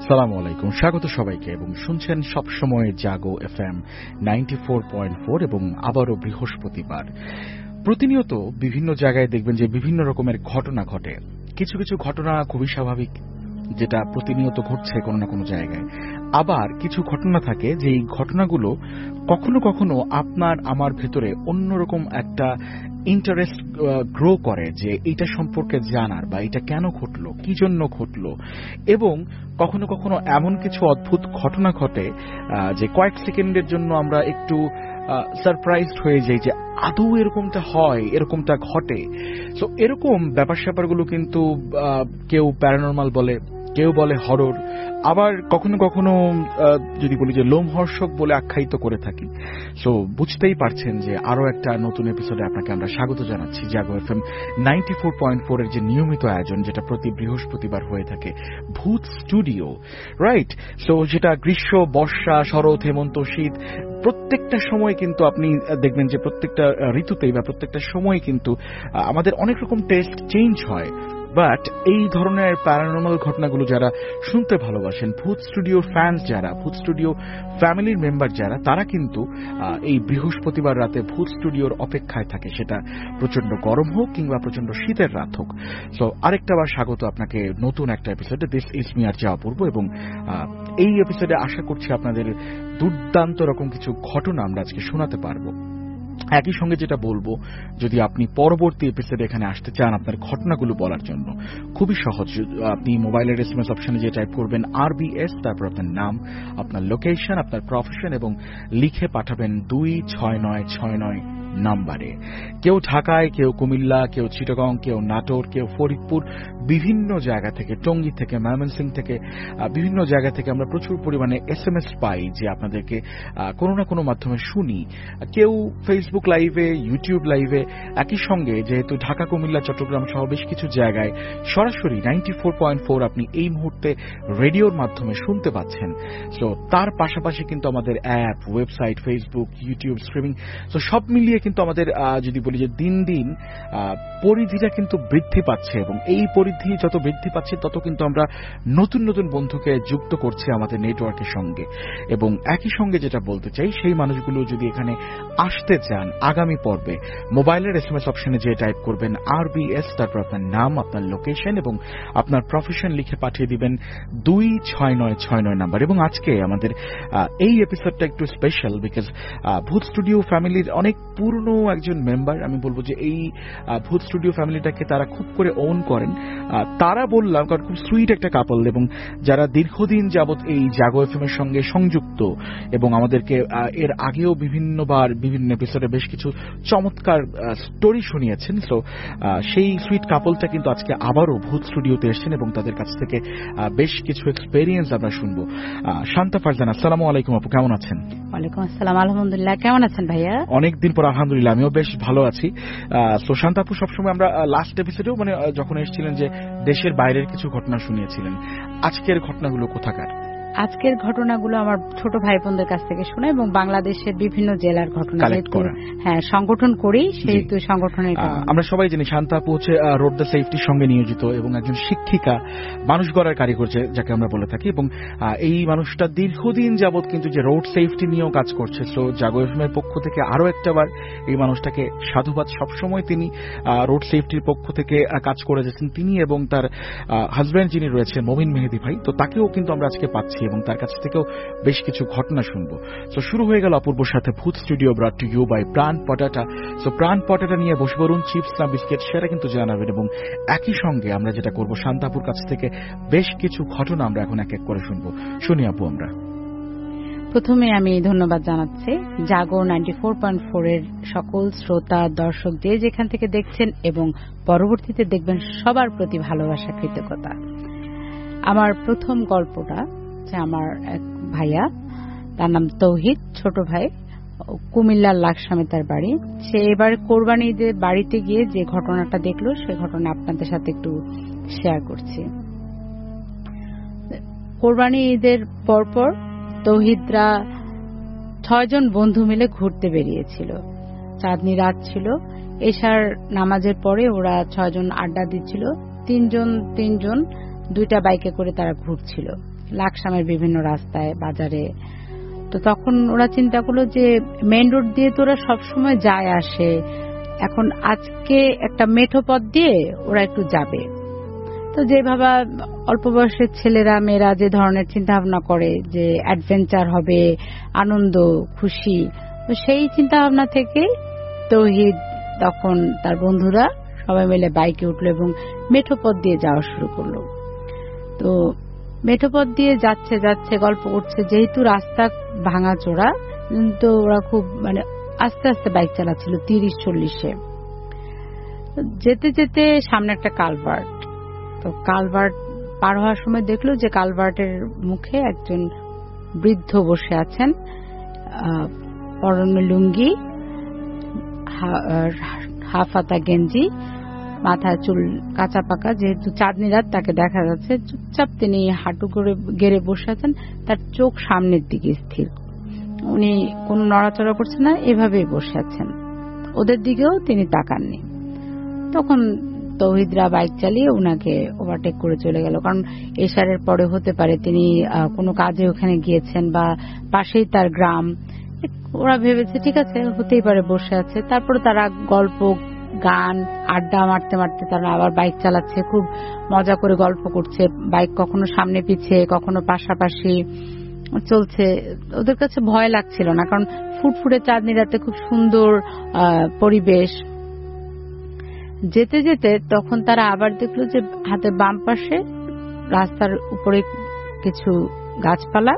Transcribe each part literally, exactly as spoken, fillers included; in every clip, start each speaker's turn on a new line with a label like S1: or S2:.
S1: সালামু আলাইকুম, স্বাগত সবাইকে এবং শুনছেন সবসময় Jago FM ninety four point four এবং আবারও বৃহস্পতিবার। প্রতিনিয়ত বিভিন্ন জায়গায় দেখবেন যে বিভিন্ন রকমের ঘটনা ঘটে। কিছু কিছু ঘটনা খুবই স্বাভাবিক, যেটা প্রতিনিয়ত ঘটছে কোনো না কোনো জায়গায়। আবার কিছু ঘটনা থাকে যে এই ঘটনাগুলো কখনো কখনো আপনার আমার ভেতরে অন্যরকম একটা ইন্টারেস্ট গ্রো করে যে এইটা সম্পর্কে জানার, বা এটা কেন ঘটলো, কি জন্য ঘটলো। এবং কখনো কখনো এমন কিছু অদ্ভুত ঘটনা ঘটে যে কয়েক সেকেন্ডের জন্য আমরা একটু সারপ্রাইজড হয়ে যাই যে আদৌ এরকমটা হয়, এরকমটা ঘটে। সো এরকম ব্যাপার স্যাপারগুলো কিন্তু কেউ প্যারানরমাল বলে, কেউ বলে হরর, আবার কখনো কখনো যদি বলি যে লোমহর্ষক বলে আখ্যায়িত করে থাকি। সো বুঝতেই পারছেন যে আরো একটা নতুন এপিসোডে আপনাকে আমরা স্বাগত জানাচ্ছি Jago FM ninety four point four এর যে নিয়মিত আয়োজন, যেটা প্রতি বৃহস্পতিবার হয়ে থাকে, ভূত স্টুডিও, রাইট? সো যেটা গ্রীষ্ম, বর্ষা, শরৎ, হেমন্ত, শীত, প্রত্যেকটা সময় কিন্তু আপনি দেখবেন যে প্রত্যেকটা ঋতুতেই বা প্রত্যেকটা সময় কিন্তু আমাদের অনেক রকম টেস্ট চেঞ্জ হয়। বাট এই ধরনের প্যারানরমাল ঘটনাগুলো যারা শুনতে ভালোবাসেন, ভূত স্টুডিও ফ্যান্স যারা, ভূত স্টুডিও ফ্যামিলির মেম্বার যারা, তারা কিন্তু এই বৃহস্পতিবার রাতে ভূত স্টুডিওর অপেক্ষায় থাকে, সেটা প্রচন্ড গরম হোক কিংবা প্রচন্ড শীতের রাত হোক। সো আরেকটা বার স্বাগত আপনাকে নতুন একটা এপিসোডে। দিস ইজ মি আর যাওয়া পূর্ব, এবং এই এপিসোডে আশা করছি আপনাদের দুর্দান্ত রকম কিছু ঘটনা আমরা আজকে শোনাতে পারবো। একই সঙ্গে যেটা বলবো, যদি আপনি পরবর্তী এপিসোডে এখানে আসতে চান আপনার ঘটনাগুলো বলার জন্য, খুবই সহজ। আপনি মোবাইলের এসএমএস অপশনে যে টাইপ করবেন আরবিএস, তারপর আপনার নাম, আপনার লোকেশন, আপনার প্রফেশন, এবং লিখে পাঠাবেন দুই ছয় নয় ছয় নয় নাম্বারে। কেউ ঢাকায়, কেউ কুমিল্লা, কেউ চিটাগং, কেউ নাটোর, কেউ ফরিদপুর, বিভিন্ন জায়গা থেকে, টঙ্গী থেকে, ময়মনসিংহ থেকে, বিভিন্ন জায়গা থেকে আমরা প্রচুর পরিমাণে এসএমএস পাই যে আপনাদেরকে কোনো না কোনো মাধ্যমে শুনি। কেউ ফেসবুক লাইভে, ইউটিউব লাইভে, একই সঙ্গে যেহেতু ঢাকা, কুমিল্লা, চট্টগ্রাম সহ বেশ কিছু জায়গায় সরাসরি নাইনটি ফোর পয়েন্ট ফোর আপনি এই মুহূর্তে রেডিওর মাধ্যমে শুনতে পাচ্ছেন। সো তার পাশাপাশি কিন্তু আমাদের app, website, Facebook, YouTube streaming, so সব মিলিয়ে কিন্তু আমাদের যদি বলি যে দিন দিন পরিধিটা কিন্তু বৃদ্ধি পাচ্ছে, এবং এই পরিধি যত বৃদ্ধি পাচ্ছে তত কিন্তু আমরা নতুন নতুন বন্ধুকে যুক্ত করছি আমাদের নেটওয়ার্কের সঙ্গে। এবং একই সঙ্গে যেটা বলতে চাই, সেই মানুষগুলো যদি এখানে আসতে চান আগামী পর্বে, মোবাইলের এসএমএস অপশনে যে টাইপ করবেন আরবিএস, তারপর আপনার নাম, আপনার লোকেশন এবং আপনার প্রফেশন লিখে পাঠিয়ে দিবেন দুই ছয় নয় ছয় নয় নাম্বার। এবং আজকে আমাদের এই এপিসোডটা একটু স্পেশাল, বিকজ ভূত স্টুডিও ফ্যামিলির অনেক পুরনো একজন মেম্বার, আমি বলবো যে এই ভূত স্টুডিও ফ্যামিলিটাকে তারা খুব করে ওন করেন। তারা বললাম কারণ খুব সুইট একটা কাপল, এবং যারা দীর্ঘদিন যাবৎ এই জাগো এফএম এর সঙ্গে সংযুক্ত, এবং আমাদেরকে এর আগেও বিভিন্নবার বিভিন্ন এপিসোডে বেশ কিছু চমৎকার স্টোরি শুনিয়েছেন। সো সেই সুইট কাপলটা কিন্তু আজকে আবারও ভূত স্টুডিওতে এসেছেন, এবং তাদের কাছ থেকে বেশ কিছু এক্সপেরিয়েন্স আমরা শুনবো। শান্তা ফারজানা, আসসালামু আলাইকুম আপু, কেমন আছেন?
S2: ওয়ালাইকুম আসসালাম, আলহামদুলিল্লাহ। কেমন আছেন ভাইয়া?
S1: অনেকদিন পর আলহামদুলিল্লাহ, আমিও বেশ ভালো আছি। সো শান্তা আপু, সবসময় আমরা লাস্ট এপিসোডেও মানে যখন এসেছিলেন যে দেশের বাইরের কিছু ঘটনা শুনিয়েছিলেন, আজকের ঘটনাগুলো কোথাকার?
S2: আজকের ঘটনাগুলো আমার ছোট ভাই বোনদের কাছ থেকে শোনা, এবং বাংলাদেশের বিভিন্ন জেলার ঘটনা হ্যাঁ সংগঠন করি, সেহেতু সংগঠনের
S1: আমরা সবাই জানি শান্তা আপু হচ্ছে রোড দ্য সেফটির সঙ্গে নিয়োজিত এবং একজন শিক্ষিকা, মানুষ গড়ার কারিগর যাকে আমরা বলে থাকি। এবং এই মানুষটা দীর্ঘদিন যাবৎ কিন্তু যে রোড সেফটি নিয়েও কাজ করছে। সো জাগো এফএমের পক্ষ থেকে আরো একটা বার এই মানুষটাকে সাধুবাদ। সবসময় তিনি রোড সেফটির পক্ষ থেকে কাজ করে যাচ্ছেন তিনি, এবং তার হাজব্যান্ড যিনি রয়েছেন মমিন মেহেদি ভাই, তো তাকেও কিন্তু আমরা আজকে পাচ্ছি, এবং তার কাছ থেকেও বেশ কিছু ঘটনা শুনবো। সো শুরু হয়ে গেল অপূর্বর সাথে Bhoot studio, brought to you by Pran Potata. So প্রাণ পটাটা নিয়ে বসে পড়ুন, চিপস না বিস্কিট সেটা কিন্তু জানাবেন। এবং একই সঙ্গে আমরা যেটা করবো, শান্তাপুর কাছ থেকে বেশ কিছু ঘটনা আমরা এখন এক এক করে শুনবো। শুনি আপু আমরা।
S2: প্রথমে আমি ধন্যবাদ জানাচ্ছি Jago ninety four point four এর সকল শ্রোতা দর্শক, যে যেখান থেকে দেখছেন এবং পরবর্তীতে দেখবেন, সবার প্রতি ভালোবাসা, কৃতজ্ঞতা। আমার প্রথম গল্পটা আমার এক ভাইয়া, তার নাম তৌহিদ, ছোট ভাই, কুমিল্লার লাকসামে তার বাড়ি। সে এবার কোরবানি ঈদে বাড়িতে গিয়ে যে ঘটনাটা দেখলো, সে ঘটনা আপনাদের সাথে একটু শেয়ার করছি। কোরবানি ঈদের পরপর তৌহিদরা ছয়জন বন্ধু মিলে ঘুরতে বেরিয়েছিল। চাঁদনি রাত ছিল, এশার নামাজের পরে ওরা ছয়জন আড্ডা দিচ্ছিল। তিনজন তিনজন দুইটা বাইকে করে তারা ঘুরছিল। লাকসামের বিভিন্ন রাস্তায় বাজারে। তো তখন ওরা চিন্তা করলো যে মেইন রোড দিয়ে তো ওরা সবসময় যায় আসে, এখন আজকে একটা মেঠো পথ দিয়ে ওরা একটু যাবে। তো যেভাবে অল্প বয়সের ছেলেরা মেয়েরা যে ধরনের চিন্তা ভাবনা করে যে অ্যাডভেঞ্চার হবে, আনন্দ খুশি, তো সেই চিন্তা ভাবনা থেকে তৌহিদ তখন তার বন্ধুরা সবাই মিলে বাইকে উঠলো এবং মেঠো পথ দিয়ে যাওয়া শুরু করলো। তো মেঠো পথ দিয়ে যাচ্ছে যাচ্ছে গল্প করছে, যেহেতু রাস্তা ভাঙাচোরা, কিন্তু ওরা খুব মানে আস্তে আস্তে বাইক চালাচ্ছিল তিরিশ চল্লিশে। যেতে যেতে সামনে একটা কালভার্ট, তো কালভার্ট পার হওয়ার সময় দেখলো যে কালভার্টের মুখে একজন বৃদ্ধ বসে আছেন, পরনে লুঙ্গি, হাফাতা গেঞ্জি, মাথায় চুল কাঁচা পাকা, যেহেতু চাঁদনি রাত তাকে দেখা যাচ্ছে। চুপচাপ তিনি হাঁটু করে গেড়ে বসে আছেন, তার চোখ সামনের দিকে স্থির, উনি কোন নড়াচড়া করছেন না, এভাবেই বসে আছেন, ওদের দিকেও তিনি তাকাননি। তখন তৌহিদরা বাইক চালিয়ে ওনাকে ওভারটেক করে চলে গেল, কারণ এশারের পরে হতে পারে তিনি কোনো কাজে ওখানে গিয়েছেন বা পাশেই তার গ্রাম। ওরা ভেবেছে ঠিক আছে, হতেই পারে, বসে আছে। তারপরে তারা গল্প গান আড্ডা মারতে মারতে তারা আবার বাইক চালাচ্ছে, খুব মজা করে গল্প করছে, বাইক কখনো সামনে পিছে কখনো পাশাপাশি চলছে। ওদের কাছে ভয় লাগছিল না, কারণ ফুটফুটে চাঁদনি রাতে খুব সুন্দর পরিবেশ। যেতে যেতে তখন তারা আবার দেখলো যে হাতের বাম পাশে রাস্তার উপরে কিছু গাছপালা,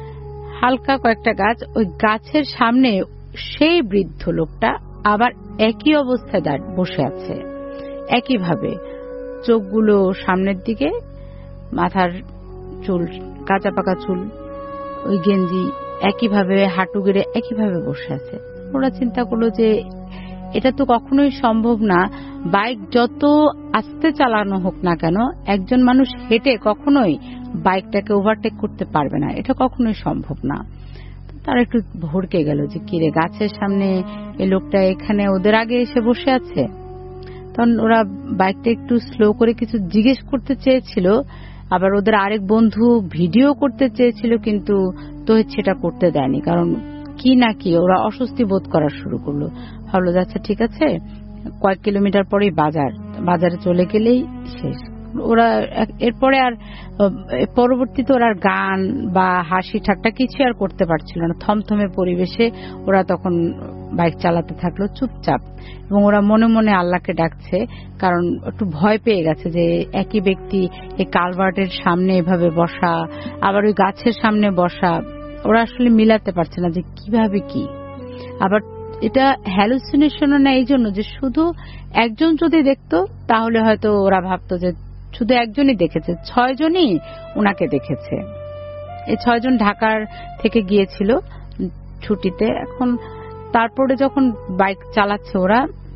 S2: হালকা কয়েকটা গাছ, ওই গাছের সামনে সেই বৃদ্ধ লোকটা আবার একই অবস্থায় বসে আছে, একইভাবে চোখগুলো সামনের দিকে, মাথার চুল কাঁচা পাকা চুল, ওই গেঞ্জি একইভাবে, হাঁটু গেড়ে একইভাবে বসে আছে। ওরা চিন্তা করলো যে এটা তো কখনোই সম্ভব না, বাইক যত আস্তে চালানো হোক না কেন, একজন মানুষ হেঁটে কখনোই বাইকটাকে ওভারটেক করতে পারবে না, এটা কখনোই সম্ভব না। তারা একটু ভড়কে গেল যে কিরে, গাছের সামনে এই লোকটা এখানে ওদের আগে এসে বসে আছে। তখন ওরা বাইকটা একটু স্লো করে কিছু জিজ্ঞেস করতে চেয়েছিল, আবার ওদের আরেক বন্ধু ভিডিও করতে চেয়েছিল, কিন্তু তৌহিদ সেটা করতে দেয়নি, কারণ কি না কি ওরা অস্বস্তি বোধ করা শুরু করলো। ভাবলো যাচ্ছে ঠিক আছে, কয়েক কিলোমিটার পরেই বাজার, বাজারে চলে গেলেই শেষ। ওরা এরপরে আর পরবর্তীতে ওরা গান বা হাসি ঠাট্টা কিছু আর করতে পারছিল না, থমথমে পরিবেশে ওরা তখন বাইক চালাতে থাকলো চুপচাপ, এবং ওরা মনে মনে আল্লাহকে ডাকছে, কারণ একটু ভয় পেয়ে গেছে যে একই ব্যক্তি এই কালভার্টের সামনে এভাবে বসা, আবার ওই গাছের সামনে বসা, ওরা আসলে মিলাতে পারছে না যে কিভাবে কি। আবার এটা হ্যালুসিনেশনও না, এই জন্য যে শুধু একজন যদি দেখতো তাহলে হয়তো ওরা ভাবতো যে শুধু একজনই দেখেছে, ছয় জনই ওনাকে দেখেছে। এই ছয়জন ঢাকার থেকে গিয়েছিল ছুটিতে। এখন তারপরে যখন বাইক চালাচ্ছে ওরা,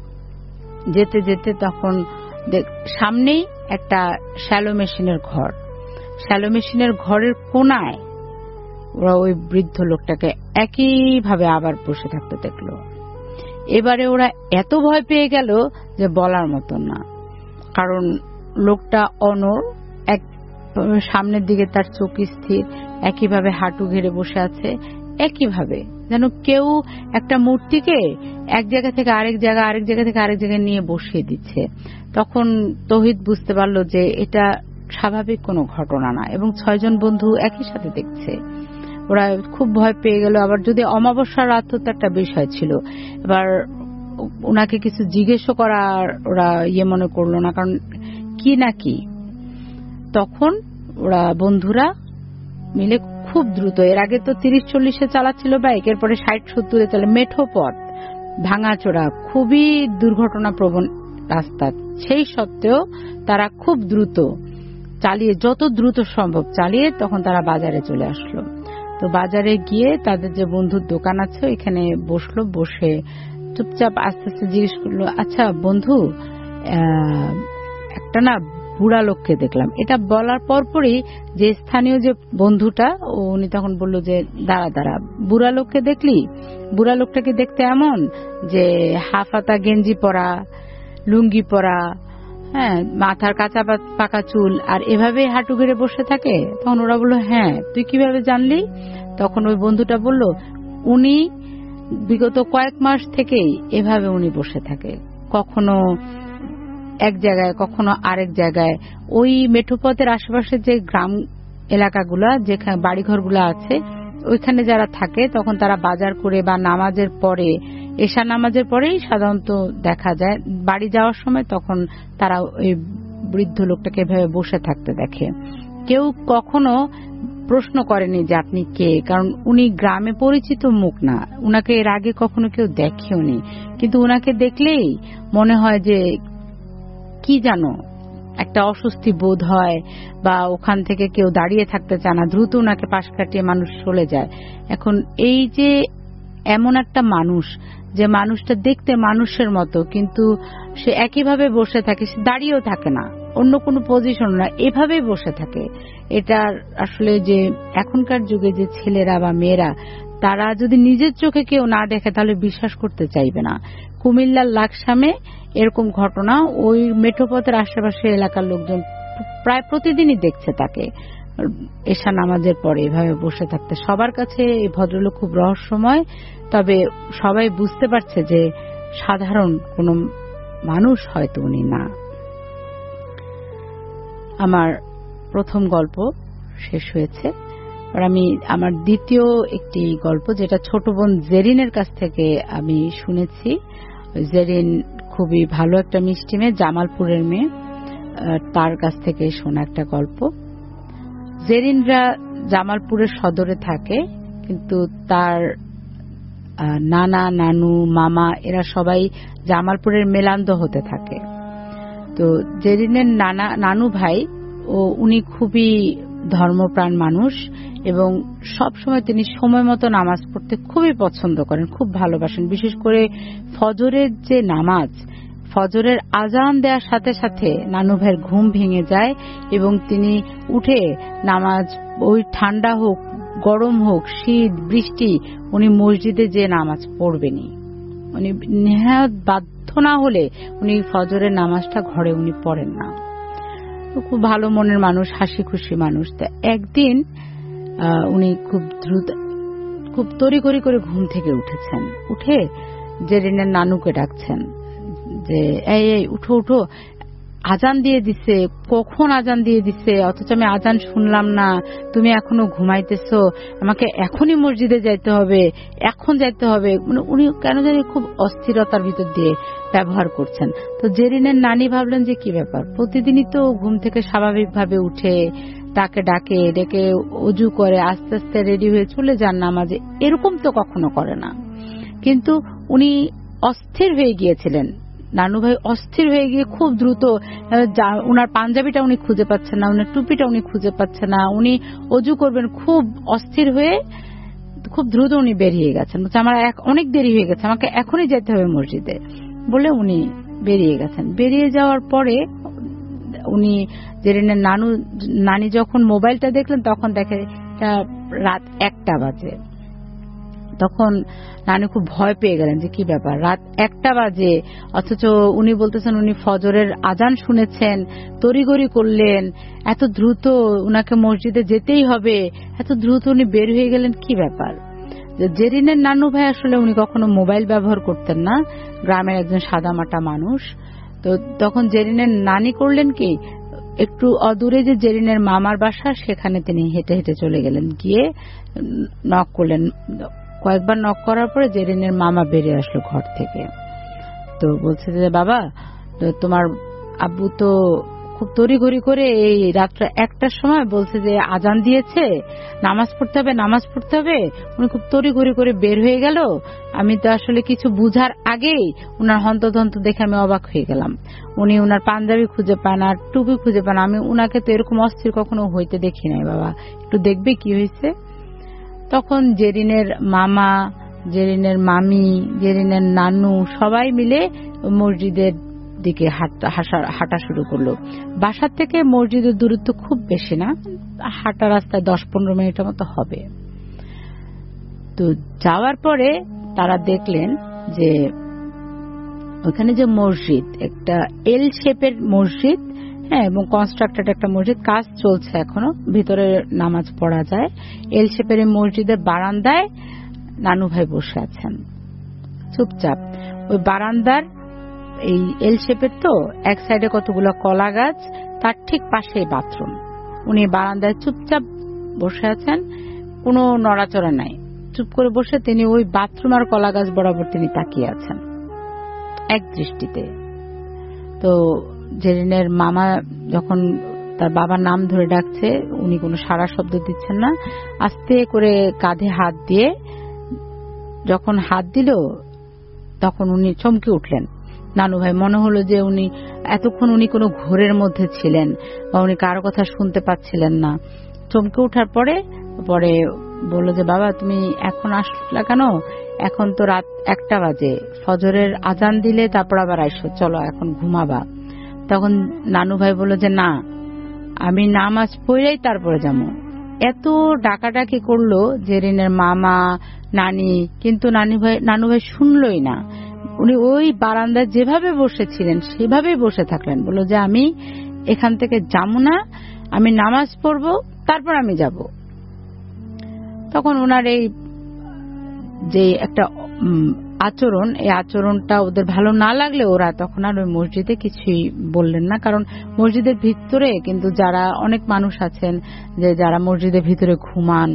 S2: যেতে যেতে তখন সামনেই একটা শ্যালো মেশিনের ঘর, শ্যালো মেশিনের ঘরের কোনায় ওরা ওই বৃদ্ধ লোকটাকে একইভাবে আবার বসে থাকতে দেখলো। এবারে ওরা এত ভয় পেয়ে গেল যে বলার মতন না, কারণ লোকটা অনড়, এক সামনের দিকে তার চোখ স্থির, একইভাবে হাঁটু ঘেরে বসে আছে, একইভাবে যেন কেউ একটা মূর্তিকে এক জায়গা থেকে আরেক জায়গা, আরেক জায়গা থেকে আরেক জায়গায় নিয়ে বসিয়ে দিচ্ছে। তখন তৌহিদ বুঝতে পারলো যে এটা স্বাভাবিক কোনো ঘটনা না, এবং ছয়জন বন্ধু একই সাথে দেখছে। ওরা খুব ভয় পেয়ে গেল। আবার যদি অমাবস্যার রাত তো একটা বিষয় ছিল, এবার ওনাকে কিছু জিজ্ঞেসও করার ওরা ইয়ে মনে করলো না, কারণ কি না কি। তখন ওরা বন্ধুরা মিলে খুব দ্রুত, এর আগে তো তিরিশ চল্লিশে চালাচ্ছিল বাইক, এরপরে ষাট সত্তরে চলে, মেঠো পথ, ভাঙাচোরা, খুবই দুর্ঘটনা প্রবণ রাস্তা, সেই সত্ত্বেও তারা খুব দ্রুত চালিয়ে, যত দ্রুত সম্ভব চালিয়ে তখন তারা বাজারে চলে আসলো। তো বাজারে গিয়ে তাদের যে বন্ধুর দোকান আছে ওইখানে বসলো, বসে চুপচাপ আস্তে আস্তে জিজ্ঞেস করলো, আচ্ছা বন্ধু, একটা না বুড়া লোককে দেখলাম। এটা বলার পরপরই যে স্থানীয় যে বন্ধুটা, উনি তখন বললো যে দাঁড়া দাঁড়া, বুড়া লোককে দেখলি? বুড়া লোকটাকে দেখতে এমন যে হাফাতা গেঞ্জি পরা, লুঙ্গি পরা, হ্যাঁ, মাথার কাঁচা পাকা চুল, আর এভাবে হাঁটু গেড়ে বসে থাকে। তখন ওরা বলল, হ্যাঁ তুই কিভাবে জানলি? তখন ওই বন্ধুটা বলল, উনি বিগত কয়েক মাস থেকেই এভাবে উনি বসে থাকে, কখনো এক জায়গায় কখনো আরেক জায়গায়। ওই মেঠোপথের আশেপাশে যে গ্রাম এলাকাগুলা, যেখানে বাড়িঘরগুলো আছে, ওইখানে যারা থাকে তখন তারা বাজার করে বা নামাজের পরে, এশা নামাজের পরেই সাধারণত দেখা যায় বাড়ি যাওয়ার সময়, তখন তারা ওই বৃদ্ধ লোকটাকে এভাবে বসে থাকতে দেখে। কেউ কখনো প্রশ্ন করেনি যে আপনি কে, কারণ উনি গ্রামে পরিচিত মুখ না, উনাকে এর আগে কখনো কেউ দেখেওনি। কিন্তু উনাকে দেখলেই মনে হয় যে কি জানো একটা অস্বস্তি বোধ হয়, বা ওখান থেকে কেউ দাঁড়িয়ে থাকতে চায় না, দ্রুত ওনাকে পাশ কাটিয়ে মানুষ চলে যায়। এখন এই যে এমন একটা মানুষ, যে মানুষটা দেখতে মানুষের মতো, কিন্তু সে একইভাবে বসে থাকে, সে দাঁড়িয়েও থাকে না, অন্য কোনো পজিশন না, এভাবেই বসে থাকে। এটা আসলে যে এখনকার যুগে যে ছেলেরা বা মেয়েরা, তারা যদি নিজের চোখে কেউ না দেখে তাহলে বিশ্বাস করতে চাইবে না। কুমিল্লার লাকসামে এরকম ঘটনা, ওই মেঠোপথের আশেপাশে এলাকার লোকজন প্রায় প্রতিদিনই দেখছে তাকে এশা নামাজের পরে এভাবে বসে থাকতে। সবার কাছে এই ভদ্রলোক খুব রহস্যময়, তবে সবাই বুঝতে পারছে যে সাধারণ কোনো মানুষ হয়তো উনি না। আমার প্রথম গল্প শেষ হয়েছে, আর আমি আমার দ্বিতীয় একটি গল্প, যেটা ছোট বোন জেরিনের কাছ থেকে আমি শুনেছি। জেরিন খুবই ভালো একটা মিষ্টি মেয়ে, জামালপুরের মেয়ে, তার কাছ থেকে শোনা একটা গল্প। জেরিনরা জামালপুরের সদরে থাকে, কিন্তু তার নানা নানু মামা এরা সবাই জামালপুরের মেলান্দ হতে থাকে। তো জেরিনের নানা নানু ভাই ও উনি খুবই ধর্মপ্রাণ মানুষ, এবং সব সময় তিনি সময় মতো নামাজ পড়তে খুবই পছন্দ করেন, খুব ভালোবাসেন। বিশেষ করে ফজরের যে নামাজ, ফজরের আজান দেওয়ার সাথে সাথে নানু ভাইয়ের ঘুম ভেঙে যায়, এবং তিনি উঠে নামাজ, ওই ঠান্ডা হোক গরম হোক শীত বৃষ্টি, উনি মসজিদে যে নামাজ পড়বেনই। উনি নেহাত বাধ্য না হলে উনি ফজরের নামাজটা ঘরে উনি পড়েন না। খুব ভালো মনের মানুষ, হাসি খুশি মানুষ। তা একদিন উনি খুব দ্রুত, খুব তড়িঘড়ি করে ঘুম থেকে উঠেছেন, উঠে জেরিনের নানুকে ডাকছেন যে এই এই উঠো উঠো, আজান দিয়ে দিছে, কখন আজান দিয়ে দিছে, অথচ আমি আজান শুনলাম না, তুমি এখনো ঘুমাইতেছো, আমাকে এখনই মসজিদে যাইতে হবে, এখন যাইতে হবে। মানে উনি কেন জানি খুব অস্থিরতার ভিতর দিয়ে ব্যবহার করছেন। তো জেরিনের নানি ভাবলেন যে কি ব্যাপার, প্রতিদিনই তো ঘুম থেকে স্বাভাবিকভাবে উঠে তাকে ডাকে, ডেকে অজু করে আস্তে আস্তে রেডি হয়ে চলে যান নামাজে, এরকম তো কখনো করে না। কিন্তু উনি অস্থির হয়ে গিয়েছিলেন, নানু ভাই অস্থির হয়ে গিয়ে খুব দ্রুত উনার পাঞ্জাবিটা উনি খুঁজে পাচ্ছেন না, উনার টুপিটা উনি খুঁজে পাচ্ছেন না, উনি অজু করবেন, খুব অস্থির হয়ে খুব দ্রুত উনি বেরিয়ে গেছেন। আমার অনেক দেরি হয়ে গেছে, আমাকে এখনই যেতে হবে মসজিদে বলে উনি বেরিয়ে গেছেন। বেরিয়ে যাওয়ার পরে উনি জেরিনের নানু নানি যখন মোবাইলটা দেখলেন, তখন দেখে রাত একটা বাজে। তখন নানি খুব ভয় পেয়ে গেলেন যে কি ব্যাপার, রাত একটা বাজে, অথচ উনি বলতেছেন উনি ফজরের আজান শুনেছেন, তড়িঘড়ি করলেন, এত দ্রুত উনাকে মসজিদে যেতেই হবে, এত দ্রুত উনি বের হয়ে গেলেন, কি ব্যাপার। জেরিনের নানু ভাই আসলে উনি কখনো মোবাইল ব্যবহার করতেন না, গ্রামের একজন সাদামাটা মানুষ। তো তখন জেরিনের নানি করলেন কি, একটু অদূরে যে জেরিনের মামার বাসা, সেখানে তিনি হেঁটে হেঁটে চলে গেলেন, গিয়ে নক করলেন। কয়েকবার নক করার পরে জেরিনের মামা বেরিয়ে আসলো ঘর থেকে। তো বলছে যে বাবা, তোমার আব্বু তো খুব তড়িঘড়ি করে এই রাত্রে একটার সময় বলছে যে আজান দিয়েছে, নামাজ পড়তে হবে নামাজ পড়তে হবে, উনি খুব তড়িঘড়ি করে বের হয়ে গেল। আমি তো আসলে কিছু বুঝার আগেই উনার হন্তদন্ত দেখে আমি অবাক হয়ে গেলাম। উনি উনার পাঞ্জাবি খুঁজে পান আর টুপি খুঁজে পান, আমি উনাকে তো এরকম অস্থির কখনো হইতে দেখি নাই, বাবা একটু দেখবে কি হয়েছে। তখন জেরিনের মামা, জেরিনের মামি, জেরিনের নানু সবাই মিলে মসজিদের দিকে হাঁটা শুরু করলো। বাসার থেকে মসজিদের দূরত্ব খুব বেশি না, হাঁটা রাস্তায় দশ পনেরো মিনিটের মতো হবে। তো যাওয়ার পরে তারা দেখলেন যে ওখানে যে মসজিদ, একটা এল শেপের মসজিদ, হ্যাঁ, এবং কনস্ট্রাক্টেড একটা মসজিদ, কাজ চলছে এখনো, ভিতরে নামাজ পড়া যায়। এল শেপের এই মসজিদের বারান্দায় নানু ভাই বসে আছেন চুপচাপ। ওই বারান্দার এই এল শেপের তো এক সাইডে কতগুলো কলা গাছ, তার ঠিক পাশেই বাথরুম। উনি বারান্দায় চুপচাপ বসে আছেন, কোনো নড়াচড়া নাই, চুপ করে বসে তিনি ওই বাথরুম আর কলা গাছ বরাবর তিনি তাকিয়ে আছেন এক দৃষ্টিতে। তো জেরিনের মামা যখন তার বাবার নাম ধরে ডাকছে, উনি কোনো সাড়া শব্দ দিচ্ছেন না। আস্তে করে কাঁধে হাত দিয়ে যখন হাত দিল তখন উনি চমকে উঠলেন। নানু ভাই মনে হলো যে উনি এতক্ষণ উনি কোনো ঘোরের মধ্যে ছিলেন বা উনি কারো কথা শুনতে পাচ্ছিলেন না। চমকে ওঠার পরে পরে বলল যে বাবা তুমি এখন আসলা কেন? এখন তো রাত একটা বাজে, ফজরের আজান দিলে তারপর আবার আইসো, চলো এখন ঘুমাবা। তখন নানু ভাই বলল যে না, আমি নামাজ পড়লেই তারপরে যাবো। এত ডাকাডাকি করলো জেরিনের মামা নানি, কিন্তু নানি ভাই নানু ভাই শুনলই না। উনি ওই বারান্দায় যেভাবে বসেছিলেন সেভাবেই বসে থাকলেন। বলল যে আমি এখান থেকে যাবো না, আমি নামাজ পড়বো তারপর আমি যাব। তখন ওনার এই যে একটা আচরণ, এই আচরণটা ওদের ভালো না লাগলে ওরা তখন আর ওই মসজিদে কিছুই বললেন না। কারণ মসজিদের ভিতরে কিন্তু যারা অনেক মানুষ আছেন যে যারা মসজিদের ভিতরে ঘুমান,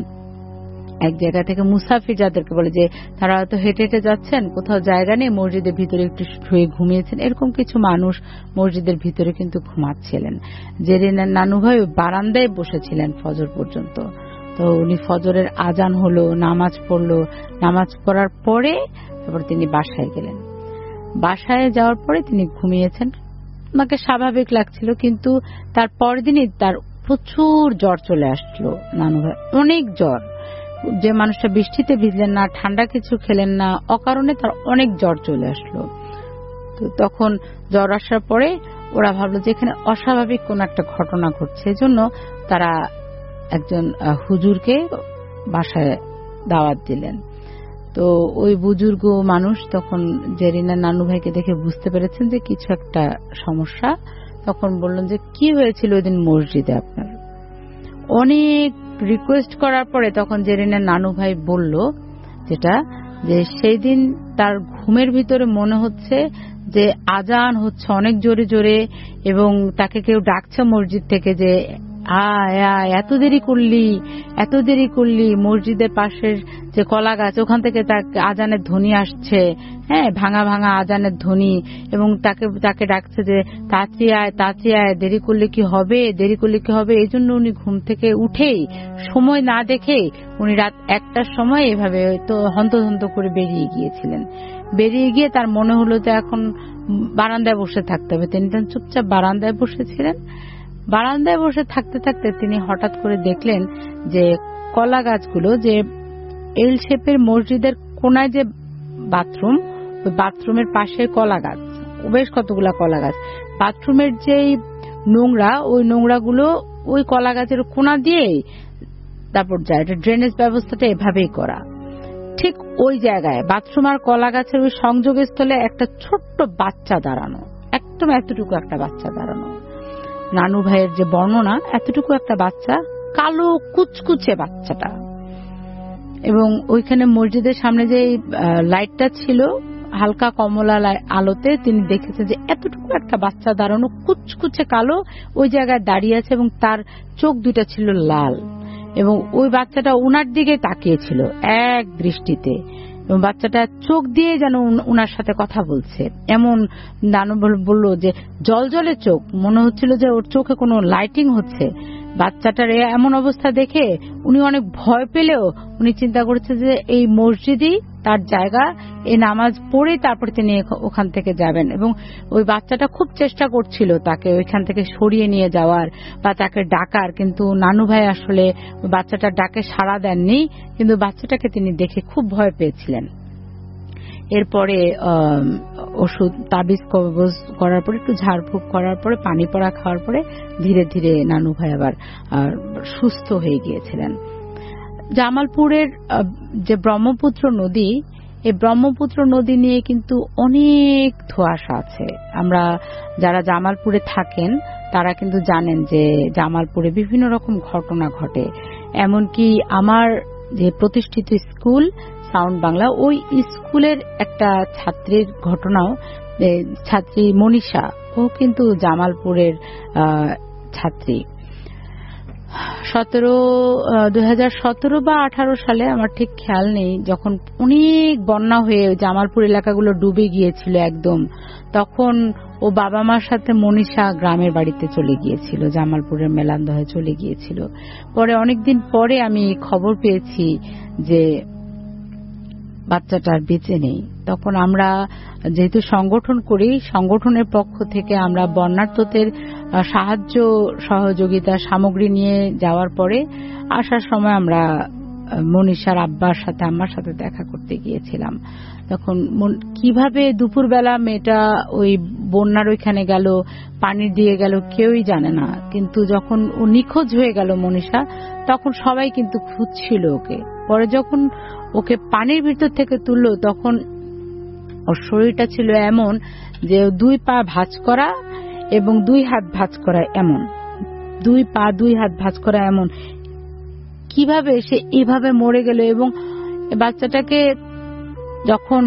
S2: এক জায়গা থেকে মুসাফির যাদেরকে বলে, যে তারা হয়তো হেঁটে হেঁটে যাচ্ছেন, কোথাও জায়গা নেই, মসজিদের ভিতরে একটু শুয়ে ঘুমিয়েছেন, এরকম কিছু মানুষ মসজিদের ভিতরে কিন্তু ঘুমাচ্ছিলেন। জেরিনের নানু ভাই বারান্দায় বসেছিলেন ফজর পর্যন্ত। তো উনি ফজরের আজান হলো, নামাজ পড়লো, নামাজ পড়ার পরে তারপর তিনি বাসায় গেলেন। বাসায় যাওয়ার পরে তিনি ঘুমিয়েছেন, ওনাকে স্বাভাবিক লাগছিল। কিন্তু তার পরের দিনই তার প্রচুর জ্বর চলে আসলো নানু ভাই, অনেক জ্বর। যে মানুষটা বৃষ্টিতে ভিজলেন না, ঠান্ডা কিছু খেলেন না, অকারণে তার অনেক জ্বর চলে আসলো। তো তখন জ্বর আসার পরে ওরা ভাবলো যে এখানে অস্বাভাবিক কোন একটা ঘটনা ঘটছে, এজন্য তারা একজন হুজুরকে বাসায় দাওয়াত দিলেন। তো ওই বুজুর্গ মানুষ তখন জেরিনা নানু ভাইকে দেখে বুঝতে পেরেছেন যে কিছু একটা সমস্যা। তখন বললেন যে কি হয়েছিল ওই দিন মসজিদে আপনার? অনেক রিকোয়েস্ট করার পরে তখন জেরিনার নানু ভাই বলল যেটা, যে সেই দিন তার ঘুমের ভিতরে মনে হচ্ছে যে আজান হচ্ছে অনেক জোরে জোরে, এবং তাকে কেউ ডাকছে মসজিদ থেকে যে আয় আয়, এত দেরি করলি এত দেরি করলি। মসজিদের পাশের যে কলা গাছ, ওখান থেকে তাকে আজানের ধ্বনি আসছে, হ্যাঁ, ভাঙা ভাঙা আজানের ধ্বনি, এবং তাকে তাকে ডাকছে যে তাড়াতাড়ি আয় তাড়াতাড়ি আয়, দেরি করলে কি হবে দেরি করলে কি হবে। এই জন্য উনি ঘুম থেকে উঠেই সময় না দেখে উনি রাত একটার সময় এভাবে তো হন্তদন্ত করে বেরিয়ে গিয়েছিলেন। বেরিয়ে গিয়ে তার মনে হলো যে এখন বারান্দায় বসে থাকতে হবে। তিনি চুপচাপ বারান্দায় বসেছিলেন। বারান্দায় বসে থাকতে থাকতে তিনি হঠাৎ করে দেখলেন যে কলা গাছগুলো, যে এল শেপের মসজিদের কোনায় যে বাথরুম, ওই বাথরুমের পাশে কলা গাছ, বেশ কতগুলা কলা গাছ। বাথরুমের যে নোংরা, ওই নোংরাগুলো ওই কলা গাছের কোনা দিয়েই তারপর যায়। এটা ড্রেনেজ ব্যবস্থাটা এভাবেই করা। ঠিক ওই জায়গায় বাথরুম আর কলা গাছের ওই সংযোগস্থলে একটা ছোট্ট বাচ্চা দাঁড়ানো, একদম এতটুকু একটা বাচ্চা দাঁড়ানো। নানু ভাইয়ের যে বর্ণনা, এতটুকু একটা বাচ্চা, কালো কুচকুচে বাচ্চাটা। এবং ওইখানে মসজিদের সামনে যে লাইটটা ছিল হালকা কমলা আলোতে তিনি দেখেছেন যে এতটুকু একটা বাচ্চা দাঁড়ানো, কুচকুচে কালো, ওই জায়গায় দাঁড়িয়ে আছে, এবং তার চোখ দুটা ছিল লাল, এবং ওই বাচ্চাটা উনার দিকে তাকিয়েছিল এক দৃষ্টিতে, এবং বাচ্চাটা চোখ দিয়ে যেন উনার সাথে কথা বলছে। এমন নানু বলল যে জলজলে চোখ, মনে হচ্ছিল যে ওর চোখে কোনো লাইটিং হচ্ছে। বাচ্চাটার এমন অবস্থা দেখে উনি অনেক ভয় পেলেও উনি চিন্তা করেছে যে এই মসজিদই তার জায়গা, এই নামাজ পড়ে তারপর তিনি ওখান থেকে যাবেন। এবং ওই বাচ্চাটা খুব চেষ্টা করছিল তাকে ওইখান থেকে সরিয়ে নিয়ে যাওয়ার বা তাকে ডাকার, কিন্তু নানু ভাই আসলে বাচ্চাটার ডাকে সাড়া দেননি। কিন্তু বাচ্চাটাকে তিনি দেখে খুব ভয় পেয়েছিলেন। এরপরে ওষুধ তাবিজ কবজ করার পরে, একটু ঝাড়ফুঁক করার পরে, পানি পড়া খাওয়ার পরে ধীরে ধীরে নানু ভাই আবার সুস্থ হয়ে গিয়েছিলেন। জামালপুরের যে ব্রহ্মপুত্র নদী, এই ব্রহ্মপুত্র নদী নিয়ে কিন্তু অনেক ধোঁয়াশা আছে। আমরা যারা জামালপুরে থাকেন তারা কিন্তু জানেন যে জামালপুরে বিভিন্ন রকম ঘটনা ঘটে। এমনকি আমার যে প্রতিষ্ঠিত স্কুল সাউন্ড বাংলা, ওই স্কুলের একটা ছাত্রীর ঘটনাও, ছাত্রী মনীষা, ও কিন্তু জামালপুরের ছাত্রী। সতেরো দুই হাজার সতেরো বা আঠারো সালে আমার ঠিক খেয়াল নেই, যখন অনেক বন্যা হয়ে জামালপুর এলাকাগুলো ডুবে গিয়েছিল একদম, তখন ও বাবা মার সাথে মনীষা গ্রামের বাড়িতে চলে গিয়েছিল, জামালপুরের মেলান্দহে চলে গিয়েছিল। পরে অনেকদিন পরে আমি খবর পেয়েছি যে বাচ্চাটার বেঁচে নেই। তখন আমরা যেহেতু সংগঠন করি, সংগঠনের পক্ষ থেকে আমরা বন্যার্তদের সাহায্য সহযোগিতা সামগ্রী নিয়ে যাওয়ার পরে আসার সময় আমরা মনীষার আব্বার সাথে আম্মার সাথে দেখা করতে গিয়েছিলাম। তখন কিভাবে দুপুরবেলা মেয়েটা ওই বন্যার ওইখানে গেল, পানি দিয়ে গেল, কেউই জানে না। কিন্তু যখন ও নিখোঁজ হয়ে গেল মনীষা, তখন সবাই কিন্তু খুঁজছিল ওকে। পরে যখন ওকে পানির ভিতর থেকে তুলল, তখন ওর শরীরটা ছিল এমন যে দুই পা ভাঁজ করা এবং দুই হাত ভাঁজ করা, এমন দুই পা দুই হাত ভাঁজ করা এমন। কিভাবে সে এভাবে মরে গেল? এবং বাচ্চাটাকে যখন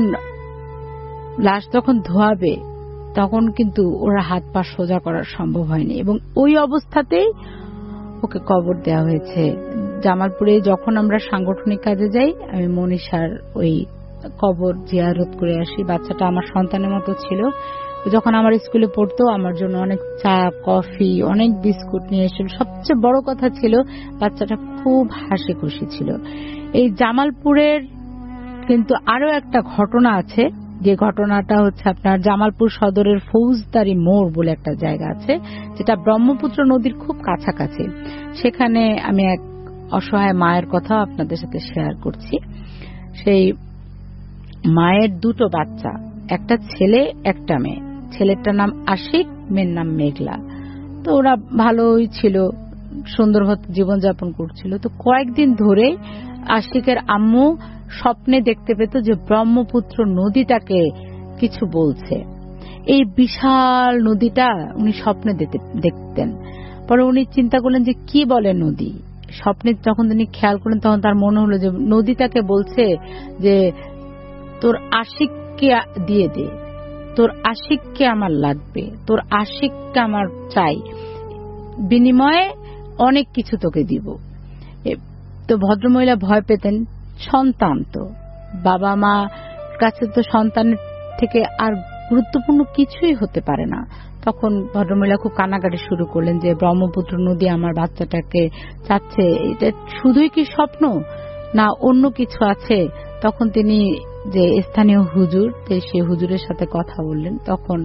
S2: লাশ যখন ধোয়াবে, তখন কিন্তু ওরা হাত পা সোজা করা সম্ভব হয়নি, এবং ওই অবস্থাতেই ওকে কবর দেওয়া হয়েছে। জামালপুরে যখন আমরা সাংগঠনিক কাজে যাই, আমি মনীষার ওই কবর জিয়ারত করে আসি। বাচ্চাটা আমার সন্তানের মতো ছিল। যখন আমার স্কুলে পড়তো, আমার জন্য অনেক চা, কফি, অনেক বিস্কুট নিয়ে এসেছিল। সবচেয়ে বড় কথা ছিল বাচ্চাটা খুব হাসি খুশি ছিল। এই জামালপুরের কিন্তু আরো একটা ঘটনা আছে, যে ঘটনাটা হচ্ছে আপনার জামালপুর সদরের ফৌজদারি মোড় বলে একটা জায়গা আছে, যেটা ব্রহ্মপুত্র নদীর খুব কাছাকাছি। সেখানে আমি এক অসহায় মায়ের কথা আপনাদের সাথে শেয়ার করছি। সেই মায়ের দুটো বাচ্চা, একটা ছেলে একটা মেয়ে। ছেলেটার নাম আশিক, মেয়ের নাম মেঘলা। তো ওরা ভালোই ছিল, সুন্দর জীবনযাপন করছিল। তো কয়েকদিন ধরে আশিকের আম্মু স্বপ্নে দেখতে পেত যে ব্রহ্মপুত্র নদীটাকে কিছু বলছে। এই বিশাল নদীটা উনি স্বপ্নে দেখতেন। পরে উনি চিন্তা করলেন যে কি বলে নদী। স্বপ্নে যখন তিনি খেয়াল করলেন, তখন তার মনে হলো যে নদীটাকে বলছে যে তোর আশিককে দিয়ে দে, তোর আশিককে আমার লাগবে, তোর আশিককে আমার চাই, বিনিময়ে অনেক কিছু তোকে দিব। তো ভদ্রমহিলা ভয় পেতেন। সন্তান তো, বাবা মা কাছে তো সন্তানের থেকে আর গুরুত্বপূর্ণ কিছুই হতে পারে না। তখন ভদ্রমহিলা খুব কান্নাকাটি শুরু করলেন যে ব্রহ্মপুত্র নদী আমার বাচ্চাটাকে চাচ্ছে। এটা শুধুই কি স্বপ্ন, না অন্য কিছু আছে? তখন তিনি যে স্থানীয় হুজুর, সেই হুজুরের সাথে কথা বললেন। তখন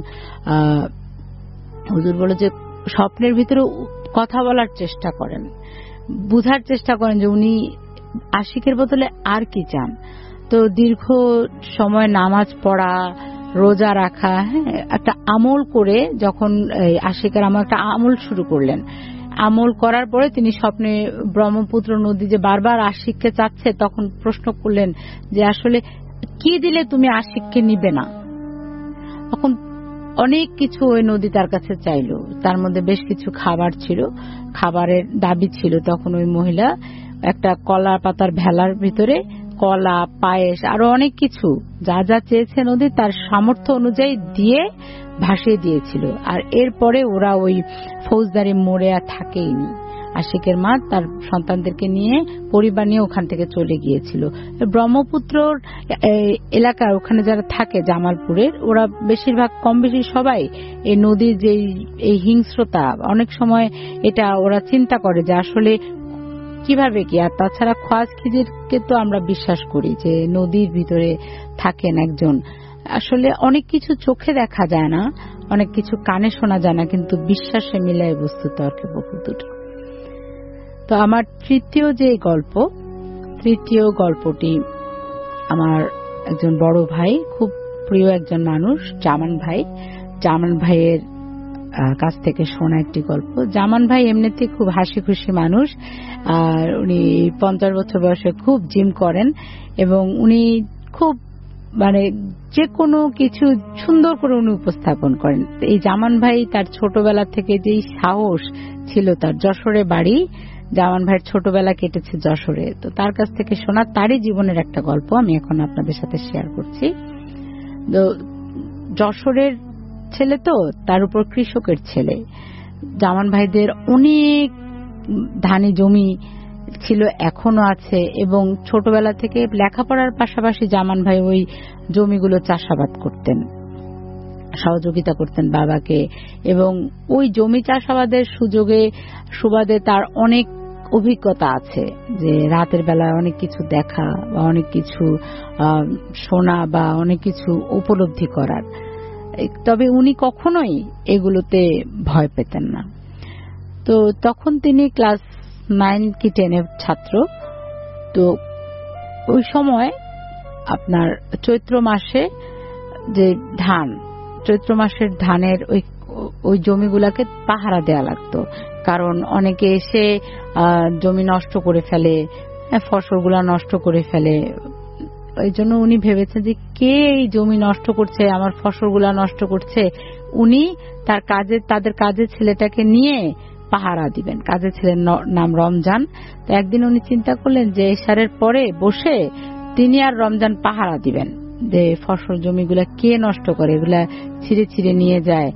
S2: হুজুর বলল যে স্বপ্নের ভিতরে কথা বলার চেষ্টা করেন, বুঝার চেষ্টা করেন যে উনি আশিকের বদলে আর কি চান। তো দীর্ঘ সময় নামাজ পড়া, রোজা রাখা, হ্যাঁ, একটা আমল করে যখন আশিকের আমার একটা আমল শুরু করলেন, আমল করার পরে তিনি স্বপ্নে ব্রহ্মপুত্র নদী যে বারবার আশিককে চাচ্ছে, তখন প্রশ্ন করলেন যে আসলে কি দিলে তুমি আশিককে নিবে না? তখন অনেক কিছু ওই নদী তার কাছে চাইল। তার মধ্যে বেশ কিছু খাবার ছিল, খাবারের দাবি ছিল। তখন ওই মহিলা একটা কলা পাতার ভেলার ভিতরে কলা, পায়েস, আরো অনেক কিছু যা যা চেয়েছে নদী তার সামর্থ্য অনুযায়ী দিয়ে ভাসিয়ে দিয়েছিল। আর এরপরে ওরা ওই ফৌজদারি মোড়ে আর থাকেইনি। আশিকের মা তার সন্তানদেরকে নিয়ে, পরিবার নিয়ে ওখান থেকে চলে গিয়েছিল। ব্রহ্মপুত্র এলাকার ওখানে যারা থাকে জামালপুরের, ওরা বেশিরভাগ কম বেশি সবাই এই নদীর যে এই হিংস্রতা, অনেক সময় এটা ওরা চিন্তা করে যে আসলে কিভাবে কি। আর তাছাড়া খোয়াজ খিজিরকে তো আমরা বিশ্বাস করি যে নদীর ভিতরে থাকেন একজন। আসলে অনেক কিছু চোখে দেখা যায় না, অনেক কিছু কানে শোনা যায় না, কিন্তু বিশ্বাসে মিলায় বস্তু তর্কে বহুদূর। তো আমার তৃতীয় যে গল্প, তৃতীয় গল্পটি আমার একজন বড় ভাই, খুব প্রিয় একজন মানুষ, জামান ভাই, জামান ভাইয়ের কাছ থেকে শোনা একটি গল্প। জামান ভাই এমনিতে খুব হাসি খুশি মানুষ, আর উনি পঞ্চাশ বছর বয়সে খুব জিম করেন এবং উনি খুব মানে যে কোনো কিছু সুন্দর করে উনি উপস্থাপন করেন। এই জামান ভাই তার ছোটবেলা থেকে যেই সাহস ছিল, তার যশোরে বাড়ি, জামান ভাইয়ের ছোটবেলা কেটেছে যশোরে, তো তার কাছ থেকে শোনা তারই জীবনের একটা গল্প আমি এখন আপনাদের সাথে শেয়ার করছি। তো যশোরের ছেলে, তো তার উপর কৃষকের ছেলে, জামান ভাইদের অনেক ধানি জমি ছিল, এখনো আছে, এবং ছোটবেলা থেকে লেখাপড়ার পাশাপাশি জামান ভাই ওই জমিগুলো চাষাবাদ করতেন, সহযোগিতা করতেন বাবাকে, এবং ওই জমি চাষাবাদের সুযোগে সুবাদে তার অনেক অভিজ্ঞতা আছে, যে রাতের বেলায় অনেক কিছু দেখা বা অনেক কিছু শোনা বা অনেক কিছু উপলব্ধি করার। তবে উনি কখনোই এগুলোতে ভয় পেতেন না। তো তখন তিনি ক্লাস নাইন কি টেনের ছাত্র। তো ওই সময় আপনার চৈত্র মাসে যে ধান, চৈত্র মাসের ধানের ওই ওই জমিগুলাকে পাহারা দেয়া লাগতো, কারণ অনেকে এসে জমি নষ্ট করে ফেলে, ফসলগুলা নষ্ট করে ফেলে। ওই জন্য উনি ভেবেছেন যে কে এই জমি নষ্ট করছে, আমার ফসলগুলা নষ্ট করছে। উনি তার কাজে তাদের কাজের ছেলেটাকে নিয়ে পাহারা দিবেন। কাজের ছেলের নাম রমজান। তো একদিন উনি চিন্তা করলেন যে এশারের পরে বসে তিনি আর রমজান পাহারা দিবেন, যে ফসল জমিগুলা কে নষ্ট করে, এগুলা ছিঁড়ে ছিঁড়ে নিয়ে যায়।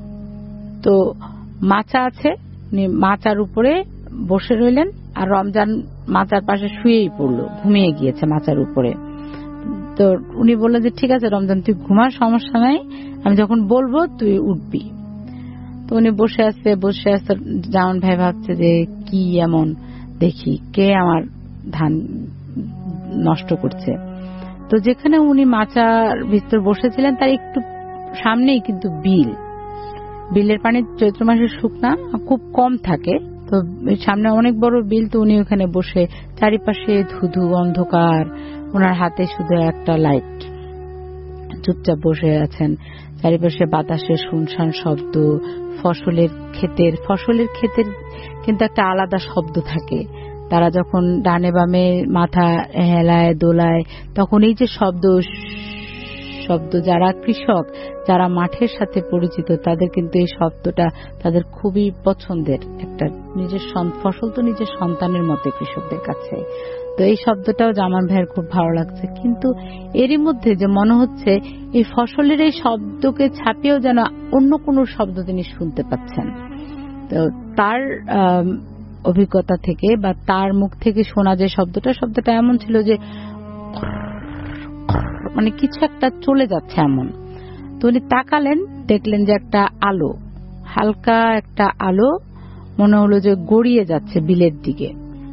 S2: তো মাচা আছে, উনি মাচার উপরে বসে রইলেন, আর রমজান মাচার পাশে শুয়েই পড়লো, ঘুমিয়ে গিয়েছে মাচার উপরে। তো উনি বললেন যে ঠিক আছে রমজান, তুই ঘুমার, সমস্যা নাই, আমি যখন বলবো তুই উঠবি। তো উনি বসে আছে বসে আছে জামান ভাই ভাবছে যে কি এমন দেখি, কে আমার ধান নষ্ট করছে। তো যেখানে উনি মাচার ভিতর বসেছিলেন তার একটু সামনেই কিন্তু বিল, বিলের পানি চৈত্র মাসে শুকনা খুব কম থাকে, তো সামনে অনেক বড় বিল। তো উনি ওখানে বসে, চারিপাশে ধুধু অন্ধকার, ওনার হাতে শুধু একটা লাইট, চুপচাপ বসে আছেন। চারিপাশে বাতাসের শুনশান শব্দ, ফসলের ক্ষেতের ফসলের ক্ষেতের কিন্তু একটা আলাদা শব্দ থাকে। তারা যখন ডানে বামে মাথা হেলায় দোলায়, তখন এই যে শব্দ শব্দ যারা কৃষক, যারা মাঠের সাথে পরিচিত, তাদের কিন্তু এই শব্দটা তাদের খুবই পছন্দের। একটা নিজের ফসল তো নিজের সন্তানের মতো কৃষকদের কাছে। তো এই শব্দটাও জামান ভাইয়ের খুব ভালো লাগছে, কিন্তু এরই মধ্যে যে মনে হচ্ছে এই ফসলের এই শব্দকে ছাপিয়েও যেন অন্য কোনো শব্দ তিনি শুনতে পাচ্ছেন। তো তার অভিজ্ঞতা থেকে বা তার মুখ থেকে শোনা যে শব্দটা, শব্দটা এমন ছিল যে মানে কিছু একটা চলে যাচ্ছে এমন। তো উনি তাকালেন, দেখলেন যে একটা আলো, হালকা একটা আলো, মনে হলো যে গড়িয়ে যাচ্ছে বিলের দিকে।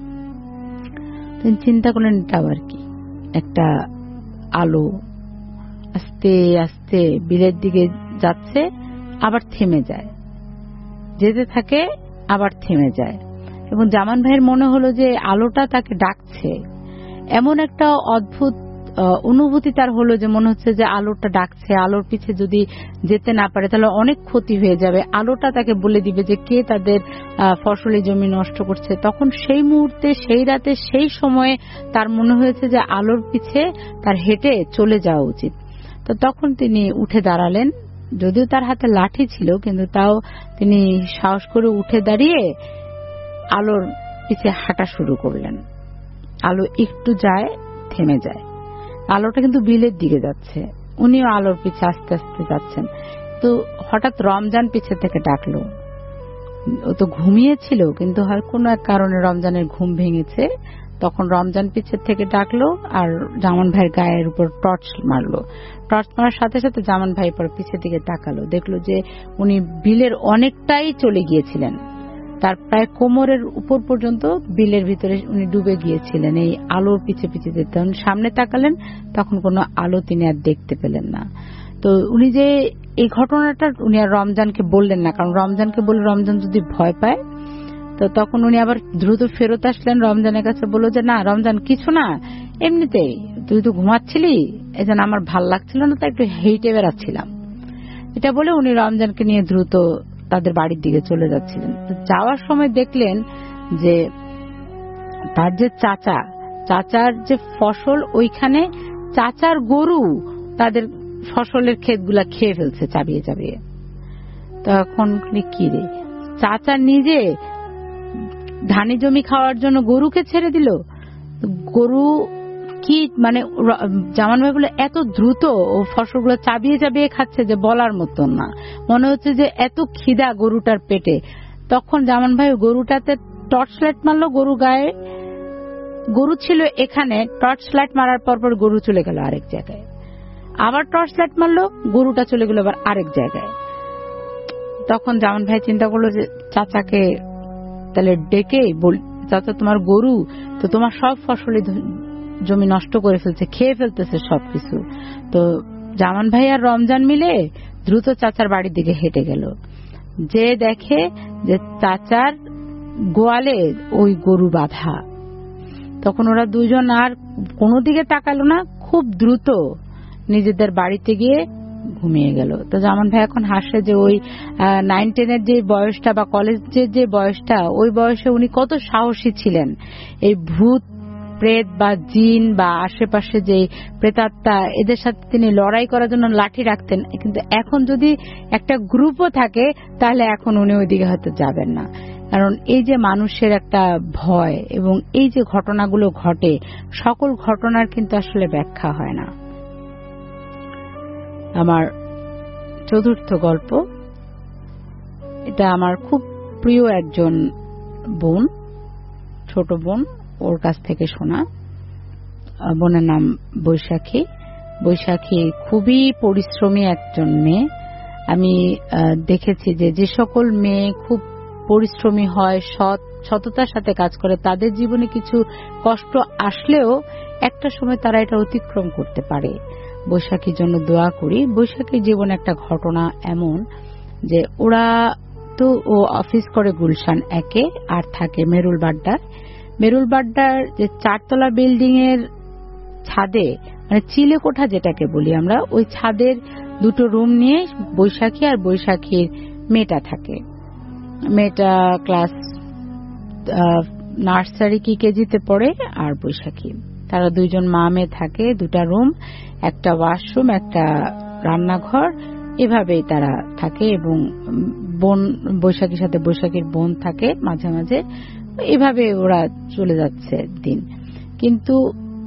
S2: চিন্তা করলেন এটা আবার কি, একটা আলো আস্তে আস্তে বিলের দিকে যাচ্ছে, আবার থেমে যায়, যেতে থাকে আবার থেমে যায়। এবং জামান ভাইয়ের মনে হলো যে আলোটা তাকে ডাকছে। এমন একটা অদ্ভুত অনুভূতি তার হলো যে মনে হচ্ছে যে আলোটা ডাকছে, আলোর পিছে যদি যেতে না পারে তাহলে অনেক ক্ষতি হয়ে যাবে। আলোটা তাকে বলে দিবে যে কে তাদের ফসলি জমি নষ্ট করছে। তখন সেই মুহূর্তে, সেই রাতে, সেই সময়ে তার মনে হয়েছে যে আলোর পিছে তার হেঁটে চলে যাওয়া উচিত। তো তখন তিনি উঠে দাঁড়ালেন, যদিও তার হাতে লাঠি ছিল, কিন্তু তাও তিনি সাহস করে উঠে দাঁড়িয়ে আলোর পিছে হাঁটা শুরু করলেন। আলো একটু যায়, থেমে যায়। আলোটা কিন্তু বিলের দিকে যাচ্ছে, উনিও আলোর পিছে আস্তে আস্তে যাচ্ছেন। তো হঠাৎ রমজান পিছে থেকে ডাকলো। ও তো ঘুমিয়েছিল, কিন্তু হয় কোনো এক কারণে রমজানের ঘুম ভেঙেছে। তখন রমজান পিছের থেকে ডাকলো আর জামান ভাইয়ের গায়ের উপর টর্চ মারলো। টর্চ মারার সাথে সাথে জামান ভাই পর পিছের দিকে তাকালো, দেখলো যে উনি বিলের অনেকটাই চলে গিয়েছিলেন, তার প্রায় কোমরের উপর পর্যন্ত বিলের ভিতরে উনি ডুবে গিয়েছিলেন। এই আলোর পিছে পিছে যেতে সামনে তাকালেন, তখন কোনো আলো তিনি আর দেখতে পেলেন না। তো উনি যে এই ঘটনাটা উনি আর রমজানকে বললেন না, কারণ রমজানকে বলে রমজান যদি ভয় পায়। তো তখন উনি আবার দ্রুত ফেরত আসলেন, রমজানের কাছে বলল যে না রমজান, কিছু না, এমনিতেই তুই তো ঘুমাচ্ছিলি, এই জন্য আমার ভাল লাগছিল না, তাই একটু হেঁটে বেড়াচ্ছিলাম। এটা বলে উনি রমজানকে নিয়ে দ্রুত তাদের বাড়ির দিকে চলে যাচ্ছিলেন। যাওয়ার সময় দেখলেন যে তার যে চাচা, চাচার যে ফসল, ওইখানে চাচার গরু তাদের ফসলের ক্ষেতগুলা খেয়ে ফেলছে চাবিয়ে চাবিয়ে। তখন কি রে, চাচা নিজে ধানি জমি খাওয়ার জন্য গরুকে ছেড়ে দিল। গরু কি মানে জামান ভাই বলে এত দ্রুত ও ফসলগুলো চাবিয়ে চাবিয়ে খাচ্ছে যে বলার মতন না, মনে হচ্ছে যে এত খিদা গরুটার পেটে। তখন জামান ভাই গরুটাতে টর্চ লাইট মারলো, গরু গায়ে, গরু ছিল এখানে, টর্চ লাইট মারার পর পর গরু চলে গেল আরেক জায়গায়, আবার টর্চ লাইট মারলো, গরুটা চলে গেল আবার আরেক জায়গায়। তখন জামান ভাই চিন্তা করলো যে চাচাকে তাহলে ডেকে বল, চাচা তোমার গরু তো তোমার সব ফসলি জমি নষ্ট করে ফেলছে, খেয়ে ফেলতেছে সবকিছু। তো জামান ভাই আর রমজান মিলে দ্রুত চাচার বাড়ির দিকে হেঁটে গেল, যে দেখে যে চাচার গোয়ালে ওই গরু বাঁধা। তখন ওরা দুজন আর কোনো দিকে তাকালো না, খুব দ্রুত নিজেদের বাড়িতে গিয়ে ঘুমিয়ে গেল। তো জামান ভাই এখন হাসে যে ওই নাইন টেনের যে বয়সটা বা কলেজের যে বয়সটা, ওই বয়সে উনি কত সাহসী ছিলেন। এই ভূত প্রেত বা জিন বা আশেপাশে যে প্রেতাত্মা, এদের সাথে তিনি লড়াই করার জন্য লাঠি রাখতেন। কিন্তু এখন যদি একটা গ্রুপও থাকে তাহলে এখন উনি ওইদিকে হয়তো যাবেন না, কারণ এই যে মানুষের একটা ভয় এবং এই যে ঘটনাগুলো ঘটে, সকল ঘটনার কিন্তু আসলে ব্যাখ্যা হয় না। আমার চতুর্থ গল্প, এটা আমার খুব প্রিয় একজন বোন, ছোট বোন, ওর কাছ থেকে শোনা। বোনের নাম বৈশাখী। বৈশাখী খুবই পরিশ্রমী একজন মেয়ে। আমি দেখেছি যে যে সকল মেয়ে খুব পরিশ্রমী হয়, সৎ সততার সাথে কাজ করে, তাদের জীবনে কিছু কষ্ট আসলেও একটা সময় তারা এটা অতিক্রম করতে পারে। বৈশাখীর জন্য দোয়া করি। বৈশাখীর জীবনে একটা ঘটনা এমন যে ওরা তো ও অফিস করে গুলশান একে আর থাকে মেরুল বাড্ডার। মেরুল বাড্ডার যে চারতলা বিল্ডিং এর ছাদে, মানে চিলে কোঠা যেটাকে বলি আমরা, ওই ছাদের দুটো রুম নিয়ে বৈশাখী আর বৈশাখীর মেয়েটা থাকে। মেয়েটা ক্লাস নার্সারি কি কেজিতে পড়ে, আর বৈশাখী, তারা দুইজন মা মেয়ে থাকে, দুটা রুম, একটা ওয়াশরুম, একটা রান্নাঘর, এভাবেই তারা থাকে। এবং বোন বৈশাখীর সাথে বৈশাখীর বোন থাকে মাঝে মাঝে, এভাবে ওরা চলে যাচ্ছে দিন। কিন্তু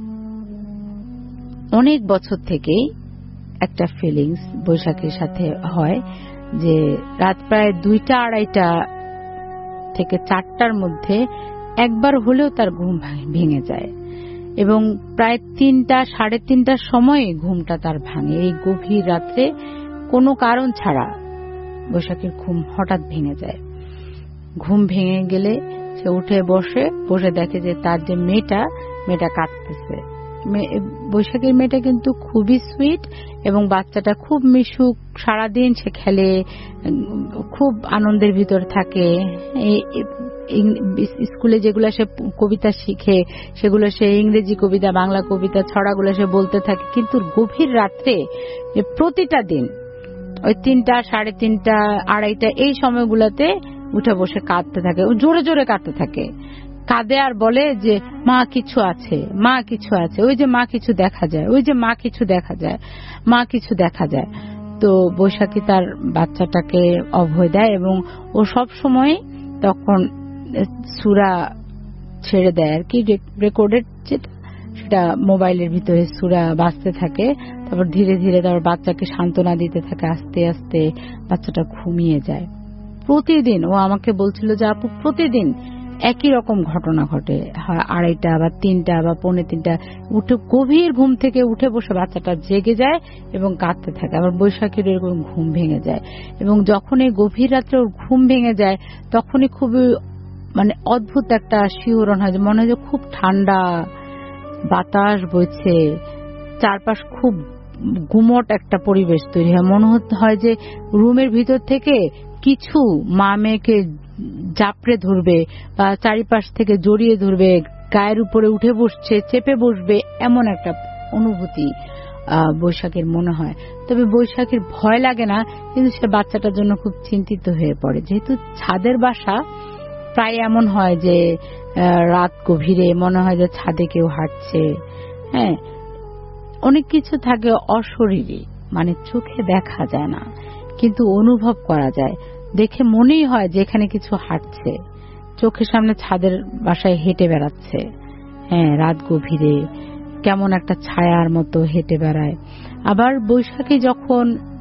S2: অনেক বছর থেকেই একটা ফিলিংস বৈশাখীর সাথে হয় যে রাত প্রায় দুইটা আড়াইটা থেকে চারটার মধ্যে একবার হলেও তার ঘুম ভেঙে যায়, এবং প্রায় তিনটা সাড়ে তিনটার সময় ঘুমটা তার ভাঙে। এই গভীর রাত্রে কোনো কারণ ছাড়া বৈশাখীর ঘুম হঠাৎ ভেঙে যায়। ঘুম ভেঙে গেলে সে উঠে বসে বসে দেখে যে তার যে মেয়েটা মেয়েটা কাঁদতেছে। বৈশাখীর মেয়েটা কিন্তু খুবই সুইট এবং বাচ্চাটা খুব মিশুক, সারাদিন সে খেলে, খুব আনন্দের ভিতর থাকে। স্কুলে যেগুলো সে কবিতা শিখে সেগুলো সে ইংরেজি কবিতা, বাংলা কবিতা, ছড়াগুলো সে বলতে থাকে। কিন্তু গভীর রাত্রে প্রতিটা দিন ওই তিনটা সাড়ে তিনটা আড়াইটা এই সময়গুলোতে উঠে বসে কাঁদতে থাকে, জোরে জোরে কাঁদতে থাকে। কাঁদে আর বলে যে মা কিছু আছে, মা কিছু আছে, ওই যে মা কিছু দেখা যায়, ওই যে মা কিছু দেখা যায়, মা কিছু দেখা যায়। তো বৈশাখী তার বাচ্চাটাকে অভয় দেয় এবং ও সব সময় তখন সূরা ছেড়ে দেয় আর কি, রেকর্ডেড যেটা, সেটা মোবাইলের ভিতরে সূরা বাজতে থাকে। তারপর ধীরে ধীরে তারপর বাচ্চাকে সান্ত্বনা দিতে থাকে, আস্তে আস্তে বাচ্চাটা ঘুমিয়ে যায়। প্রতিদিন ও আমাকে বলছিল যে আপু প্রতিদিন একই রকম ঘটনা ঘটে, আড়াইটা বা তিনটা বা পৌনে তিনটা উঠে গভীর ঘুম থেকে উঠে বসে বাচ্চাটা জেগে যায় এবং কাঁদতে থাকে। আবার বৈশাখীর এরকম ঘুম ভেঙে যায়, এবং যখন এই গভীর রাত্রে ওর ঘুম ভেঙে যায় তখনই খুবই মানে অদ্ভুত একটা শিহরণ হয়, মনে হয় যে খুব ঠান্ডা বাতাস বইছে, চারপাশ খুব গুমট একটা পরিবেশ তৈরি হয়। মনে হয় যে রুমের ভিতর থেকে কিছু মা মেয়েকে জাপড়ে ধরবে বা চারিপাশ থেকে জড়িয়ে ধরবে, গায়ের উপরে উঠে বসছে, চেপে বসবে, এমন একটা অনুভূতি বৈশাখীর মনে হয়। তবে বৈশাখীর ভয় লাগে না, কিন্তু সে বাচ্চাটার জন্য খুব চিন্তিত হয়ে পড়ে। যেহেতু ছাদের বাসা, প্রায় এমন হয় যে রাত গভীরে মনে হয় যে ছাদে কেউ হাঁটছে। হ্যাঁ, অনেক কিছু থাকে অশরীরী, মানে চোখে দেখা যায় না কিন্তু অনুভব করা যায়। দেখে মনেই হয় যে এখানে কিছু হাঁটছে, চোখের সামনে ছাদের বাসায় হেঁটে বেড়াচ্ছে। হ্যাঁ, রাত গভীরে কেমন একটা ছায়ার মতো হেঁটে বেড়ায়। আবার বৈশাখী যখন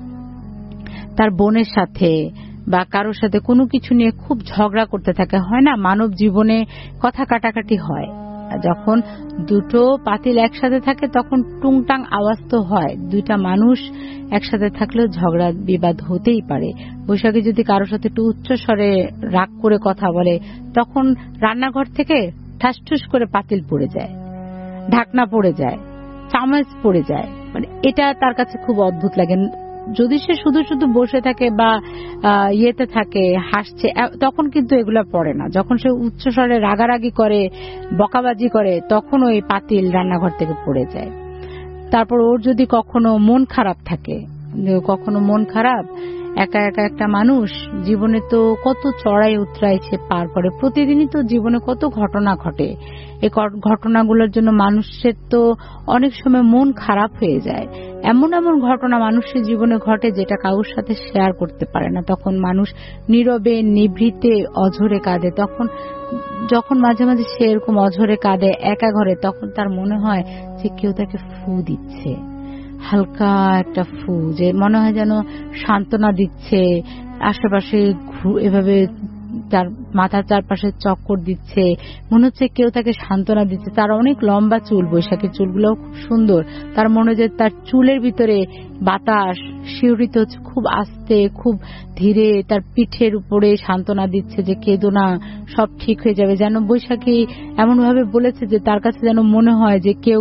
S2: তার বোনের সাথে বা কারোর সাথে কোনো কিছু নিয়ে খুব ঝগড়া করতে থাকে, হয় না মানব জীবনে কথা কাটাকাটি হয়, যখন দুটো পাতিল একসাথে থাকে তখন টুংটাং আওয়াজ তো হয়। দুইটা মানুষ একসাথে থাকলেও ঝগড়া বিবাদ হতেই পারে। বৈশাখী যদি কারোর সাথে একটু উচ্চ স্বরে রাগ করে কথা বলে তখন রান্নাঘর থেকে ঠাসঠুস করে পাতিল পড়ে যায়, ঢাকনা পড়ে যায়, চামচ পড়ে যায়। মানে এটা তার কাছে খুব অদ্ভুত লাগে। যদি সে শুধু শুধু বসে থাকে বা ইয়েতে থাকে হাসছে তখন কিন্তু এগুলা পড়ে না। যখন সে উচ্চস্বরে রাগারাগি করে বকাবাজি করে তখন ওই পাতিল রান্নাঘর থেকে পড়ে যায়। তারপর ওর যদি কখনো মন খারাপ থাকে, কখনো মন খারাপ, একা একা একটা মানুষ জীবনে তো কত চড়াই উতরাই সে পার করে, প্রতিদিনই তো জীবনে কত ঘটনা ঘটে। এই ঘটনাগুলোর জন্য মানুষের তো অনেক সময় মন খারাপ হয়ে যায়। এমন এমন ঘটনা মানুষের জীবনে ঘটে যেটা কারোর সাথে শেয়ার করতে পারে না। তখন মানুষ নীরবে নিভৃতে অঝরে কাঁদে। তখন যখন মাঝে মাঝে সে এরকম অঝরে কাঁদে একা ঘরে, তখন তার মনে হয় যে কেউ তাকে ফু দিচ্ছে, হালকা একটা ফু, যে মনে হয় যেন সান্ত্বনা দিচ্ছে, আশেপাশে এভাবে তার মাথার চারপাশে চক্কর দিচ্ছে, মনে হচ্ছে কেউ তাকে সান্ত্বনা দিচ্ছে। তার অনেক লম্বা চুল, বৈশাখীর চুলগুলো খুব সুন্দর। তার মনে হয় যে তার চুলের ভিতরে বাতাস শিহরিত হচ্ছে খুব আস্তে, খুব ধীরে, তার পিঠের উপরে সান্ত্বনা দিচ্ছে যে কেঁদো না, সব ঠিক হয়ে যাবে। যেন বৈশাখী এমন ভাবে বলেছে যে তার কাছে যেন মনে হয় যে কেউ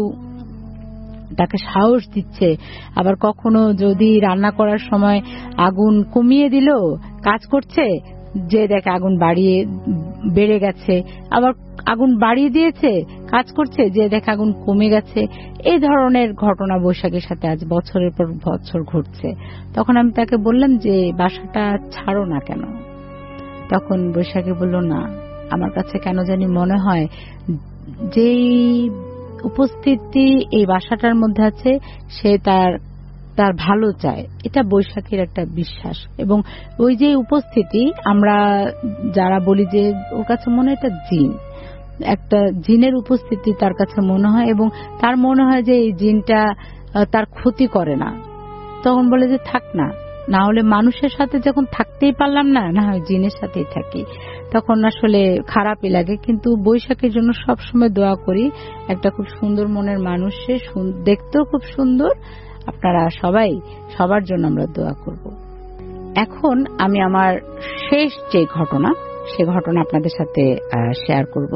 S2: তাকে সাহস দিচ্ছে। আবার কখনো যদি রান্না করার সময় আগুন কমিয়ে দিল, কাজ করছে, যে দেখে আগুন বাড়িয়ে বেড়ে গেছে, আবার আগুন বাড়িয়ে দিয়েছে, কাজ করছে, যে দেখে আগুন কমে গেছে। এই ধরনের ঘটনা বৈশাখীর সাথে আজ বছরের পর বছর ঘটছে। তখন আমি তাকে বললাম যে বাসাটা ছাড়ো না কেন? তখন বৈশাখী বলল, না, আমার কাছে কেন জানি মনে হয় যেই উপস্থিতি এই বাসাটার মধ্যে আছে সে তার তার ভালো চায়। এটা বৈশাখীর একটা বিশ্বাস। এবং ওই যে উপস্থিতি, আমরা যারা বলি যে ওর কাছে মনে হয় একটা জিন, একটা জিনের উপস্থিতি তার কাছে মনে হয়, এবং তার মনে হয় যে এই জিনটা তার ক্ষতি করে না। তখন বলে যে থাক না, না হলে মানুষের সাথে যখন থাকতেই পারলাম না, না হয় জিনের সাথেই থাকি। তখন আসলে খারাপই লাগে। কিন্তু বৈশাখীর জন্য সবসময় দোয়া করি, একটা খুব সুন্দর মনের মানুষ, সে দেখতেও খুব সুন্দর। আপনারা সবাই, সবার জন্য আমরা দোয়া করব। এখন আমি আমার শেষ যে ঘটনা, সে ঘটনা আপনাদের সাথে শেয়ার করব।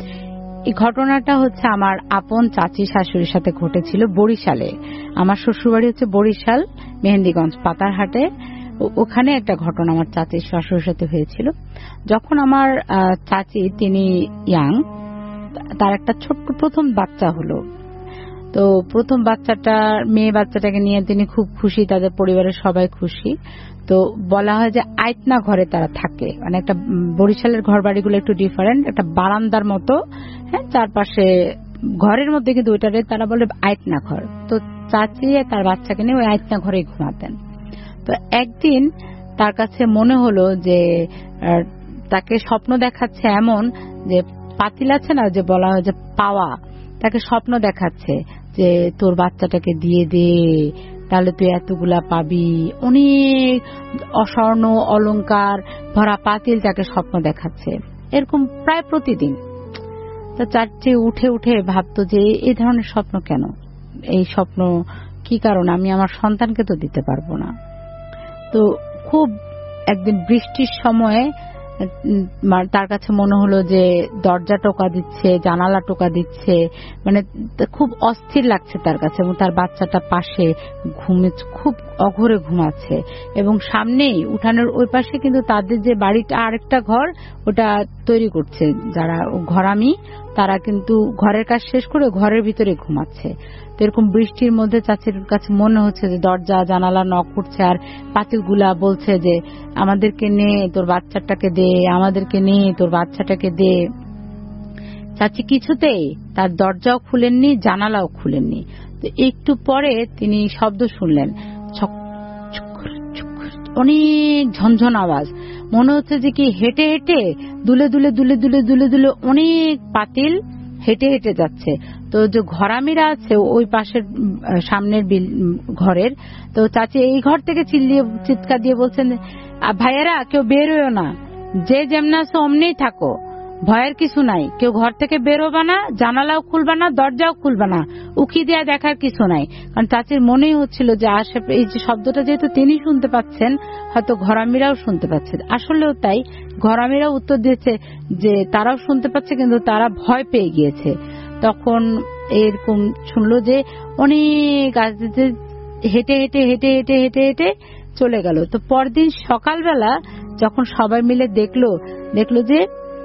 S2: এই ঘটনাটা হচ্ছে আমার আপন চাচি শাশুড়ির সাথে ঘটেছিল বরিশালে। আমার শ্বশুরবাড়ি হচ্ছে বরিশাল মেহেন্দিগঞ্জ পাতারহাটে। ওখানে একটা ঘটনা আমার চাচির শাশুড়ির সাথে হয়েছিল। যখন আমার চাচি, তিনি ইয়াং, তার একটা ছোট্ট প্রথম বাচ্চা হলো। তো প্রথম বাচ্চাটা, মেয়ে বাচ্চাটাকে নিয়ে তিনি খুব খুশি, তাদের পরিবারের সবাই খুশি। তো বলা হয় যে আয়তনা ঘরে তারা থাকে, মানে একটা বরিশালের ঘর বাড়িগুলো একটু ডিফারেন্ট, একটা বারান্দার মতো, হ্যাঁ, চারপাশে ঘরের মধ্যে, কিন্তু ওইটারে তারা বলে আয়তনা ঘর। তো চাচি তার বাচ্চাকে নিয়ে ওই আয়তনা ঘরেই ঘুমাতেন। তো একদিন তার কাছে মনে হলো যে তাকে স্বপ্ন দেখাচ্ছে এমন, যে পাতিল আছে না, যে বলা হয় যে পাওয়া, তাকে স্বপ্ন দেখাচ্ছে যে তোর বাচ্চাটাকে দিয়ে দে, তাহলে তুই এতগুলা পাবি। অনেক অস্বর্ণ অলংকার ভরা পাতিল তাকে স্বপ্ন দেখাচ্ছে, এরকম প্রায় প্রতিদিন। তা চারটে উঠে উঠে ভাবতো যে এই ধরনের স্বপ্ন কেন, এই স্বপ্ন কি কারণ, আমি আমার সন্তানকে তো দিতে পারবো না। তো খুব একদিন বৃষ্টির সময়ে তার কাছে মনে হলো যে দরজা টোকা দিচ্ছে, জানালা টোকা দিচ্ছে, মানে খুব অস্থির লাগছে তার কাছে। এবং তার বাচ্চাটা পাশে ঘুমে, খুব অঘরে ঘুমাচ্ছে। এবং সামনেই উঠানের ওই পাশে কিন্তু তাদের যে বাড়িটা, আরেকটা ঘর ওটা তৈরি করছে যারা ঘরামি, তারা কিন্তু ঘরের কাজ শেষ করে ঘরের ভিতরে ঘুমাচ্ছে। তো এরকম বৃষ্টির মধ্যে চাচির কাছে মনে হচ্ছে যে দরজা জানালা নক করছে, আর পাতিলগুলা বলছে যে আমাদেরকে নে, তোর বাচ্চাটাকে দে, আমাদেরকে নে, তোর বাচ্চাটাকে দে। চাচি কিছুতেই তার দরজাও খুলেননি, জানালাও খুলেননি। তো একটু পরে তিনি শব্দ শুনলেন, অনেক ঝনঝন আওয়াজ, মনে হচ্ছে যে কি হেঁটে হেঁটে দুলে দুলে দুলে দুলে দুলে দুলে অনেক পাতিল হেঁটে হেঁটে যাচ্ছে। তো যে ঘরামিরা আছে ওই পাশের সামনের ঘরের, তো চাচি এই ঘর থেকে চিল্লিয়ে চিৎকার দিয়ে বলছেন, ভাইয়েরা কেউ বের হইও না, যে যেমন আছো অমনেই থাকো, ভয়ের কিছু নাই, কেউ ঘর থেকে বেরোবা না, জানালাও খুলবা না, দরজাও খুলবা না, উকি দেয়া দেখার কিছু নাই। কারণ চাচির মনেই হচ্ছিল যে আশেপাশে এই যে শব্দটা যেহেতু তিনি শুনতে পাচ্ছেন, হয়তো ঘরামিরাও শুনতে পাচ্ছে। আসলেও তাই, ঘরামিরাও উত্তর দিয়েছে যে তারাও শুনতে পাচ্ছে, কিন্তু তারা ভয় পেয়ে গিয়েছে। তখন এরকম শুনলো যে অনেক হেঁটে হেঁটে হেঁটে হেঁটে হেঁটে হেঁটে চলে গেল। তো পরদিন সকালবেলা যখন সবাই মিলে দেখলো দেখলো যে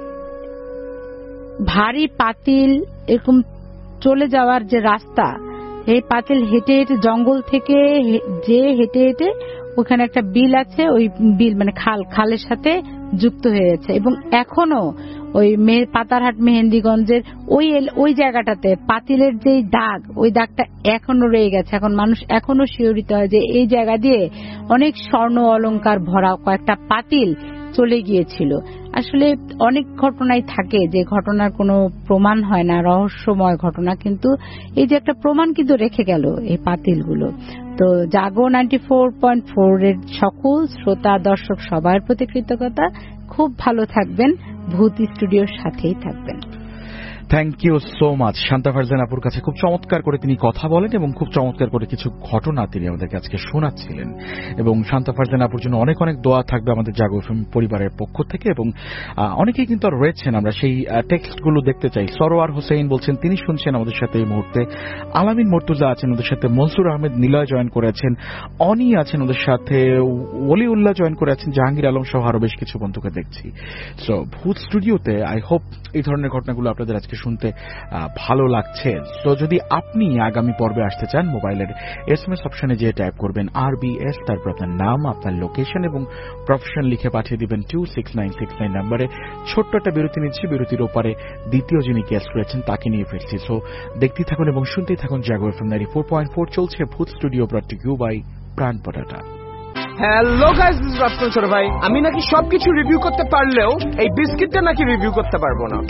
S2: ভারী পাতিল এরকম চলে যাওয়ার যে রাস্তা, এই পাতিল হেঁটে হেঁটে জঙ্গল থেকে যে হেঁটে হেঁটে ওখানে একটা বিল আছে, ওই বিল মানে খাল, খালের সাথে যুক্ত হয়েছে। এবং এখনো ওই পাতারহাট মেহেন্দিগঞ্জের ওই ওই জায়গাটাতে পাতিলের যে দাগ, ওই দাগটা এখনো রয়ে গেছে। এখন মানুষ এখনো শিহরিত হয় যে এই জায়গা দিয়ে অনেক স্বর্ণ অলংকার ভরা কয়েকটা পাতিল চলে গিয়েছিল। আসলে অনেক ঘটনাই থাকে যে ঘটনার কোনো প্রমাণ হয় না, রহস্যময় ঘটনা, কিন্তু এই যে একটা প্রমাণ কিন্তু রেখে গেল এই পাতিলগুলো। তো Jago ninety four point four এর সকল শ্রোতা দর্শক সবার প্রতি কৃতজ্ঞতা। খুব ভালো থাকবেন, ভূত স্টুডিওর সাথেই থাকবেন।
S1: Thank you so much. Shanta Farzana আপুর কাছে খুব চমৎকার করে তিনি কথা বলেন এবং খুব চমৎকার করে কিছু ঘটনা তিনি আমাদেরকে আজকে শোনাচ্ছিলেন। এবং শান্তা ফারজানা আপুর জন্য অনেক অনেক দোয়া থাকবে আমাদের জাগো এফএম পরিবারের পক্ষ থেকে। এবং অনেকেই কিন্তু আর রয়েছেন, আমরা সেই টেক্সটগুলো দেখতে চাই। সরোয়ার হোসেন বলছেন তিনি শুনছেন আমাদের সাথে এই মুহূর্তে, আলামিন মর্তুজা আছেন ওদের সাথে, মনসুর আহমেদ নিলয় জয়েন করেছেন, অনি আছেন ওদের সাথে, ওলিউল্লাহ জয়েন করে আছেন, জাহাঙ্গীর আলম সহ আরো বেশ কিছু বন্ধুকে দেখছি। সো ভূত স্টুডিওতে আই হোপ এই ধরনের ঘটনাগুলো আপনাদের আজকে শুনতে ভালো লাগছে। তো যদি আপনি আগামী পর্বে আসতে চান, মোবাইলের এসএমএস অপশনে যে টাইপ করবেন আর বি এস, তারপর আপনার নাম, আপনার লোকেশন এবং প্রফেশন লিখে পাঠিয়ে দিবেন two six nine six nine নাম্বারে। ছোট্ট একটা বিরতি নিচ্ছি, বিরতির ওপারে দ্বিতীয় যিনি গেস্ট রয়েছেন তাকে নিয়ে ফিরছি। সো দেখতেই থাকুন এবং শুনতেই থাকুন Jago FM ninety four point four. চলছে Bhoot studio, brought to you by Pran Potata.
S3: Hello guys, this is Rafsan ছোট ভাই। আমি নাকি সবকিছু রিভিউ করতে পারলেও এই বিস্কিটটা নাকি রিভিউ করতে পারবো না।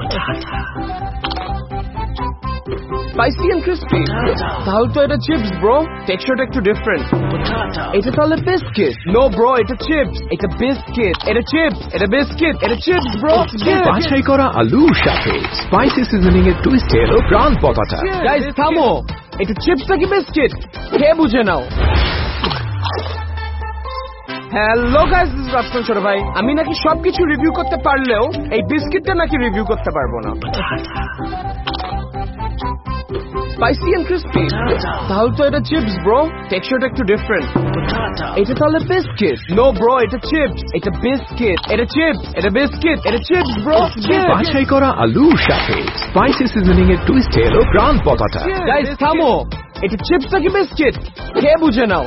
S3: স্পাইসি এন্ড ক্রিস্পি, তাহলে তো এটা চিপস ব্রো, টেক্সচারটা একটু ডিফারেন্ট। এটা তাহলে বিস্কিট? নো ব্রো, এটা চিপস, এটা বিস্কিট, এটা চিপস, এটা বিস্কিট, এটা চিপস ব্রো।
S4: বাছাই করা আলুর সাথে স্পাইসি সিজনিং এর টুইস্ট এলো প্রাণ পতাটা।
S3: গাইস থামো, এটা চিপস নাকি বিস্কিট কে বুঝে নাও। Hello guys, this is Rafsan ছোট ভাই। আমি নাকি সবকিছু রিভিউ করতে পারলেও এই বিস্কিটটা নাকি রিভিউ করতে পারবো না। স্পাইসি এন্ড ক্রিস্পি, তাহলে তো এটা চিপস ব্রো, টেক্সচারটা একটু ডিফারেন্ট। এটা তাহলে বিস্কিট? নো ব্রো, এটা চিপস, এটা বিস্কিট, এটা চিপস, এটা বিস্কিট, এটা চিপস ব্রো।
S4: বাছাই করা আলুর সাথে স্পাইসি সিজনিং এর টুইস্ট এলো প্রাণ পতাটা।
S3: গাইস থামো, এটা চিপস নাকি বিস্কিট কে বুঝে নাও।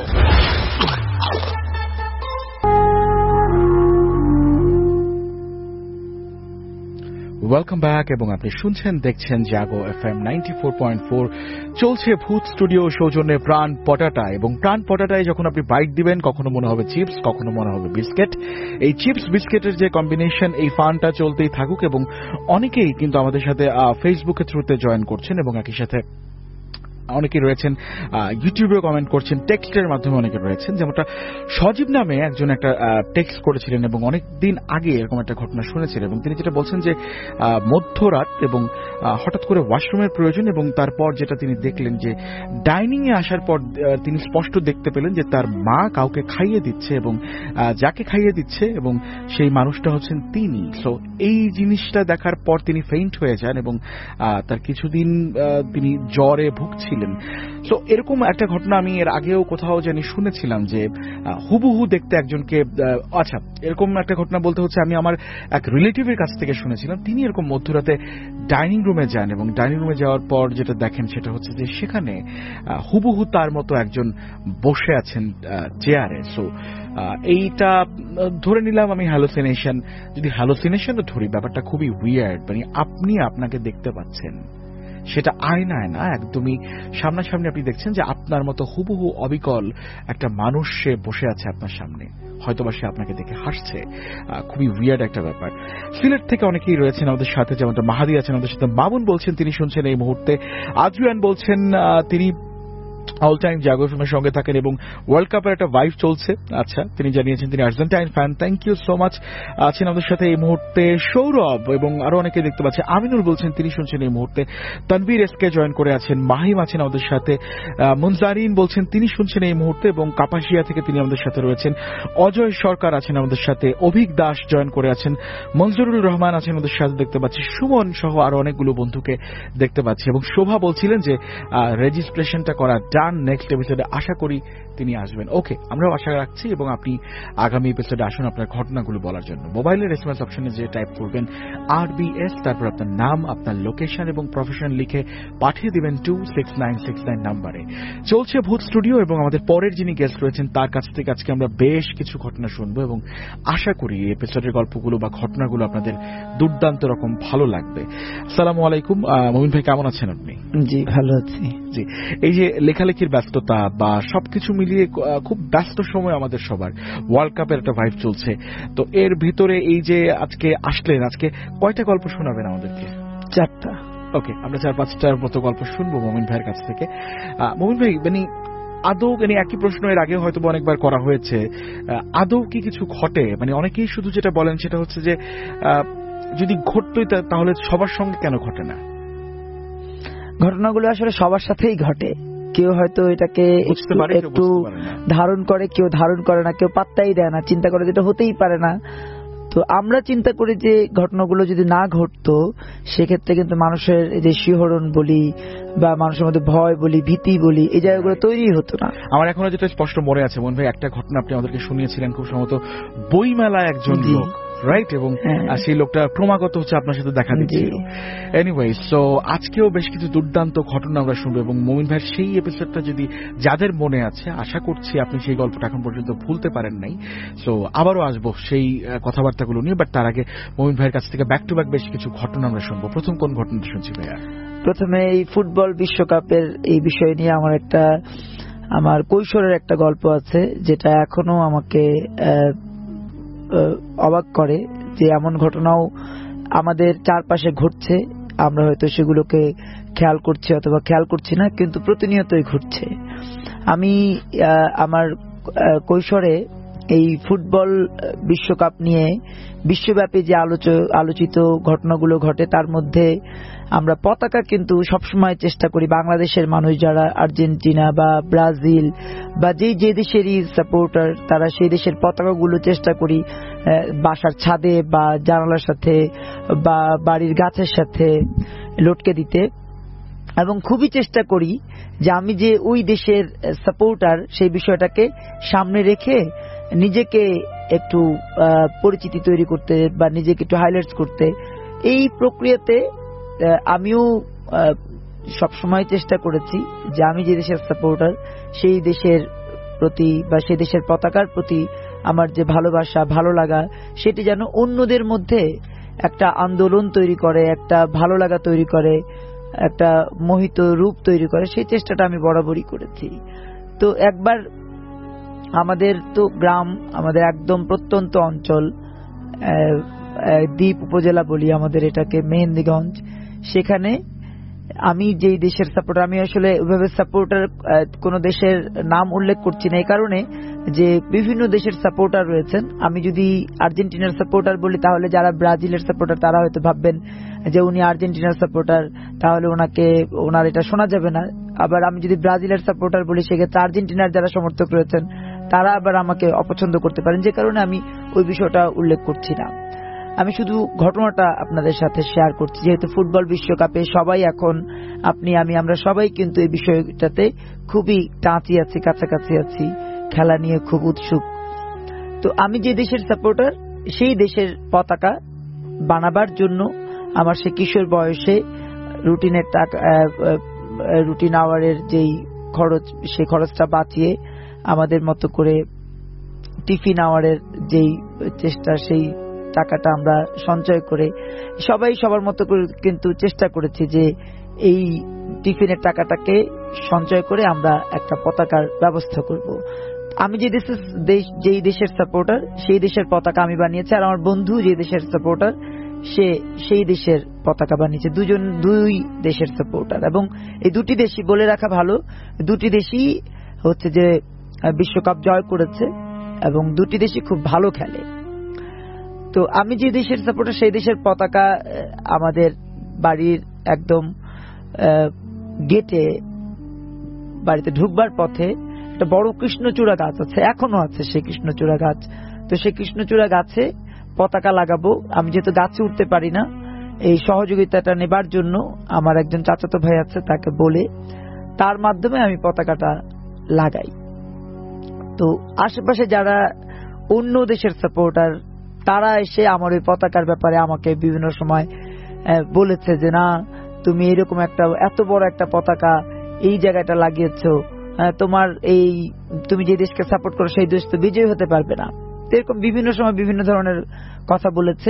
S1: ওয়েলকাম ব্যাক এবং আপনি শুনছেন দেখছেন Jago FM ninety four point four. চলছে ভূত স্টুডিও সৌজন্যে প্রাণ পটাটা। এবং প্রাণ পটাটায় যখন আপনি বাইট দিবেন, কখনো মনে হবে চিপস, কখনো মনে হবে বিস্কিট। এই চিপস বিস্কিটের যে কম্বিনেশন, এই ফানটা চলতেই থাকুক। এবং অনেকেই কিন্তু আমাদের সাথে ফেসবুকের থ্রুতে জয়েন করছেন এবং একই সাথে অনেকে রয়েছেন ইউটিউবে কমেন্ট করছেন, টেক্সটের মাধ্যমে অনেকে রয়েছেন। যেমনটা সজীব নামে একজন একটা টেক্সট করেছিলেন এবং অনেক দিন আগে এরকম একটা ঘটনা শুনেছিলেন। এবং তিনি যেটা বলছেন যে মধ্যরাত এবং হঠাৎ করে ওয়াশরুমের প্রয়োজন, এবং তারপর যেটা তিনি দেখলেন যে ডাইনিং এ আসার পর তিনি স্পষ্ট দেখতে পেলেন যে তার মা কাউকে খাইয়ে দিচ্ছে এবং যাকে খাইয়ে দিচ্ছে এবং সেই মানুষটা হচ্ছেন তিনি। সো এই জিনিসটা দেখার পর তিনি ফেইন্ট হয়ে যান এবং তার কিছুদিন তিনি জ্বরে ভুগছিলেন। সো এরকম একটা ঘটনা আমি এর আগেও কোথাও জানি শুনেছিলাম যে হুবহু দেখতে একজনকে, আচ্ছা এরকম একটা ঘটনা বলতে হচ্ছে আমি আমার এক রিলেটিভের কাছ থেকে শুনেছিলাম। তিনি এরকম মধ্যরাতে ডাইনিং রুমে যান এবং ডাইনিং রুমে যাওয়ার পর যেটা দেখেন সেটা হচ্ছে যে সেখানে হুবহু তার মতো একজন বসে আছেন চেয়ারে। সো এইটা ধরে নিলাম আমি হ্যালোসিনেশন। যদি হ্যালোসিনেশনও ধরি, ব্যাপারটা খুবই উইয়ার্ড। মানে আপনি আপনাকে দেখতে পাচ্ছেন, সেটা আয়নায় না, একদমই সামনাসামনি আপনি দেখছেন যে আপনার মতো হুবহু অবিকল একটা মানুষ সে বসে আছে আপনার সামনে, হয়তোবা সে আপনাকে দেখে হাসছে। খুবই উইয়ার্ড একটা ব্যাপার। সিলেট থেকে অনেকেই রয়েছেন আমাদের সাথে, যেমনটা মাহাদি আছেন আমাদের সাথে, মামুন বলছেন তিনি শুনছেন এই মুহূর্তে, আজরিয়ান বলছেন তিনি অল টাইম জাগো এফএম এর সঙ্গে থাকেন এবং ওয়ার্ল্ড কাপের একটা ভাইব চলছে। আচ্ছা, তিনি জানিয়েছেন তিনি Argentine fan. Thank you so much. আছেন আমাদের সাথে এই মুহূর্তে সৌরভ এবং আরো অনেকে দেখতে পাচ্ছি। আমিনুল বলছেন তিনি শুনছেন এই মুহূর্তে। তানভীর এসকে জয়েন করে আছেন। মাহিম আছেন আমাদের সাথে। মুনজারিন বলছেন তিনি শুনছেন এই মুহূর্তে এবং কাপাসিয়া থেকে তিনি আমাদের সাথে রয়েছেন। অজয় সরকার আছেন আমাদের সাথে। অভিক দাস জয়েন করে আছেন। মঞ্জুরুল রহমান আছেন আমাদের সাথে দেখতে পাচ্ছি। সুমন সহ আরো অনেকগুলো বন্ধুকে দেখতে পাচ্ছি এবং শোভা বলছিলেন যে রেজিস্ট্রেশনটা করা ডান, নেক্সট এপিসোডে আশা করি তিনি আসবেন। ওকে, আমরাও আশা রাখছি এবং আপনি আগামী এপিসোডে আসুন আপনার ঘটনাগুলো বলার জন্য। মোবাইলের এসএমএস অপশনে যে টাইপ করবেন আরবিএস, তারপর আপনার নাম, আপনার লোকেশন এবং প্রফেশন লিখে পাঠিয়ে দিবেন two six nine six nine নাম্বারে। চলছে ভূত স্টুডিও এবং আমাদের পরের যিনি গেস্ট রয়েছেন তার কাছ থেকে আজকে আমরা বেশ কিছু ঘটনা শুনবো এবং আশা করি এই এপিসোডের গল্পগুলো বা ঘটনাগুলো আপনাদের দুর্দান্ত রকম ভালো লাগবে। আসসালামু আলাইকুম মমিন ভাই, কেমন আছেন আপনি?
S5: জি, ভালো আছি।
S1: জি, এই যে লেখালেখির ব্যস্ততা বা সবকিছু মিলিয়ে খুব ব্যস্ত সময় আমাদের সবার, ওয়ার্ল্ড কাপের একটা ভাইব চলছে, তো এর ভিতরে এই যে আজকে আসলেন, আজকে কয়টা গল্প শোনাবেন আমাদেরকে?
S5: চারটা।
S1: ওকে, আমরা চার পাঁচটার মতো গল্প শুনবো মমিন ভাইয়ের কাছ থেকে। মমিন ভাই, মানে আদৌ মানে একই প্রশ্ন এর আগে হয়তো অনেকবার করা হয়েছে, আদৌ কি কিছু ঘটে? মানে অনেকেই শুধু যেটা বলেন সেটা হচ্ছে যে যদি ঘটতই তাহলে সবার সঙ্গে কেন ঘটে না?
S5: ঘটনাগুলো আসলে সবার সাথেই ঘটে। কেউ হয়তো এটাকে একটু ধারণ করে, কেউ ধারণ করে না, কেউ পাত্তাই দেয় না, চিন্তা করে যেটা হতেই পারে না। তো আমরা চিন্তা করি যে ঘটনাগুলো যদি না ঘটতো সেক্ষেত্রে কিন্তু মানুষের যে শিহরণ বলি বা মানুষের মধ্যে ভয় বলি, ভীতি বলি, এই জায়গাগুলো তৈরি হতো না।
S1: আমার এখনো যেটা স্পষ্ট মনে আছে মন ভাই, একটা ঘটনা আপনি আমাদেরকে শুনিয়েছিলেন খুব সম্ভবত বইমেলায় একজন লোক, রাইট? এবং সেই লোকটা ক্রমাগত হচ্ছে আপনার সাথে দেখা দিচ্ছিল। এনিওয়ে, সো আজকেও বেশ কিছু দুর্দান্ত ঘটনা আমরা শুনবো এবং মমিন ভাইয়ের সেই এপিসোডটা যদি যাদের মনে আছে, আশা করছি আপনি সেই গল্পটা এখন পর্যন্ত ভুলতে পারেন নাই। সো আবারও আসবো সেই কথাবার্তাগুলো নিয়ে, বাট তার আগে মমিন ভাইয়ের কাছ থেকে ব্যাক টু ব্যাক বেশ কিছু ঘটনা আমরা শুনবো। প্রথম কোন ঘটনাটা শুনছি ভাইয়া?
S5: প্রথমে এই ফুটবল বিশ্বকাপের এই বিষয় নিয়ে আমার একটা আমার কৈশোরের একটা গল্প আছে যেটা এখনো আমাকে অবাক করে, যে এমন ঘটনাও আমাদের চারপাশে ঘটছে, আমরা হয়তো সেগুলোকে খেয়াল করছি অথবা খেয়াল করছি না, কিন্তু প্রতিনিয়তই ঘটছে। আমি আমার কৈশোরে এই ফুটবল বিশ্বকাপ নিয়ে বিশ্বব্যাপী যে আলোচিত ঘটনাগুলো ঘটে তার মধ্যে আমরা পতাকা কিন্তু সবসময় চেষ্টা করি, বাংলাদেশের মানুষ যারা আর্জেন্টিনা বা ব্রাজিল বা যে যে দেশেরই সাপোর্টার তারা সেই দেশের পতাকাগুলো চেষ্টা করি বাসার ছাদে বা জানালার সাথে বা বাড়ির গাছের সাথে লটকে দিতে, এবং খুবই চেষ্টা করি যে আমি যে ওই দেশের সাপোর্টার সেই বিষয়টাকে সামনে রেখে নিজেকে একটু পরিচিতি তৈরি করতে বা নিজেকে একটু হাইলাইটস করতে। এই প্রক্রিয়াতে আমিও সবসময় চেষ্টা করেছি যে আমি যে দেশের সাপোর্টার সেই দেশের প্রতি বা সেই দেশের পতাকার প্রতি আমার যে ভালোবাসা, ভালো লাগা, সেটি যেন অন্যদের মধ্যে একটা আন্দোলন তৈরি করে, একটা ভালো লাগা তৈরি করে, একটা মোহিত রূপ তৈরি করে, সেই চেষ্টাটা আমি বরাবরই করেছি। তো একবার আমাদের তো গ্রাম, আমাদের একদম প্রত্যন্ত অঞ্চল, দ্বীপ উপজেলা বলি আমাদের এটাকে, মেহেন্দিগঞ্জ, সেখানে আমি যেই দেশের সাপোর্টার, আমি আসলে ওইভাবে সাপোর্টার কোন দেশের নাম উল্লেখ করছি না এই কারণে যে বিভিন্ন দেশের সাপোর্টার রয়েছেন। আমি যদি আর্জেন্টিনার সাপোর্টার বলি তাহলে যারা ব্রাজিলের সাপোর্টার তারা হয়তো ভাববেন যে উনি আর্জেন্টিনার সাপোর্টার, তাহলে ওনাকে ওনার এটা শোনা যাবে না। আবার আমি যদি ব্রাজিলের সাপোর্টার বলি সেক্ষেত্রে আর্জেন্টিনার যারা সমর্থক রয়েছেন তারা আবার আমাকে অপছন্দ করতে পারেন, যে কারণে আমি ওই বিষয়টা উল্লেখ করছি না। আমি শুধু ঘটনাটা আপনাদের সাথে শেয়ার করছি, যেহেতু ফুটবল বিশ্বকাপে সবাই এখন, আপনি আমি আমরা সবাই কিন্তু এই বিষয়টাতে খুবই টাঁচি আছি, কাছাকাছি আছি, খেলা নিয়ে খুব উৎসুক। তো আমি যে দেশের সাপোর্টার সেই দেশের পতাকা বানাবার জন্য আমার সে কিশোর বয়সে রুটিনের টাকা, রুটিন আওয়ারের যেই খরচ, সেই খরচটা বাঁচিয়ে আমাদের মতো করে টিফিন আওয়ারের যেই চেষ্টা, সেই টাকাটা আমরা সঞ্চয় করে সবাই সবার মতো করে কিন্তু চেষ্টা করেছি যে এই টিফিনের টাকাটাকে সঞ্চয় করে আমরা একটা পতাকার ব্যবস্থা করব। আমি যে দেশের দেশ যেই দেশের সাপোর্টার সেই দেশের পতাকা আমি বানিয়েছি, আর আমার বন্ধু যে দেশের সাপোর্টার সে সেই দেশের পতাকা বানিয়েছে। দুজন দুই দেশের সাপোর্টার, এবং এই দুটি দেশই বলে রাখা ভালো, দুটি দেশই হচ্ছে যে বিশ্বকাপ জয় করেছে এবং দুটি দেশই খুব ভালো খেলে। তো আমি যে দেশের সাপোর্টার সেই দেশের পতাকা আমাদের বাড়ির একদম গেটে, বাড়িতে ঢুকবার পথে একটা বড় কৃষ্ণচূড়া গাছ আছে, এখনো আছে সেই কৃষ্ণচূড়া গাছ। তো সেই কৃষ্ণচূড়া গাছে পতাকা লাগাবো। আমি যেহেতু গাছে উঠতে পারি না, এই সহযোগিতাটা নেবার জন্য আমার একজন চাচাতো ভাই আছে, তাকে বলে তার মাধ্যমে আমি পতাকাটা লাগাই। তো আশেপাশে যারা অন্য দেশের সাপোর্টার তারা এসে আমার ওই পতাকার ব্যাপারে আমাকে বিভিন্ন সময় বলেছে যে না, তুমি এরকম একটা এত বড় একটা পতাকা এই জায়গাটা লাগিয়েছো, তোমার এই তুমি যে দেশকে সাপোর্ট করো সেই দেশ তো বিজয়ী হতে পারবে না। এরকম বিভিন্ন সময় বিভিন্ন ধরনের কথা বলেছে।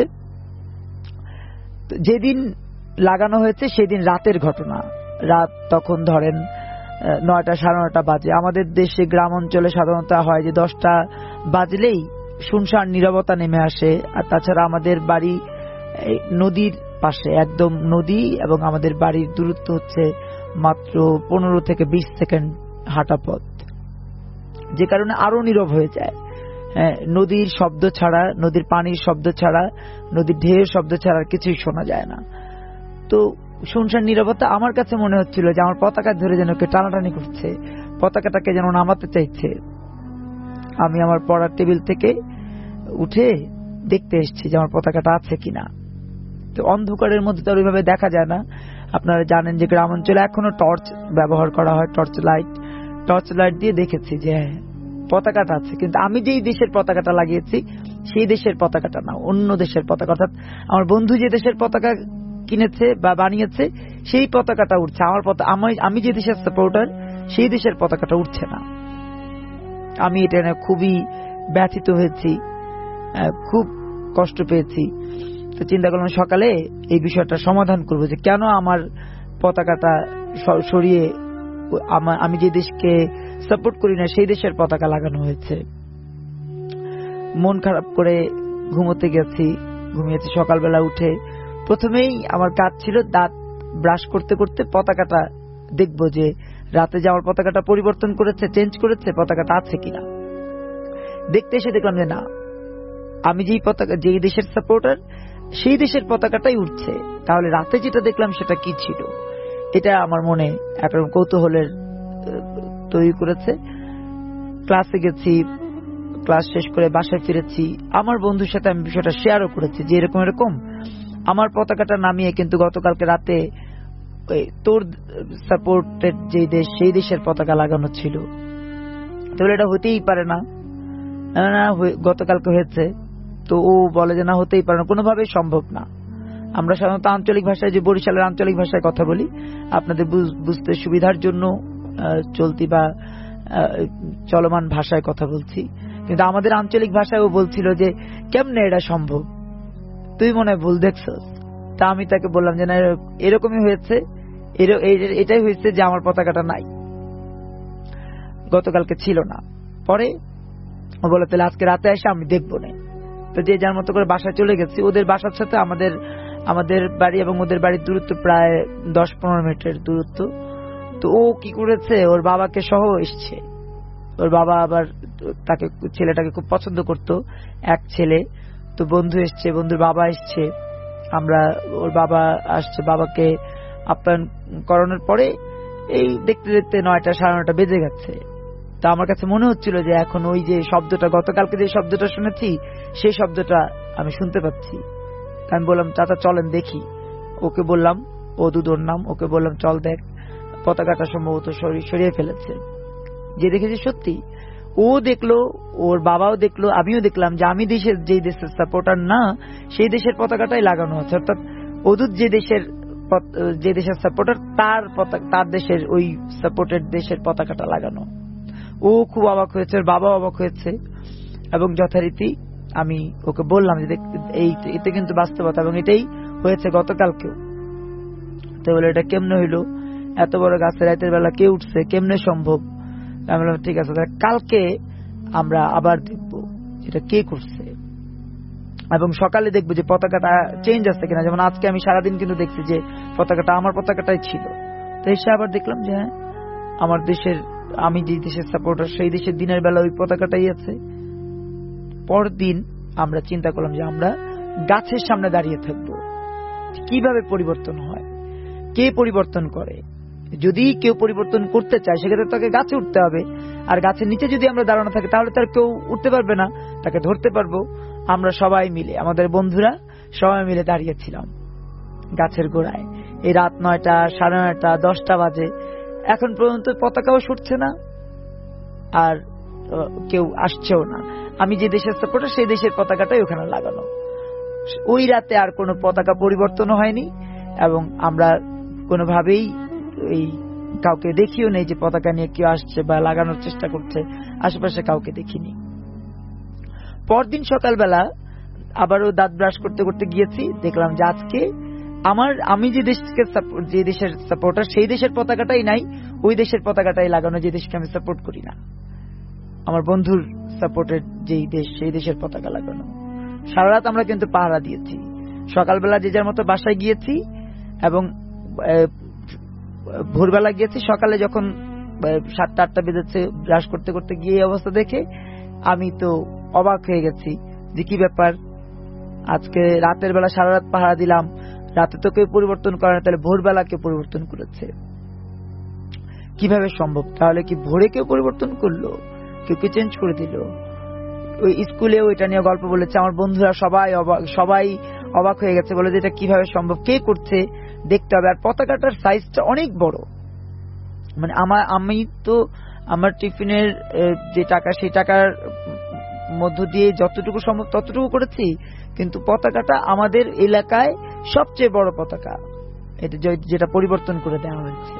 S5: যেদিন লাগানো হয়েছে সেদিন রাতের ঘটনা, রাত তখন ধরেন নয়টা সাড়ে নয়টা বাজে। আমাদের দেশে গ্রাম অঞ্চলে সাধারণত হয় যে দশটা বাজলেই শুনশান নীরবতা নেমে আসে। আর তাছাড়া আমাদের বাড়ি নদীর পাশে, একদম নদী, এবং আমাদের বাড়ির দূরত্ব হচ্ছে মাত্র পনেরো থেকে বিশ সেকেন্ড হাঁটা পথ, যে কারণে আরো নীরব হয়ে যায়। নদীর শব্দ ছাড়া, নদীর পানির শব্দ ছাড়া, নদীর ঢেউয়ের শব্দ ছাড়া কিছুই শোনা যায় না। তো শুনশান নীরবতা। আমার কাছে মনে হচ্ছিল যে আমার পতাকা ধরে যেন কেউ টানাটানি করছে, পতাকাটাকে যেন নামাতে চাইছে। আমি আমার পড়ার টেবিল থেকে উঠে দেখতে এসেছি যে আমার পতাকাটা আছে কিনা। তো অন্ধকারের মধ্যে তো ওইভাবে দেখা যায় না। আপনারা জানেন যে গ্রাম অঞ্চলে এখনো টর্চ ব্যবহার করা হয়, টর্চ লাইট। টর্চ লাইট দিয়ে দেখেছি যে পতাকাটা আছে, কিন্তু আমি যেই দেশের পতাকাটা লাগিয়েছি সেই দেশের পতাকাটা না, অন্য দেশের পতাকা। অর্থাৎ আমার বন্ধু যে দেশের পতাকা কিনেছে বা বানিয়েছে সেই পতাকাটা উঠছে, আমার পতাকা আমি যে দেশের সাপোর্টার সেই দেশের পতাকাটা উঠছে না। আমি এটা নিয়ে খুবই ব্যথিত হয়েছি, খুব কষ্ট পেয়েছি। তো চিন্তা করলাম সকালে এই বিষয়টা সমাধান করব, যে কেন আমার পতাকাটা সরিয়ে আমি যে দেশকে সাপোর্ট করি না সেই দেশের পতাকা লাগানো হয়েছে। মন খারাপ করে ঘুমোতে গেছি, ঘুমিয়েছি। সকালবেলা উঠে প্রথমেই আমার কাজ ছিল দাঁত ব্রাশ করতে করতে পতাকাটা দেখবো যে রাতে যে আমার পতাকাটা পরিবর্তন করেছে, চেঞ্জ করেছে, পতাকাটা আছে কিনা। দেখতে এসে দেখলাম যে না, আমি যেই পতাকা যেই দেশের সাপোর্টার সেই দেশের পতাকাটাই উঠছে। তাহলে রাতে যেটা দেখলাম সেটা কি ছিল, এটা আমার মনে একরকম কৌতূহলের তৈরি করেছে। ক্লাসে গেছি, ক্লাস শেষ করে বাসায় ফিরেছি। আমার বন্ধুর সাথে আমি বিষয়টা শেয়ারও করেছি যে এরকম এরকম আমার পতাকাটা নামিয়ে কিন্তু গতকালকে রাতে তোর সাপোর্টেড যে দেশ সেই দেশের পতাকা লাগানো ছিল। তাহলে এটা হতেই পারে না, না গতকালকে হয়েছে। তো ও বলে যে না, হতেই পারে না, কোনোভাবেই সম্ভব না। আমরা সাধারণত আঞ্চলিক ভাষায়, যে বরিশালের আঞ্চলিক ভাষায় কথা বলি, আপনাদের বুঝতে সুবিধার জন্য চলতি বা চলমান ভাষায় কথা বলছি, কিন্তু আমাদের আঞ্চলিক ভাষায় ও বলছিল যে কেমনে এটা সম্ভব, তুই মনে হয় ভুল দেখছস। তা আমি তাকে বললাম যে না, এরকমই হয়েছে, এটাই হয়েছে যে আমার পতাকাটা নাই, গতকালকে ছিল না। পরে ও বলে তাহলে আজকে রাতে এসে আমি দেখবো না। তো যে যার মতো করে বাসায় চলে গেছি। ওদের বাসার সাথে আমাদের আমাদের বাড়ি এবং ওদের বাড়ির দূরত্ব প্রায় দশ পনেরো মিনিটের দূরত্ব। তো ও কি করেছে, ওর বাবাকে সহ এসছে। ওর বাবা আবার তাকে ছেলেটাকে খুব পছন্দ করতো, এক ছেলে। তো বন্ধু এসছে, বন্ধুর বাবা এসছে, আমরা ওর বাবা আসছে, বাবাকে আপ্যায়ন করানোর পরে এই দেখতে দেখতে নয়টা সাড়ে নয়টা বেজে গেছে। তা আমার কাছে মনে হচ্ছিল যে এখন ওই যে শব্দটা, গতকালকে যে শব্দটা শুনেছি সেই শব্দটা আমি শুনতে পাচ্ছি। আমি বললাম চাচা চলেন দেখি। ওকে বললাম, ও দুদোর নাম, ওকে বললাম চল দেখ, পতাকাটা সম্ভবত সরিয়ে ফেলেছে। যে দেখেছি সত্যি, ও দেখলো, ওর বাবাও দেখলো, আমিও দেখলাম যে আমি দেশের যে দেশের সাপোর্টার না সেই দেশের পতাকাটাই লাগানো হচ্ছে। অর্থাৎ অদূত যে দেশের যে দেশের সাপোর্টার তার পতাকা, তার দেশের ওই সাপোর্টেড দেশের পতাকাটা লাগানো। ও খুব অবাক হয়েছে, ওর বাবা অবাক হয়েছে, এবং যথারীতি আমি ওকে বললাম যে এই এতে কিন্তু বাস্তবতা, এবং এটাই হয়েছে গতকালকেও। তো বলে এটা কেমনে হইলো, এত বড় গাছে রাতের বেলা কে উঠছে, কেমনে সম্ভব? আমি বললাম ঠিক আছে, কালকে আমরা আবার দেখবো এটা কে করছে, এবং সকালে দেখবো যে পতাকাটা চেঞ্জ আছে কিনা। যেমন আজকে আমি সারাদিন কিন্তু দেখছি যে পতাকাটা আমার পতাকাটাই ছিল। তো এসে আবার দেখলাম যে হ্যাঁ, আমার দেশের, আমি যে দেশের সাপোর্টার সেই দেশের দিনের বেলা ওই পতাকাটাই আছে। পরদিন আমরা চিন্তা করলাম যে আমরা গাছের সামনে দাঁড়িয়ে থাকবো, কিভাবে পরিবর্তন হয়, কে পরিবর্তন করে। যদি কেউ পরিবর্তন করতে চায় সেক্ষেত্রে তাকে গাছে উঠতে হবে, আর গাছের নিচে যদি আমরা দাঁড়ানো থাকি তাহলে তার কেউ উঠতে পারবে না, তাকে ধরতে পারবো। আমরা সবাই মিলে, আমাদের বন্ধুরা সবাই মিলে দাঁড়িয়েছিলাম গাছের গোড়ায়। এই রাত নয়টা, সাড়ে নয়টা, দশটা বাজে, এখন পর্যন্ত পতাকাও সরছে না আর কেউ আসছেও না। আমি যে দেশের সাপোর্টার সেই দেশের পতাকাটাই ওখানে লাগানো। ওই রাতে আর কোনো পতাকা পরিবর্তন হয়নি, এবং আমরা কোনোভাবেই এই কাউকে দেখিও নেই যে পতাকা নিয়ে কেউ আসছে বা লাগানোর চেষ্টা করছে, আশেপাশে কাউকে দেখিনি। পরদিন সকালবেলা আবারও দাঁত ব্রাশ করতে করতে গিয়েছি, দেখলাম যে আজকে আমার, আমি যে দেশকে যে দেশের সাপোর্টার সেই দেশের পতাকাটাই নাই, ওই দেশের পতাকাটাই লাগানো যে দেশকে আমি সাপোর্ট করি না। আমার বন্ধুর সাপোর্টের যেই দেশ সেই দেশের পতাকা লাগানো। সারা রাত আমরা কিন্তু পাহারা দিয়েছি। সকালবেলা যে যার মতো বাসায় গিয়েছি, এবং ভোরবেলা গিয়েছি। সকালে যখন সাতটা আটটা বেজেছে, ব্রাশ করতে করতে গিয়ে এই অবস্থা দেখে আমি তো অবাক হয়ে গেছি যে কি ব্যাপার, আজকে রাতের বেলা সারা রাত পাহারা দিলাম, রাতে তো কেউ পরিবর্তন করে না, তাহলে ভোরবেলা কেউ পরিবর্তন করেছে, কিভাবে সম্ভব? তাহলে কি ভোরে কেউ পরিবর্তন করলো, কেউ কে চেঞ্জ করে দিল? ওই স্কুলে ওইটা নিয়ে গল্প বলেছে, আমার বন্ধুরা সবাই অবাক, সবাই অবাক হয়ে গেছে, বলে যে এটা কিভাবে সম্ভব, কে করছে, দেখতে হবে। আর পতাকাটার সাইজটা অনেক বড়, মানে আমার, আমি তো আমার টিফিনের যে টাকা সেই টাকার মধ্য দিয়ে যতটুকু সম্ভব ততটুকু করেছি, কিন্তু পতাকাটা আমাদের এলাকায় সবচেয়ে বড় পতাকা, এটা যেটা পরিবর্তন করে দেওয়া হয়েছে।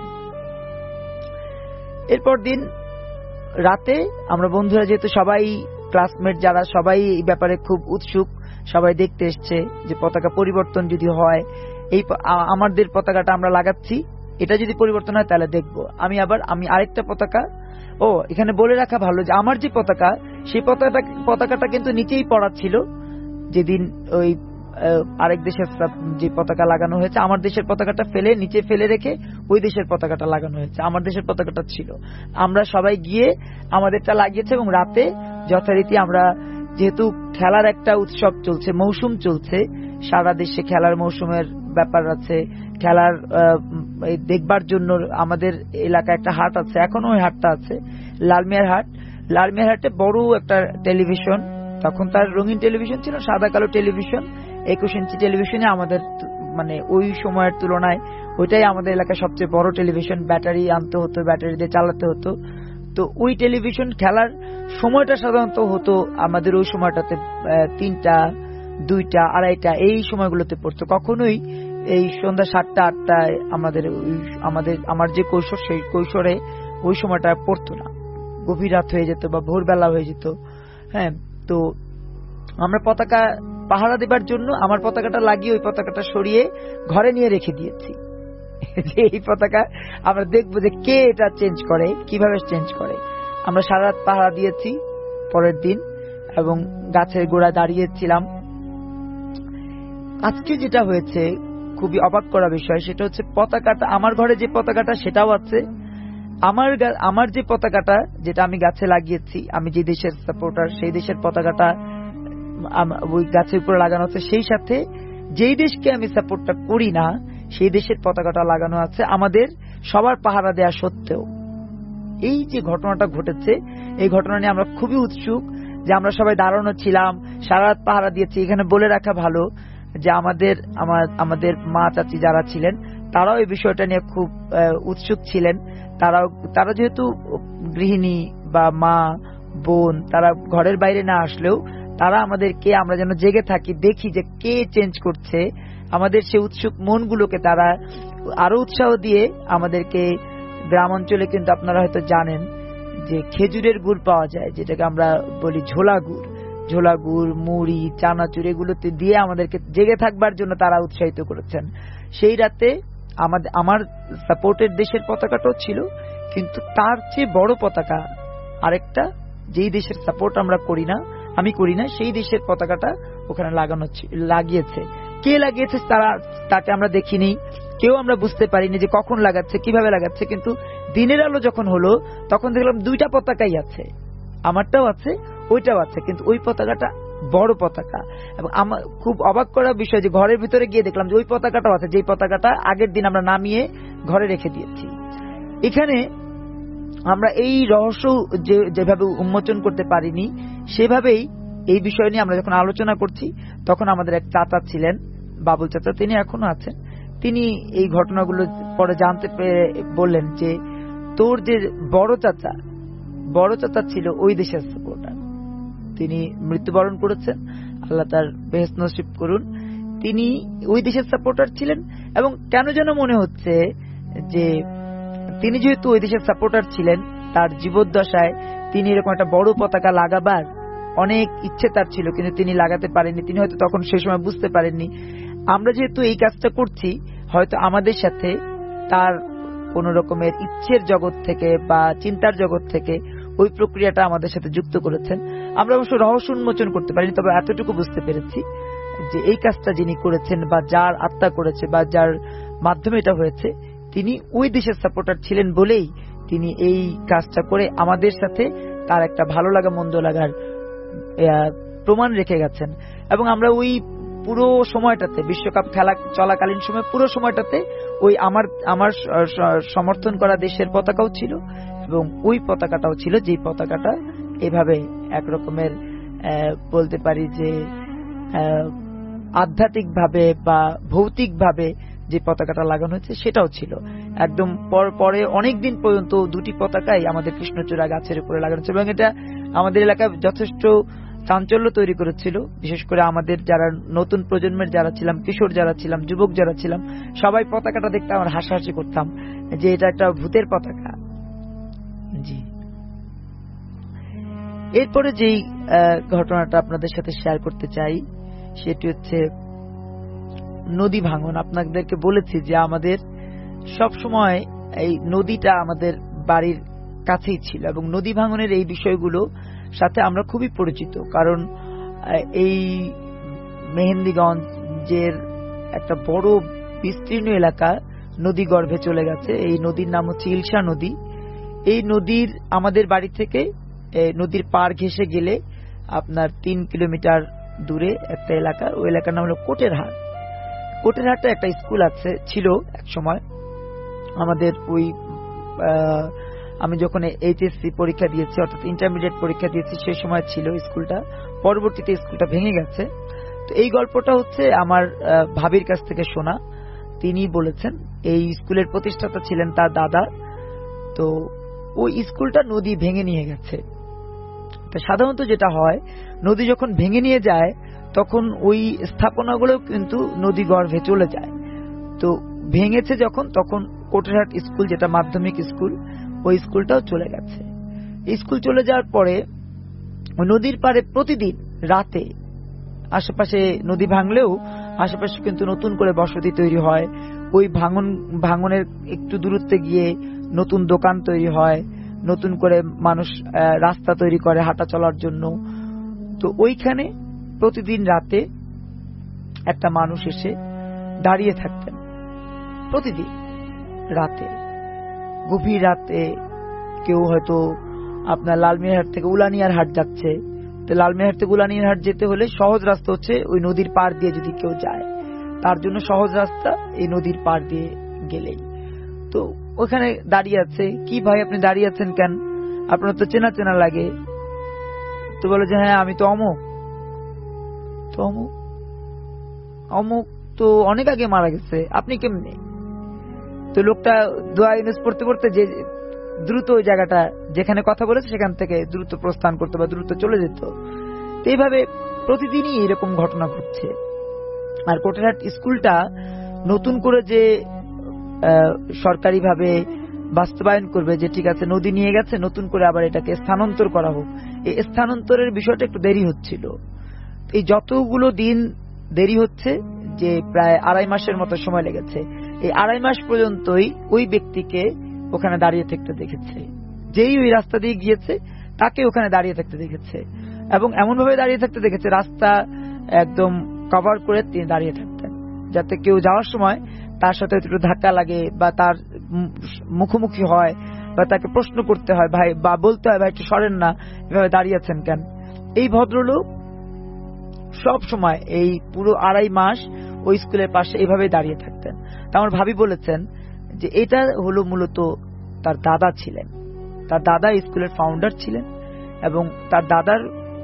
S5: এরপর দিন রাতে আমরা বন্ধুরা, যেহেতু সবাই ক্লাসমেট যারা, সবাই এই ব্যাপারে খুব উৎসুক, সবাই দেখতে এসছে যে পতাকা পরিবর্তন যদি হয়, এই আমাদের পতাকাটা আমরা লাগাচ্ছি, এটা যদি পরিবর্তন হয় তাহলে দেখবো। আমি আবার আমি আরেকটা পতাকা, ও এখানে বলে রাখা ভালো যে আমার যে পতাকা সেই পতাকাটা পতাকাটা কিন্তু নিচেই পড়া ছিল যেদিন ওই আরেক দেশের যে পতাকা লাগানো হয়েছে, আমার দেশের পতাকাটা ফেলে নিচে ফেলে রেখে ওই দেশের পতাকাটা লাগানো হয়েছে, আমার দেশের পতাকাটা ছিল। আমরা সবাই গিয়ে আমাদেরটা লাগিয়েছে, এবং রাতে যথারীতি আমরা, যেহেতু খেলার একটা উৎসব চলছে, মৌসুম চলছে, সারা দেশে খেলার মৌসুমের ব্যাপার আছে, খেলার দেখবার জন্য আমাদের এলাকায় একটা হাট আছে, এখনো ওই হাটটা আছে, লালমিয়ার হাট। লালমিয়ার হাটে বড় একটা টেলিভিশন, তখন তার রঙিন টেলিভিশন ছিল, সাদা কালো টেলিভিশন, একুশ ইঞ্চি টেলিভিশনে আমাদের, মানে ওই সময়ের তুলনায় ওইটাই আমাদের এলাকায় সবচেয়ে বড় টেলিভিশন। ব্যাটারি আনতে হতো, ব্যাটারি দিয়ে চালাতে হতো। তো ওই টেলিভিশন খেলার সময়টা সাধারণত হতো আমাদের ওই সময়টাতে তিনটা, দুইটা, আড়াইটা এই সময়গুলোতে পড়তো। কখনোই এই সন্ধ্যা সাতটা আটটায় আমাদের আমাদের আমার যে কৈশোর সেই কৈশোরে ওই সময়টা পড়তো না, গভীর রাত হয়ে যেত বা ভোরবেলা হয়ে যেত। হ্যাঁ, তো আমরা পতাকা পাহারা দেবার জন্য আমার পতাকাটা লাগিয়ে ওই পতাকাটা সরিয়ে ঘরে নিয়ে রেখে দিয়েছি, যে এই পতাকা আমরা দেখবো যে কে এটা চেঞ্জ করে, কিভাবে চেঞ্জ করে। আমরা সারা রাত পাহারা দিয়েছি পরের দিন, এবং গাছের গোড়ায় দাঁড়িয়েছিলাম। আজকে যেটা হয়েছে খুবই অবাক করা বিষয়, সেটা হচ্ছে পতাকাটা, আমার ঘরে যে পতাকাটা সেটাও আছে, আমার আমার যে পতাকাটা যেটা আমি গাছে লাগিয়েছি, আমি যে দেশের সাপোর্টার সেই দেশের পতাকাটা ওই গাছের উপরে লাগানো আছে, সেই সাথে যেই দেশকে আমি সাপোর্টটা করি না সেই দেশের পতাকাটা লাগানো আছে, আমাদের সবার পাহারা দেয়া সত্ত্বেও। এই যে ঘটনাটা ঘটেছে, এই ঘটনা নিয়ে আমরা খুবই উৎসুক, যে আমরা সবাই দাঁড়ানো ছিলাম, সারা রাত পাহারা দিয়েছি। এখানে বলে রাখা ভালো যে আমাদের আমাদের মা চাচি যারা ছিলেন তারাও এই বিষয়টা নিয়ে খুব উৎসুক ছিলেন। তারাও তারা যেহেতু গৃহিণী বা মা বোন, তারা ঘরের বাইরে না আসলেও তারা আমাদেরকে, আমরা যেন জেগে থাকি, দেখি যে কে চেঞ্জ করছে, আমাদের সেই উৎসুক মনগুলোকে তারা আরো উৎসাহ দিয়ে আমাদেরকে, গ্রাম অঞ্চলে কিন্তু আপনারা হয়তো জানেন যে খেজুরের গুড় পাওয়া যায়, যেটাকে আমরা বলি ঝোলা গুড়, ঝোলা গুড়, মুড়ি, চানাচুর, এগুলোতে দিয়ে আমাদেরকে জেগে থাকবার জন্য তারা উৎসাহিত করেছেন। সেই রাতে আমাদের আমার সাপোর্টের দেশের পতাকাটাও ছিল, কিন্তু তার চেয়ে বড় পতাকা আরেকটা, যেই দেশের সাপোর্ট আমরা করি না, আমি করি না, সেই দেশের পতাকাটা ওখানে লাগানো লাগিয়েছে। কে লাগিয়েছে তারা তাকে আমরা দেখিনি, কেউ আমরা বুঝতে পারিনি যে কখন লাগাচ্ছে, কিভাবে লাগাচ্ছে। কিন্তু দিনের আলো যখন হলো তখন দেখলাম দুইটা পতাকাই আছে, আমারটাও আছে, ওইটাও আছে, কিন্তু ওই পতাকাটা বড় পতাকা। এবং আমার খুব অবাক করার বিষয় যে ঘরের ভিতরে গিয়ে দেখলাম যে ওই পতাকাটাও আছে, যেই পতাকাটা আগের দিন আমরা নামিয়ে ঘরে রেখে দিয়েছি। এখানে আমরা এই রহস্য যেভাবে উন্মোচন করতে পারিনি, সেভাবেই এই বিষয় নিয়ে আমরা যখন আলোচনা করছি তখন আমাদের এক চাচা ছিলেন, বাবুল চাচা, তিনি এখনো আছেন। তিনি এই ঘটনাগুলো পরে জানতে পেরে বললেন যে তোর যে বড় চাচা বড় চাচা ছিল ওই দেশের সাপোর্টার, তিনি মৃত্যুবরণ করেছেন, আল্লাহ তার বেহেশত নসিব করুন। তিনি ওই দেশের সাপোর্টার ছিলেন এবং কেন যেন মনে হচ্ছে যে তিনি যেহেতু ওই দেশের সাপোর্টার ছিলেন, তার জীবদ্দশায় তিনি এরকম একটা বড় পতাকা লাগাবার অনেক ইচ্ছে তার ছিল, কিন্তু তিনি লাগাতে পারেননি। তিনি হয়তো তখন সেই সময় বুঝতে পারেননি। আমরা যেহেতু এই কাজটা করছি, হয়তো আমাদের সাথে তার কোন রকমের ইচ্ছের জগৎ থেকে বা চিন্তার জগৎ থেকে ওই প্রক্রিয়াটা আমাদের সাথে যুক্ত করেছেন। আমরা অবশ্য রহস্য উন্মোচন করতে পারিনি, তবে এতটুকু বুঝতে পেরেছি যে এই কাজটা যিনি করেছেন বা যার আত্মা করেছে বা যার মাধ্যমে এটা হয়েছে, তিনি ওই দেশের সাপোর্টার ছিলেন বলেই তিনি এই কাজটা করে আমাদের সাথে তার একটা ভালো লাগা মন্দ লাগার প্রমাণ রেখে গেছেন। এবং আমরা ওই পুরো সময়টাতে, বিশ্বকাপ খেলা চলাকালীন সময় পুরো সময়টাতে ওই আমার আমার সমর্থন করা দেশের পতাকাও ছিল এবং ওই পতাকাটাও ছিল, যে পতাকাটা এভাবে একরকমের বলতে পারি যে আধ্যাত্মিক ভাবে বা ভৌতিক ভাবে যে পতাকাটা লাগানো হয়েছে সেটাও ছিল। একদম পরে অনেকদিন পর্যন্ত দুটি পতাকাই আমাদের কৃষ্ণচূড়া গাছের উপরে লাগানো ছিল এবং এটা আমাদের এলাকায় যথেষ্ট চাঞ্চল্য তৈরি করেছিল। বিশেষ করে আমাদের যারা নতুন প্রজন্মের যারা ছিলাম, কিশোর যারা ছিলাম, যুবক যারা ছিলাম, সবাই পতাকাটা দেখতে আমরা হাসাহাসি করতাম যে এটা একটা ভূতের পতাকা। জি, এরপরে যেই ঘটনাটা আপনাদের সাথে শেয়ার করতে চাই সেটি হচ্ছে নদী ভাঙন। আপনাদেরকে বলেছি যে আমাদের সব সময় এই নদীটা আমাদের বাড়ির কাছেই ছিল এবং নদী ভাঙনের এই বিষয়গুলো সাথে আমরা খুবই পরিচিত, কারণ এই মেহেন্দিগঞ্জের একটা বড় বিস্তীর্ণ এলাকা নদী গর্ভে চলে গেছে। এই নদীর নাম হচ্ছে ইলশা নদী। এই নদীর আমাদের বাড়ি থেকে নদীর পার ঘেঁষে গেলে আপনার তিন কিলোমিটার দূরে একটা এলাকা, ওই এলাকার নাম হলো কোটেরহাট। কোটেরহাটে একটা স্কুল আছে, ছিল এক সময় আমাদের ওই আমি যখন এইচএসসি পরীক্ষা দিয়েছি অর্থাৎ ইন্টারমিডিয়েট পরীক্ষা দিয়েছি সেই সময় ছিল স্কুলটা। পরবর্তীতে স্কুলটা ভেঙে গেছে। তো এই গল্পটা হচ্ছে আমার ভাবির কাছ থেকে শোনা। তিনি বলেছেন এই স্কুলের প্রতিষ্ঠাতা ছিলেন তার দাদা। তো ওই স্কুলটা নদী ভেঙে নিয়ে গেছে। তো সাধারণত যেটা হয়, নদী যখন ভেঙে নিয়ে যায় তখন ওই স্থাপনাগুলো কিন্তু নদী গর্ভে চলে যায়। তো ভেঙেছে যখন, তখন কোটেরহাট স্কুল যেটা মাধ্যমিক স্কুল, ওই স্কুলটাও চলে গেছে। স্কুল চলে যাওয়ার পরে নদীর পাড়ে প্রতিদিন রাতে আশেপাশে নদী ভাঙলেও আশেপাশে কিন্তু নতুন করে বসতি তৈরি হয়। ওই ভাঙন ভাঙনের একটু দূরত্বে গিয়ে নতুন দোকান তৈরি হয়, নতুন করে মানুষ রাস্তা তৈরি করে হাঁটা চলার জন্য। তো ওইখানে প্রতিদিন রাতে একটা মানুষ এসে দাঁড়িয়ে থাকতেন, প্রতিদিন রাতে, গভীর রাতে। কেউ হয়তো আপনার লালমিয়ারহাট থেকে উলানিয়ার হাট যাচ্ছে, তো লালমিয়ারহাট থেকে উলানিয়ার হাট যেতে হলে সহজ রাস্তা হচ্ছে ওই নদীর পার দিয়ে যদি কেউ যায়, তার জন্য সহজ রাস্তা এই নদীর পার দিয়ে গেলেই। তো ওখানে দাঁড়িয়ে আছে। কি ভাই আপনি দাঁড়িয়ে আছেন কেন, আপনার তো চেনা চেনা লাগে। তো বলে যে হ্যাঁ আমি তো অমুক। তো অমুক অমুক তো অনেক আগে মারা গেছে, আপনি কেমনে? তো লোকটা দোয়া ইউনুস পড়তে পড়তে যে দ্রুত ওই জায়গাটা যেখানে কথা বলেছে সেখান থেকে দ্রুত প্রস্থান করতে বা দ্রুত চলে যেত। তো এইভাবে প্রতিদিনই এরকম ঘটনা ঘটছে। আর কোটেরহাট স্কুলটা নতুন করে যে সরকারিভাবে বাস্তবায়ন করবে যে ঠিক আছে নদী নিয়ে গেছে, নতুন করে আবার এটাকে স্থানান্তর করা হোক, এই স্থানান্তরের বিষয়টা একটু দেরি হচ্ছিল। এই যতগুলো দিন দেরি হচ্ছে, যে প্রায় আড়াই মাসের মতো সময় লেগেছে, এই আড়াই মাস পর্যন্তই ওই ব্যক্তিকে ওখানে দাঁড়িয়ে থাকতে দেখেছে। যেই ওই রাস্তা দিয়ে গিয়েছে তাকে ওখানে দাঁড়িয়ে থাকতে দেখেছে, এবং এমন ভাবে দাঁড়িয়ে থাকতে দেখেছে রাস্তা একদম কভার করে তিনি দাঁড়িয়ে থাকতেন, যাতে কেউ যাওয়ার সময় তার সাথে একটু ধাক্কা লাগে বা তার মুখোমুখি হয় বা তাকে প্রশ্ন করতে হয় ভাই, বা বলতে হয় ভাই একটু সরেন না, এভাবে দাঁড়িয়ে আছেন কেন। এই ভদ্রলোক সব সময় এই পুরো আড়াই মাস ওই স্কুলের পাশে এইভাবে দাঁড়িয়ে থাকতেন। তা আমার ভাবি বলেছেন যে এটা হলো মূলত তার দাদা ছিলেন, তার দাদা স্কুলের ফাউন্ডার ছিলেন, এবং তার দাদার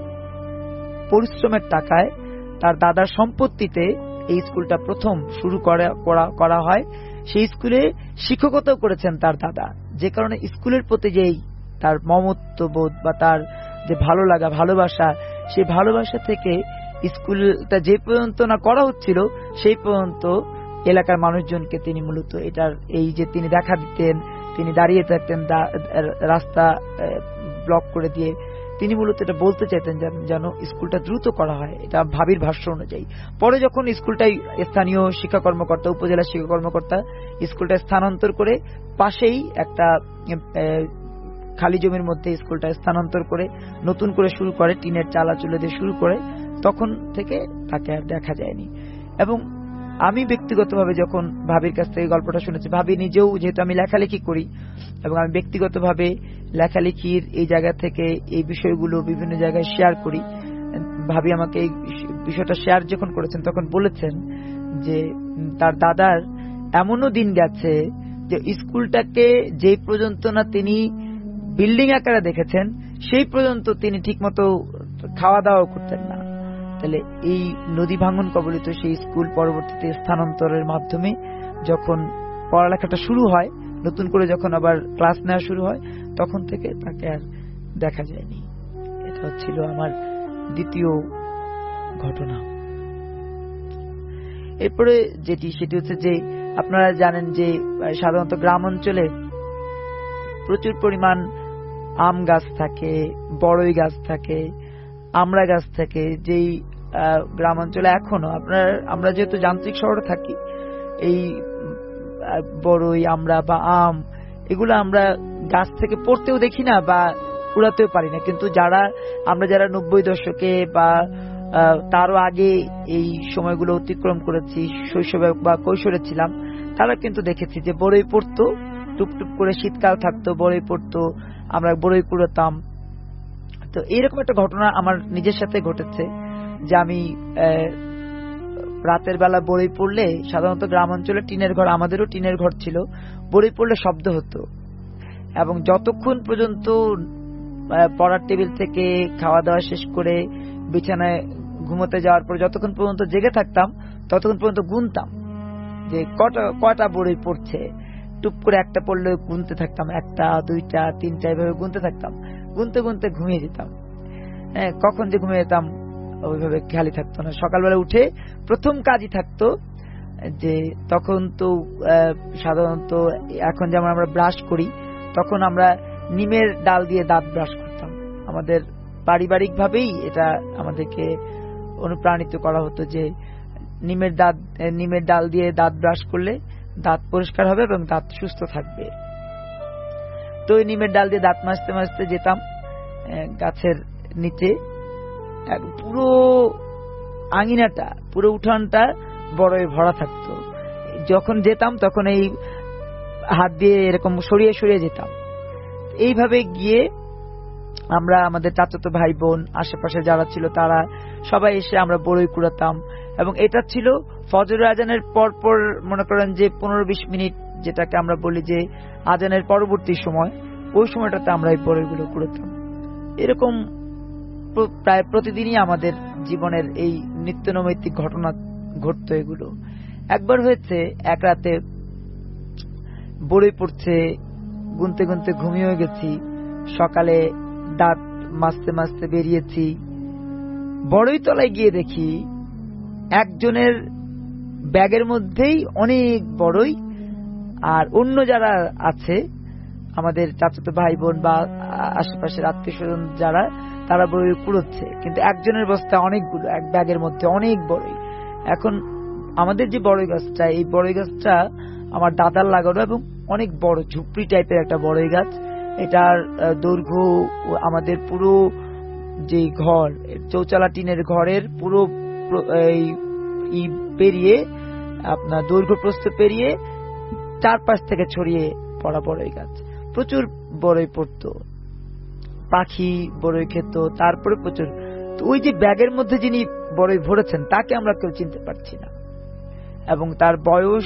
S5: পরিশ্রমের টাকায় তার দাদার সম্পত্তিতে এই স্কুলটা প্রথম শুরু করা হয়। সেই স্কুলে শিক্ষকতাও করেছেন তার দাদা, যে কারণে স্কুলের প্রতি যেই তার মমত্ববোধ বা তার যে ভালো লাগা ভালোবাসা, সেই ভালোবাসা থেকে স্কুলটা যে পর্যন্ত না করা হচ্ছিল সেই পর্যন্ত এলাকার মানুষজনকে তিনি মূলত এটার এই যে তিনি দেখা দিতেন, তিনি দাঁড়িয়ে থাকতেন রাস্তা ব্লক করে দিয়ে, তিনি মূলত এটা বলতে চাইতেন যেন স্কুলটা দ্রুত করা হয়, এটা ভাবির ভাষ্য অনুযায়ী। পরে যখন স্কুলটাই স্থানীয় শিক্ষা কর্মকর্তা, উপজেলা শিক্ষা কর্মকর্তা স্কুলটা স্থানান্তর করে পাশেই একটা খালি জমির মধ্যে স্কুলটা স্থানান্তর করে নতুন করে শুরু করে, টিনের চালা চুলে দিয়ে শুরু করে, তখন থেকে তাকে আর দেখা যায়নি। এবং আমি ব্যক্তিগতভাবে যখন ভাবির কাছ থেকে গল্পটা শুনেছি, ভাবি নিজেও যেহেতু আমি লেখালেখি করি এবং আমি ব্যক্তিগতভাবে লেখালেখির এই জায়গা থেকে এই বিষয়গুলো বিভিন্ন জায়গায় শেয়ার করি, ভাবি আমাকে এই বিষয়টা শেয়ার যখন করেছেন তখন বলেছেন যে তার দাদার এমনও দিন গেছে যে স্কুলটাকে যে পর্যন্ত না তিনি বিল্ডিং আকারে দেখেছেন সেই পর্যন্ত তিনি ঠিকমতো খাওয়া দাওয়া করতেন না। তাহলে এই নদী ভাঙন কবলিত সেই স্কুল পরবর্তীতে স্থানান্তরের মাধ্যমে যখন পড়ালেখাটা শুরু হয়, নতুন করে যখন আবার ক্লাস নেওয়া শুরু হয়, তখন থেকে তাকে আর দেখা যায়নি। এটা ছিল আমার দ্বিতীয় ঘটনা। এরপরে যেটি সেটি হচ্ছে যে আপনারা জানেন যে সাধারণত গ্রাম অঞ্চলে প্রচুর পরিমাণ আম গাছ থাকে, বড়ই গাছ থাকে, আমড়া গাছ থাকে, যেই গ্রাম অঞ্চলে এখনো আপনার আমরা যেহেতু যান্ত্রিক শহরে থাকি, এই বড়ই আমড়া বা আম এগুলো আমরা গাছ থেকে পড়তেও দেখি না বা কুড়াতেও পারি না, কিন্তু যারা আমরা যারা নব্বই দশকে বা তারও আগে এই সময়গুলো অতিক্রম করেছি, শৈশবে বা কৈশোরে ছিলাম, তারা কিন্তু দেখেছি যে বড়ই পড়তো, টুপটুপ করে শীতকাল থাকতো, বড়ই পড়তো, আমরা বড়ই কুড়াতাম। তো এইরকম একটা ঘটনা আমার নিজের সাথে ঘটেছে যে আমি রাতের বেলা বড়ই পড়লে, সাধারণত গ্রাম অঞ্চলে টিনের ঘর, আমাদেরও টিনের ঘর ছিল, বড়ই পড়লে শব্দ হতো, এবং যতক্ষণ পর্যন্ত পড়ার টেবিল থেকে খাওয়া দাওয়া শেষ করে বিছানায় ঘুমোতে যাওয়ার পর যতক্ষণ পর্যন্ত জেগে থাকতাম ততক্ষণ পর্যন্ত গুনতাম যে কটা কটা বড়ই পড়ছে। টুপ করে একটা পড়লে গুনতে থাকতাম, একটা দুইটা তিনটা এইভাবে গুনতে থাকতাম, গুনতে গুনতে ঘুমিয়ে যেতাম। হ্যাঁ, কখন যে ঘুমিয়ে যেতাম ওইভাবে খেয়ালই থাকতো না। সকালবেলা উঠে প্রথম কাজই থাকতো যে তখন তো সাধারণত এখন যেমন আমরা ব্রাশ করি, তখন আমরা নিমের ডাল দিয়ে দাঁত ব্রাশ করতাম। আমাদের পারিবারিক ভাবেই এটা আমাদেরকে অনুপ্রাণিত করা হতো যে নিমের দাঁত নিমের ডাল দিয়ে দাঁত ব্রাশ করলে দাঁত পরিষ্কার হবে এবং দাঁত সুস্থ থাকবে। তো ওই নিমের ডাল দিয়ে দাঁত মাজতে মাজতে যেতাম গাছের নিচে, পুরো আঙিনাটা পুরো উঠানটা বড়ই ভরা থাকতো। যখন যেতাম তখন এই হাত দিয়ে এরকম সরিয়ে সরিয়ে যেতাম। এইভাবে গিয়ে আমরা আমাদের চাচাতো ভাই বোন আশেপাশে যারা ছিল তারা সবাই এসে আমরা বড়ই কুড়াতাম, এবং এটা ছিল ফজর আজানের পর পর, মনে করেন যে পনেরো বিশ মিনিট যেটাকে আমরা বলি যে আজানের পরবর্তী সময়, ওই সময়টাতে আমরা এই বড়ইগুলো কুড়াতাম। এরকম প্রায় প্রতিদিনই আমাদের জীবনের এই নিত্য নৈমিত্তিক ঘটনা ঘটতো। এগুলো একবার হয়েছে, এক রাতে বড়ই পড়ছে, গুনতে গুনতে ঘুমিয়ে গেছি, সকালে দাঁত মাজতে মাজতে বেরিয়েছি, বড়ই তলায় গিয়ে দেখি একজনের ব্যাগের মধ্যেই অনেক বড়ই, আর অন্য যারা আছে আমাদের চাচাতো ভাই বোন বা আশেপাশের আত্মীয় স্বজন যারা, তারা বড়ই কুড়োচ্ছে, কিন্তু একজনের বস্তা অনেকগুলো, এক ব্যাগের মধ্যে অনেক বড়ই। এখন আমাদের যে বড়ই গাছটা, এই বড়ই গাছটা আমার দাদার লাগানো এবং অনেক বড় ঝুপড়ি টাইপের একটা বড়ই গাছ। এটার দৈর্ঘ্য আমাদের পুরো যে ঘর, চৌচালা টিনের ঘরের পুরো এই পেরিয়ে আপনার দৈর্ঘ্য প্রস্থ পেরিয়ে চারপাশ থেকে ছড়িয়ে পড়া বড়ই গাছ। প্রচুর বড়ই পড়তো, পাখি বড়ই খেত, তারপরে প্রচুর। তো ওই যে ব্যাগের মধ্যে যিনি বড়ই ভরেছেন তাকে আমরা কেউ চিনতে পারছি না, এবং তার বয়স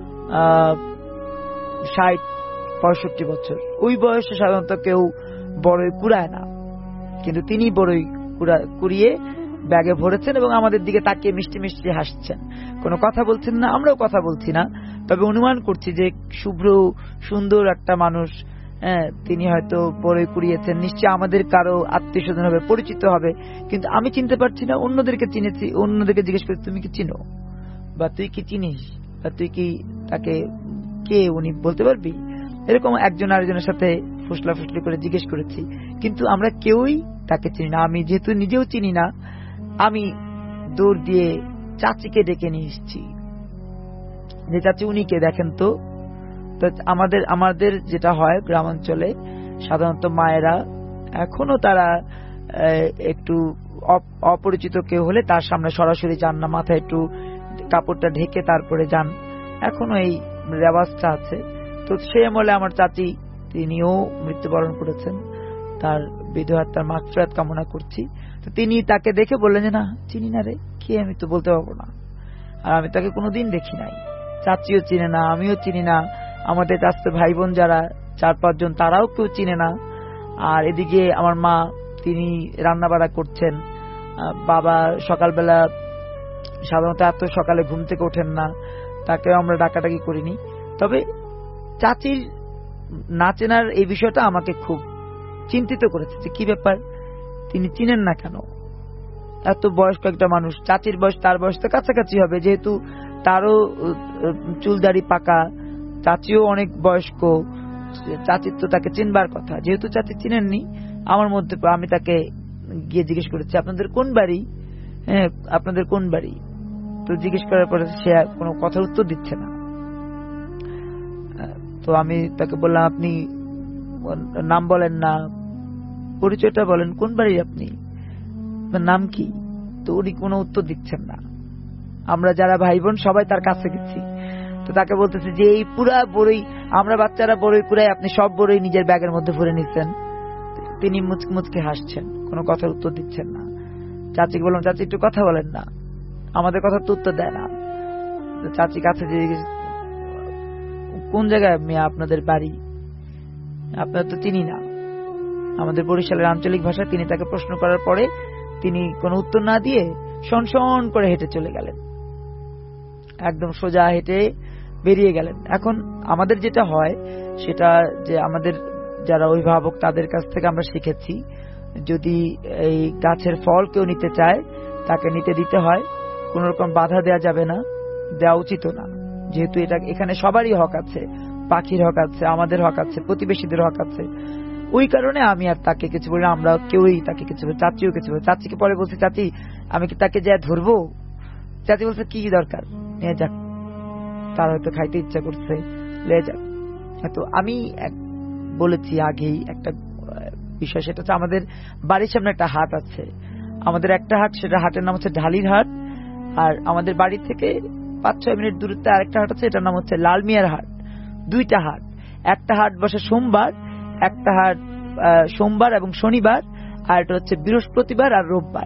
S5: ষাট পঁয়ষট্টি বছর। ওই বয়সে সাধারণত কেউ বড়ই কুড়ায় না, কিন্তু তিনি বড়ই কুড়িয়ে ব্যাগে ভরেছেন এবং আমাদের দিকে তাকিয়ে মিষ্টি মিষ্টি হাসছেন। কোনো কথা বলছেন না, আমরাও কথা বলছি না, তবে অনুমান করছি যে শুভ্র সুন্দর একটা মানুষ, হ্যাঁ, তিনি হয়তো বড়ই কুড়িয়েছেন, নিশ্চয়ই আমাদের কারো আত্মীয় স্বজন হবে, পরিচিত হবে, কিন্তু আমি চিনতে পারছি না। অন্যদেরকে চিনেছি, অন্যদেরকে জিজ্ঞেস করি তুমি কি চিনো, বা তুই কি চিনিস, বা তুই কি তাকে কে উনি বলতে পারবি, এরকম একজন আরেকজনের সাথে ফুসলা ফুসলি করে জিজ্ঞেস করেছি, কিন্তু আমরা কেউই তাকে চিনি না। আমি যেহেতু নিজেও চিনি না, আমি দৌড় দিয়ে চাচিকে ডেকে নিয়ে এসেছি যে চাচি উনি কে দেখেন তো। আমাদের আমাদের যেটা হয় গ্রামাঞ্চলে সাধারণত মায়েরা এখনো তারা একটু অপরিচিত কেউ হলে তার সামনে সরাসরি যান না, মাথায় একটু কাপড়টা ঢেকে তারপরে যান, এখনো এই রেওয়াজটা আছে। তো সে আমলে আমার চাচি তিনিও মৃত্যুবরণ করেছেন, তার বিধবা তার মাগফিরাত কামনা করছি। তো তিনি তাকে দেখে বললেন যে না চিনি না রে, কি আমি তো বলতে পারবো না, আর আমি তাকে কোনোদিন দেখি নাই, চাচিও চিনে না, আমিও চিনি না, আমাদের চাচতো ভাই বোন যারা চার পাঁচজন তারাও কেউ চিনে না। আর এদিকে আমার মা তিনি রান্না বাড়া করছেন, বাবা সকালবেলা সাধারণত এত সকালে ঘুম থেকে ওঠেন না, তাকেও আমরা ডাকাডাকি করিনি। তবে চাচির না চেনার এই বিষয়টা আমাকে খুব চিন্তিত করেছে যে কি ব্যাপার, তিনি চিনেন না কেন, এত বয়স্ক একটা মানুষ, চাচির বয়স তার বয়স তো কাছাকাছি হবে, যেহেতু তারও চুলদাড়ি পাকা, চাচিও অনেক বয়স্ক, চাচির তো তাকে চিনবার কথা, যেহেতু চাচি চিনেননি। আমার মধ্যে আমি তাকে গিয়ে জিজ্ঞেস করেছি আপনাদের কোন বাড়ি, হ্যাঁ আপনাদের কোন বাড়ি, তো জিজ্ঞেস করার পরে সে কোনো কথার উত্তর দিচ্ছে না। তো আমি তাকে বললাম আপনি নাম বলেন না, পরিচয়টা বলেন, কোন বাড়ি আপনি, নাম কি, তো উনি কোনো উত্তর দিচ্ছেন না। আমরা যারা ভাই বোন সবাই তার কাছে গেছি, তো তাকে বলতেছে যে এই পুরা বড়ই আমরা বাচ্চারা বড়ই পুরাই আপনি সব বড়ই নিজের ব্যাগের মধ্যে ভরে নিচ্ছেন। তিনি মুচকে মুচকে হাসছেন, কোনো কথার উত্তর দিচ্ছেন না। চাচিকে বললাম চাচি একটু কথা বলেন না, আমাদের কথা তো উত্তর দেয় না। চাচি কাছে যে কোন জায়গায় মেয়ে আপনাদের বাড়ি, আপনার তো চিনি না, আমাদের বরিশালের আঞ্চলিক ভাষা। তিনি তাকে প্রশ্ন করার পরে তিনি কোনো উত্তর না দিয়ে শন শন করে হেঁটে চলে গেলেন, একদম সোজা হেঁটে বেরিয়ে গেলেন। এখন আমাদের যেটা হয় সেটা যে আমাদের যারা অভিভাবক তাদের কাছ থেকে আমরা শিখেছি, যদি এই গাছের ফল কেউ নিতে চায় তাকে নিতে দিতে হয়, কোন রকম বাধা দেওয়া যাবে না, দেওয়া উচিত না, যেহেতু এটা এখানে সবারই হক আছে, পাখির হক আছে, আমাদের হক আছে, প্রতিবেশীদের হক আছে। ওই কারণে আমি আর তাকে কিছু বলি না, আমরা কেউই তাকে কিছু বলি, চাচিও কিছু বলি। চাচিকে পরে বলছি চাচি আমি কি তাকে যা ধরবো, চাচি বলছে কি দরকার, নিয়ে যাক, তার হয়তো খাইতে ইচ্ছা করছে, লে যাক। তো আমি বলেছি আগেই একটা বিষয়, সেটা হচ্ছে আমাদের বাড়ির সামনে একটা হাট আছে, আমাদের একটা হাট, সেটা হাটের নাম হচ্ছে ঢালির হাট। আর আমাদের বাড়ি থেকে পাঁচ ছয় মিনিট দূরত্বে আরেকটা হাট আছে, এটার নাম হচ্ছে লালমিয়ার হাট। দুইটা হাট, একটা হাট বসে সোমবার, একটা হাট সোমবার এবং শনিবার, আর এটা হচ্ছে বৃহস্পতিবার আর রোববার।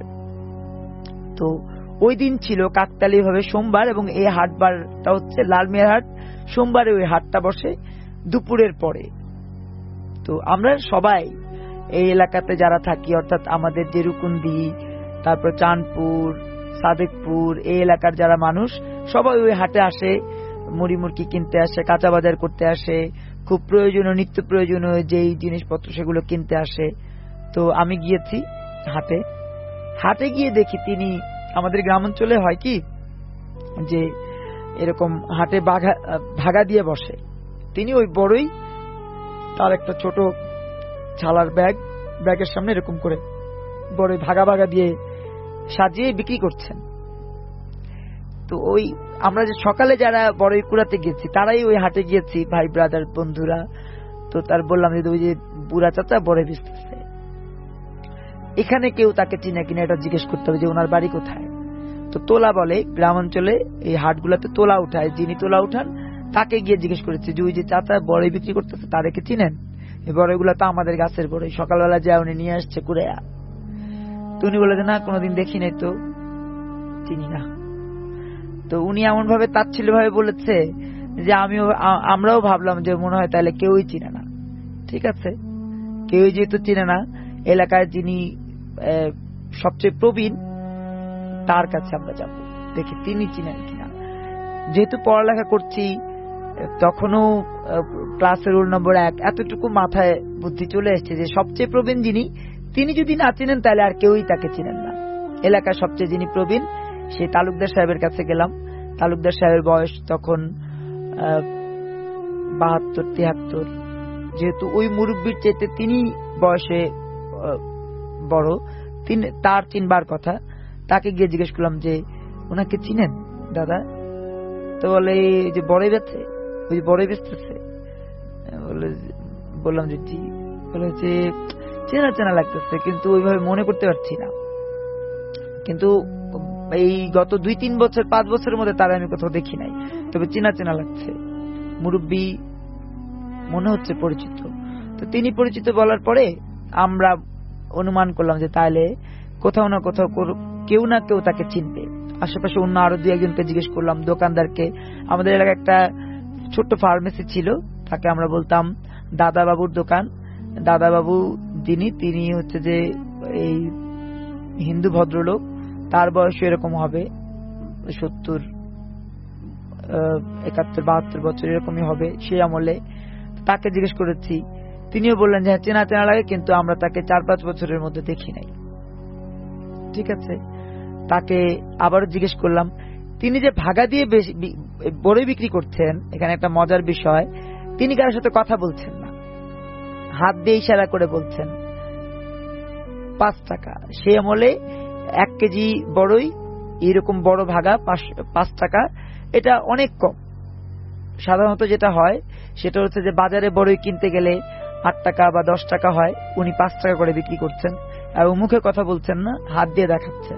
S5: তো ওই দিন ছিল কাকতালীয় ভাবে সোমবার, এবং এই হাটবারটা হচ্ছে লালমিয়ার হাট, সোমবারে ওই হাটটা বসে দুপুরের পরে। তো আমরা সবাই এই এলাকাতে যারা থাকি, অর্থাৎ আমাদের জেরুকুন্দি, তারপর চাঁদপুর, সাদেকপুর, এই এলাকার যারা মানুষ সবাই ওই হাটে আসে, মুড়ি মুরকি কিনতে আসে, কাঁচা বাজার করতে আসে, খুব প্রয়োজনীয় নিত্য প্রয়োজনীয় যেই জিনিসপত্র সেগুলো কিনতে আসে। তো আমি গিয়েছি হাটে, হাটে গিয়ে দেখি তিনি, আমাদের গ্রামাঞ্চলে হয় কি যে এরকম হাটে ভাগা দিয়ে বসে, তিনি ওই বড়ই তার একটা ছোট ছালার ব্যাগ, ব্যাগের সামনে এরকম করে বড়ই ভাগা ভাগা দিয়ে সাজিয়ে বিক্রি করছেন। তো ওই আমরা যে সকালে যারা বড়ই কুড়াতে গেছি তারাই ওই হাটে গিয়েছি, ভাই ব্রাদার বন্ধুরা। তো তার বললাম যে ওই যে বুড়া চাচা বড়ই বেচতেছে, এখানে কেউ তাকে চিনে কিনা এটা জিজ্ঞেস করতে হবে যে ওনার বাড়ি কোথায়। তো তোলা বলে, গ্রাম অঞ্চলে এই হাটগুলাতে তোলা উঠায়, যিনি তোলা উঠান তাকে গিয়ে জিজ্ঞেস করেছে যে ওই যে চাচা বড়ই বিক্রি করতেছে তাদেরকে চিনেন? এই বড়ইগুলো তো আমাদের গাছের বড়ই, সকালবেলা যা উনি নিয়ে আসছে কুড়াইয়া। তো উনি বলে যে না, কোনোদিন দেখি নাই, তো চিনি না। তো উনি এমন ভাবে তাচ্ছিল্য ভাবে বলেছে যে আমিও আমরাও ভাবলাম যে মনে হয় তাহলে কেউই চিনে না। ঠিক আছে, কেউই যেহেতু চিনে না, এলাকায় যিনি সবচেয়ে প্রবীণ তার কাছে আমরা যাব, দেখি তিনি চিনেন কিনা। যেহেতু পড়ালেখা করছি তখনও ক্লাসের রোল নম্বর এক, এতটুকু মাথায় বুদ্ধি চলে এসছে যে সবচেয়ে প্রবীণ যিনি, তিনি যদি না চিনেন তাহলে আর কেউই তাকে চিনেন না। এলাকায় সবচেয়ে যিনি প্রবীণ সেই তালুকদার সাহেবের কাছে গেলাম। তালুকদার সাহেবের বয়স তখন বাহাত্তর তিয়াত্তর, যেহেতু ওই মুরব্বীর চাইতে তিনি বয়সে বড়, তিনি তার চিনবার কথা। তাকে গিয়ে জিজ্ঞেস করলাম যে ওনাকে চিনেন দাদা? তো বলে যে বড়ই বেচে, ওই বড়ই বেচতেছে। বললাম যে জি। বলে যে চেনা চেনা লাগতেছে কিন্তু ওইভাবে মনে করতে পারছি না, কিন্তু এই গত দুই তিন বছর পাঁচ বছরের মধ্যে তারা আমি কোথাও দেখি নাই, তবে চেনা চেনা লাগছে, মুরব্বী মনে হচ্ছে পরিচিত। তো তিনি পরিচিত বলার পরে আমরা অনুমান করলাম যে তাহলে কোথাও না কোথাও কেউ না কেউ তাকে চিনবে। আশেপাশে অন্য আরো দুই একজনকে জিজ্ঞেস করলাম, দোকানদারকে। আমাদের এলাকায় একটা ছোট্ট ফার্মেসি ছিল, তাকে আমরা বলতাম দাদা বাবুর দোকান। দাদা বাবু যিনি, তিনি হচ্ছে যে এই হিন্দু ভদ্রলোক, তার বয়স এরকম হবে সত্তর একাত্তর বাহাত্তর বছর এরকমই হবে সেই আমলে। তাকে জিজ্ঞেস করেছি, তিনিও বললেন যে চেনা চেনা লাগে, কিন্তু আমরা তাকে চার পাঁচ বছরের মধ্যে দেখি নাই। ঠিক আছে, তাকে আবারও জিজ্ঞেস করলাম, তিনি যে ভাগা দিয়ে বড়ই বিক্রি করছেন, এখানে একটা মজার বিষয়, তিনি কারোর সাথে কথা বলছেন না, হাত দিয়ে ইশারা করে বলছেন পাঁচ টাকা। সে আমলে এক কেজি বড়ই এরকম বড় ভাগা পাঁচ টাকা, এটা অনেক কম। সাধারণত যেটা হয় সেটা হচ্ছে যে বাজারে বড়ই কিনতে গেলে আট টাকা বা দশ টাকা হয়, উনি পাঁচ টাকা করে বিক্রি করছেন এবং মুখে কথা বলছেন না, হাত দিয়ে দেখাচ্ছেন।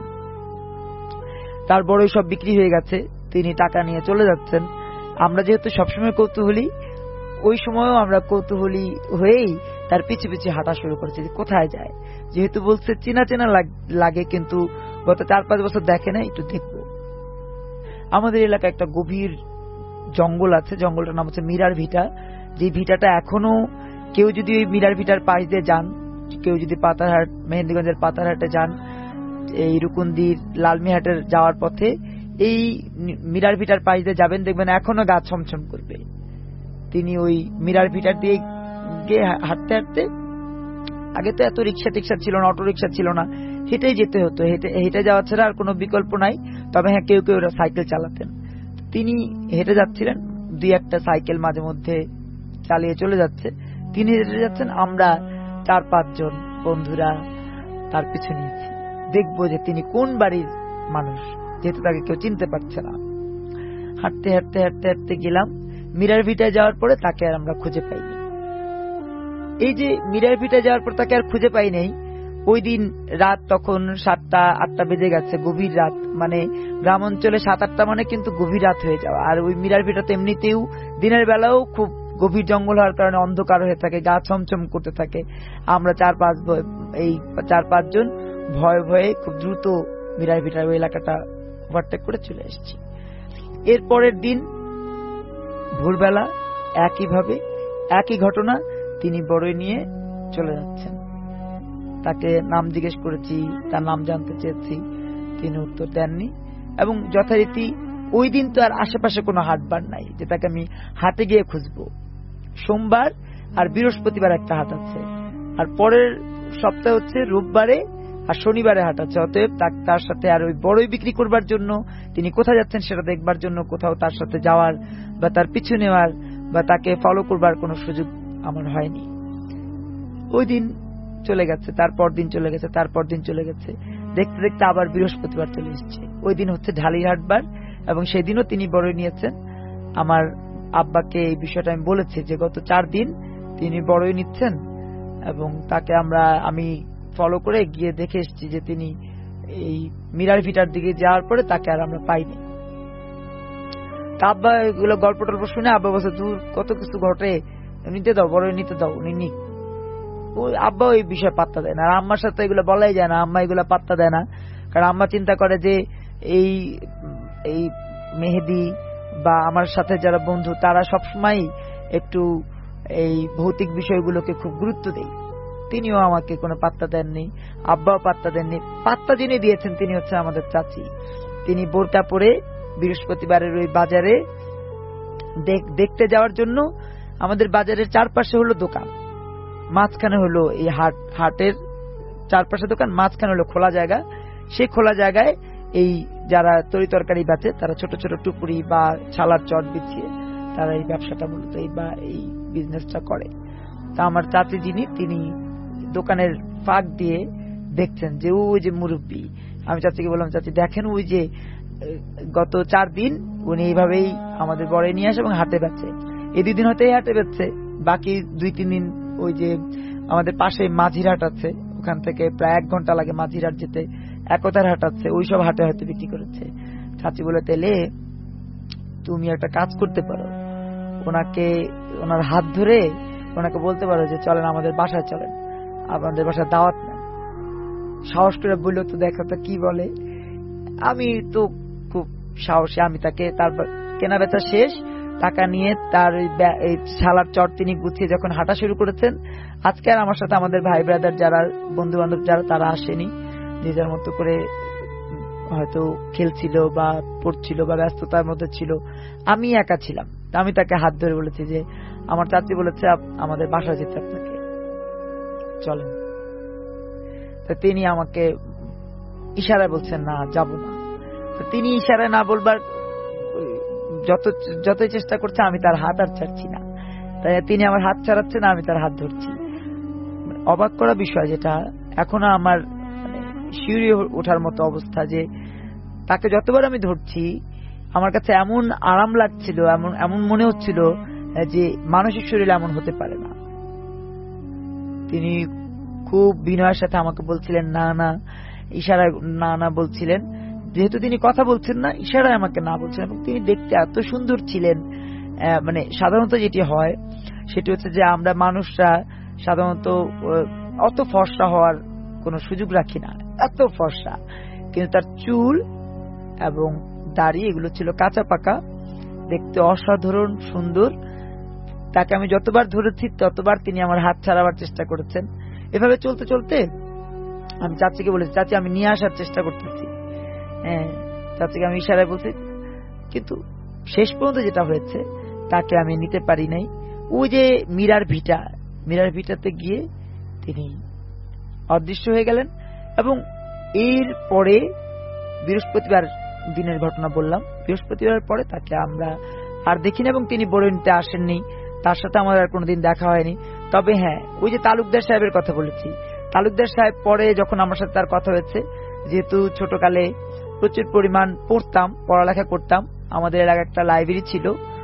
S5: তার বড়ই সব বিক্রি হয়ে গেছে, তিনি টাকা নিয়ে চলে যাচ্ছেন। আমরা যেহেতু সবসময় কৌতূহলী, ওই সময়ও আমরা কৌতূহলী হয়েই তার পিছু পিছু হাঁটা শুরু করেছি যে কোথায় যায়। যেহেতু বলছে চেনা চেনা লাগে, কিন্তু গত চার পাঁচ বছর দেখে না, একটু দেখবো। আমাদের এলাকায় একটা গভীর জঙ্গল আছে, জঙ্গলটার নাম হচ্ছে মিরার ভিটা। যে ভিটাটা এখনো কেউ যদি ওই মিরার ভিটার পাশ দিয়ে যান, কেউ যদি পাতারহাট মেহেন্দিগঞ্জের পাতারহাটে যান, এই রুকুন্দির লালমিহাটের যাওয়ার পথে এই মিরার ভিটার পাশ দিয়ে যাবেন, দেখবেন এখনো গা ছমছম করবে। তিনি ওই মিরার ভিটার দিয়ে গিয়ে হাঁটতে হাঁটতে, আগে তো এত রিক্সা টিক্সা ছিল না, অটো রিক্সা ছিল না, হেঁটেই যেতে হতো। হেঁটে হেঁটে যাওয়া ছাড়া আর কোনো বিকল্প নাই। তবে হ্যাঁ, কেউ কেউ সাইকেল চালাতেন। তিনি হেঁটে যাচ্ছিলেন, দুই একটা সাইকেল মাঝে মধ্যে চালিয়ে চলে যাচ্ছে, তিনি হেঁটে যাচ্ছেন। আমরা চার পাঁচজন বন্ধুরা তার পিছু নিয়েছি, দেখবো যে তিনি কোন বাড়ির মানুষ, যেহেতু তাকে কেউ চিনতে পারছে না। হাঁটতে হাঁটতে হাঁটতে হাঁটতে গেলাম। মিরার ভিটায় যাওয়ার পরে তাকে আর আমরা খুঁজে পাইনি। এই যে মিরার ভিটায় যাওয়ার পর তাকে আর খুঁজে পাই নাই, ওই দিন রাত তখন সাতটা আটটা বেজে গেছে, গভীর রাত। মানে গ্রাম অঞ্চলে সাত আটটা মানে কিন্তু গভীর রাত হয়ে যাওয়া। আর ওই মিরার ভিটাতে এমনিতেও দিনের বেলাও খুব গভীর জঙ্গল হওয়ার কারণে অন্ধকার হয়ে থাকে, গা ছমছম করতে থাকে। আমরা চার পাঁচ এই চার পাঁচজন ভয়ে ভয়ে খুব দ্রুত মিরার ভিটার ওই এলাকাটা ওভারটেক করে চলে এসেছি। এর পরের দিন ভোরবেলা একইভাবে একই ঘটনা, তিনি বড়ই নিয়ে চলে যাচ্ছেন। তাকে নাম জিজ্ঞেস করেছি, তার নাম জানতে চেয়েছি, তিনি উত্তর দেননি। এবং যথারীতি ওই দিন তো আর আশেপাশে কোনো হাটবার নাই যে তাকে আমি হাটে গিয়ে খুঁজবো। সোমবার আর বৃহস্পতিবার একটা হাট আছে, আর পরের সপ্তাহ হচ্ছে রোববারে আর শনিবারে হাট আছে। অতএব তার সাথে আর ওই বড়ই বিক্রি করবার জন্য, তিনি কোথায় যাচ্ছেন সেটা দেখবার জন্য কোথাও তার সাথে যাওয়ার বা তার পিছু নেওয়ার বা তাকে ফলো করবার কোনো সুযোগ আমার হয়নি। ওই দিন চলে গেছে, তারপর দিন চলে গেছে, তারপর দিন চলে গেছে, দেখতে দেখতে আবার বৃহস্পতিবার চলে এসছে। ওই দিন হচ্ছে ঢালির হাটবার এবং সেদিনও তিনি বড়ই নিয়েছেন। আমার আব্বাকে এই বিষয়টা আমি বলেছি যে গত চার দিন তিনি বড়ই নিচ্ছেন এবং তাকে আমরা আমি ফলো করে গিয়ে দেখে এসেছি যে তিনি এই মিরার ভিটার দিকে যাওয়ার পরে তাকে আর আমরা পাইনি। আব্বা এগুলো গল্প টল্প শুনে আব্বা বলছে দূর কত কিছু ঘটে, নিতে দাও বড়ই নিতে দাও, উনি নিক। ওই আব্বা ওই বিষয়ে পাত্তা দেয় না, আর আম্মার সাথে এগুলো বলাই যায় না, আম্মা এগুলো পাত্তা দেয় না। কারণ আম্মা চিন্তা করে যে এই এই মেহেদি বা আমার সাথে যারা বন্ধু তারা সবসময় একটু এই ভৌতিক বিষয়গুলোকে খুব গুরুত্ব দেয়। তিনিও আমাকে কোনো পাত্তা দেননি, আব্বাও পাত্তা দেননি। পাত্তা যিনি দিয়েছেন তিনি হচ্ছে আমাদের চাচি। তিনি বোরকা পরে বৃহস্পতিবারের ওই বাজারে দেখতে যাওয়ার জন্য, আমাদের বাজারের চারপাশে হলো দোকান, মাঝখানে হলো এই হাট, হাটের চারপাশে দোকান, মাঝখানে হলো খোলা জায়গা। সেই খোলা জায়গায় এই যারা তরি তরকারি বেচে তারা ছোট ছোট টুকুরি বা ছালার চট বিছিয়ে তারা এই ব্যবসাটা মূলত এই বা এই বিজনেসটা করে। তা আমার চাচি যিনি তিনি দোকানের ফাঁক দিয়ে দেখছেন যে ওই যে মুরব্বী। আমি চাচিকে বললাম চাচি দেখেন ওই যে গত চার দিন উনি এইভাবেই আমাদের বড়ে নিয়ে আসে এবং হাটে বেচে। এই দুই দিন হয়তো এই হাটে বেচছে, বাকি দুই তিন দিন ওই যে আমাদের পাশে মাঝির হাট আছে, ওখান থেকে প্রায় এক ঘন্টা লাগে মাঝির হাট যেতে, একতার হাট আছে, ওই সব হাটে হয়তো বিক্রি করেছে। চাচি বলে তেলে তুমি একটা কাজ করতে পারো, ওনাকে ওনার হাত ধরে ওনাকে বলতে পারো যে চলেন আমাদের বাসায় চলেন, আপনাদের বাসায় দাওয়াত নেন। সাহস করে বললো তো দেখা তো কি বলে। আমি তো খুব সাহসী, আমি তাকে তারপর কেনা বেচা শেষ টাকা নিয়ে তার এই শালার চট তিনি গুছিয়ে যখন হাঁটা শুরু করেছেন, আজকে আর আমার সাথে আমাদের ভাই ব্রাদার যারা বন্ধু বান্ধব যারা তারা আসেনি, নিজের মতো করে হয়তো খেলছিল বা পড়ছিল বা ব্যস্ততার মধ্যে ছিল, আমি একা ছিলাম। আমি তাকে হাত ধরে বলেছি যে আমার চাচি বলেছে আমাদের বাসায় যেতে আপনাকে, চলেন। তো তিনি আমাকে ইশারায় বলছেন না যাব না। তো তিনি ইশারায় না বলবার যত যতই চেষ্টা করছে আমি তার হাত আর ছাড়ছি না, তাই তিনি আমার হাত ছাড়াচ্ছেন, আমি তার হাত ধরছি। অবাক করা বিষয় যেটা এখনো আমার শিউরে ওঠার মতো অবস্থা, যে তাকে যতবার আমি ধরছি আমার কাছে এমন আরাম লাগছিল, এমন এমন মনে হচ্ছিল যে মানসিক শরীরে এমন হতে পারে না। তিনি খুব বিনয়ের সাথে আমাকে বলছিলেন না না, ইশারায় না না বলছিলেন, যেহেতু তিনি কথা বলছেন না ইশারায় আমাকে না বলছেন। এবং তিনি দেখতে এত সুন্দর ছিলেন, মানে সাধারণত যেটি হয় সেটি হচ্ছে যে আমরা মানুষরা সাধারণত অত ফর্সা হওয়ার কোনো সুযোগ রাখি না, এত ফর্সা, কিন্তু তার চুল এবং দাড়ি এগুলো ছিল কাঁচা পাকা, দেখতে অসাধারণ সুন্দর। তাকে আমি যতবার ধরেছি ততবার তিনি আমার হাত ছাড়াবার চেষ্টা করেছেন। এভাবে চলতে চলতে আমি চাচিকে বলেছি চাচি আমি নিয়ে আসার চেষ্টা করতেছি, হ্যাঁ চাচিকে আমি ইশারায় বলছি, কিন্তু শেষ পর্যন্ত যেটা হয়েছে তাকে আমি নিতে পারি নাই। ওই যে মিরার ভিটা, মিরার ভিটাতে গিয়ে তিনি অদৃশ্য হয়ে গেলেন। এবং এর পরে বৃহস্পতিবার দিনের ঘটনা বললাম, বৃহস্পতিবার পরে তাকে আমরা আর দেখিনি এবং তিনি বড় নিতে আসেননি, তার সাথে আমার আর কোনোদিন দেখা হয়নি। তবে হ্যাঁ ওই যে তালুকদার সাহেবের কথা বলেছি, তালুকদার সাহেব পরে যখন আমার সাথে তার কথা হয়েছে, যেহেতু ছোটকালে প্রচুর পরিমাণ পড়তাম, পড়ালেখা করতাম, আমাদের এলাকায় একটা লাইব্রেরি ছিল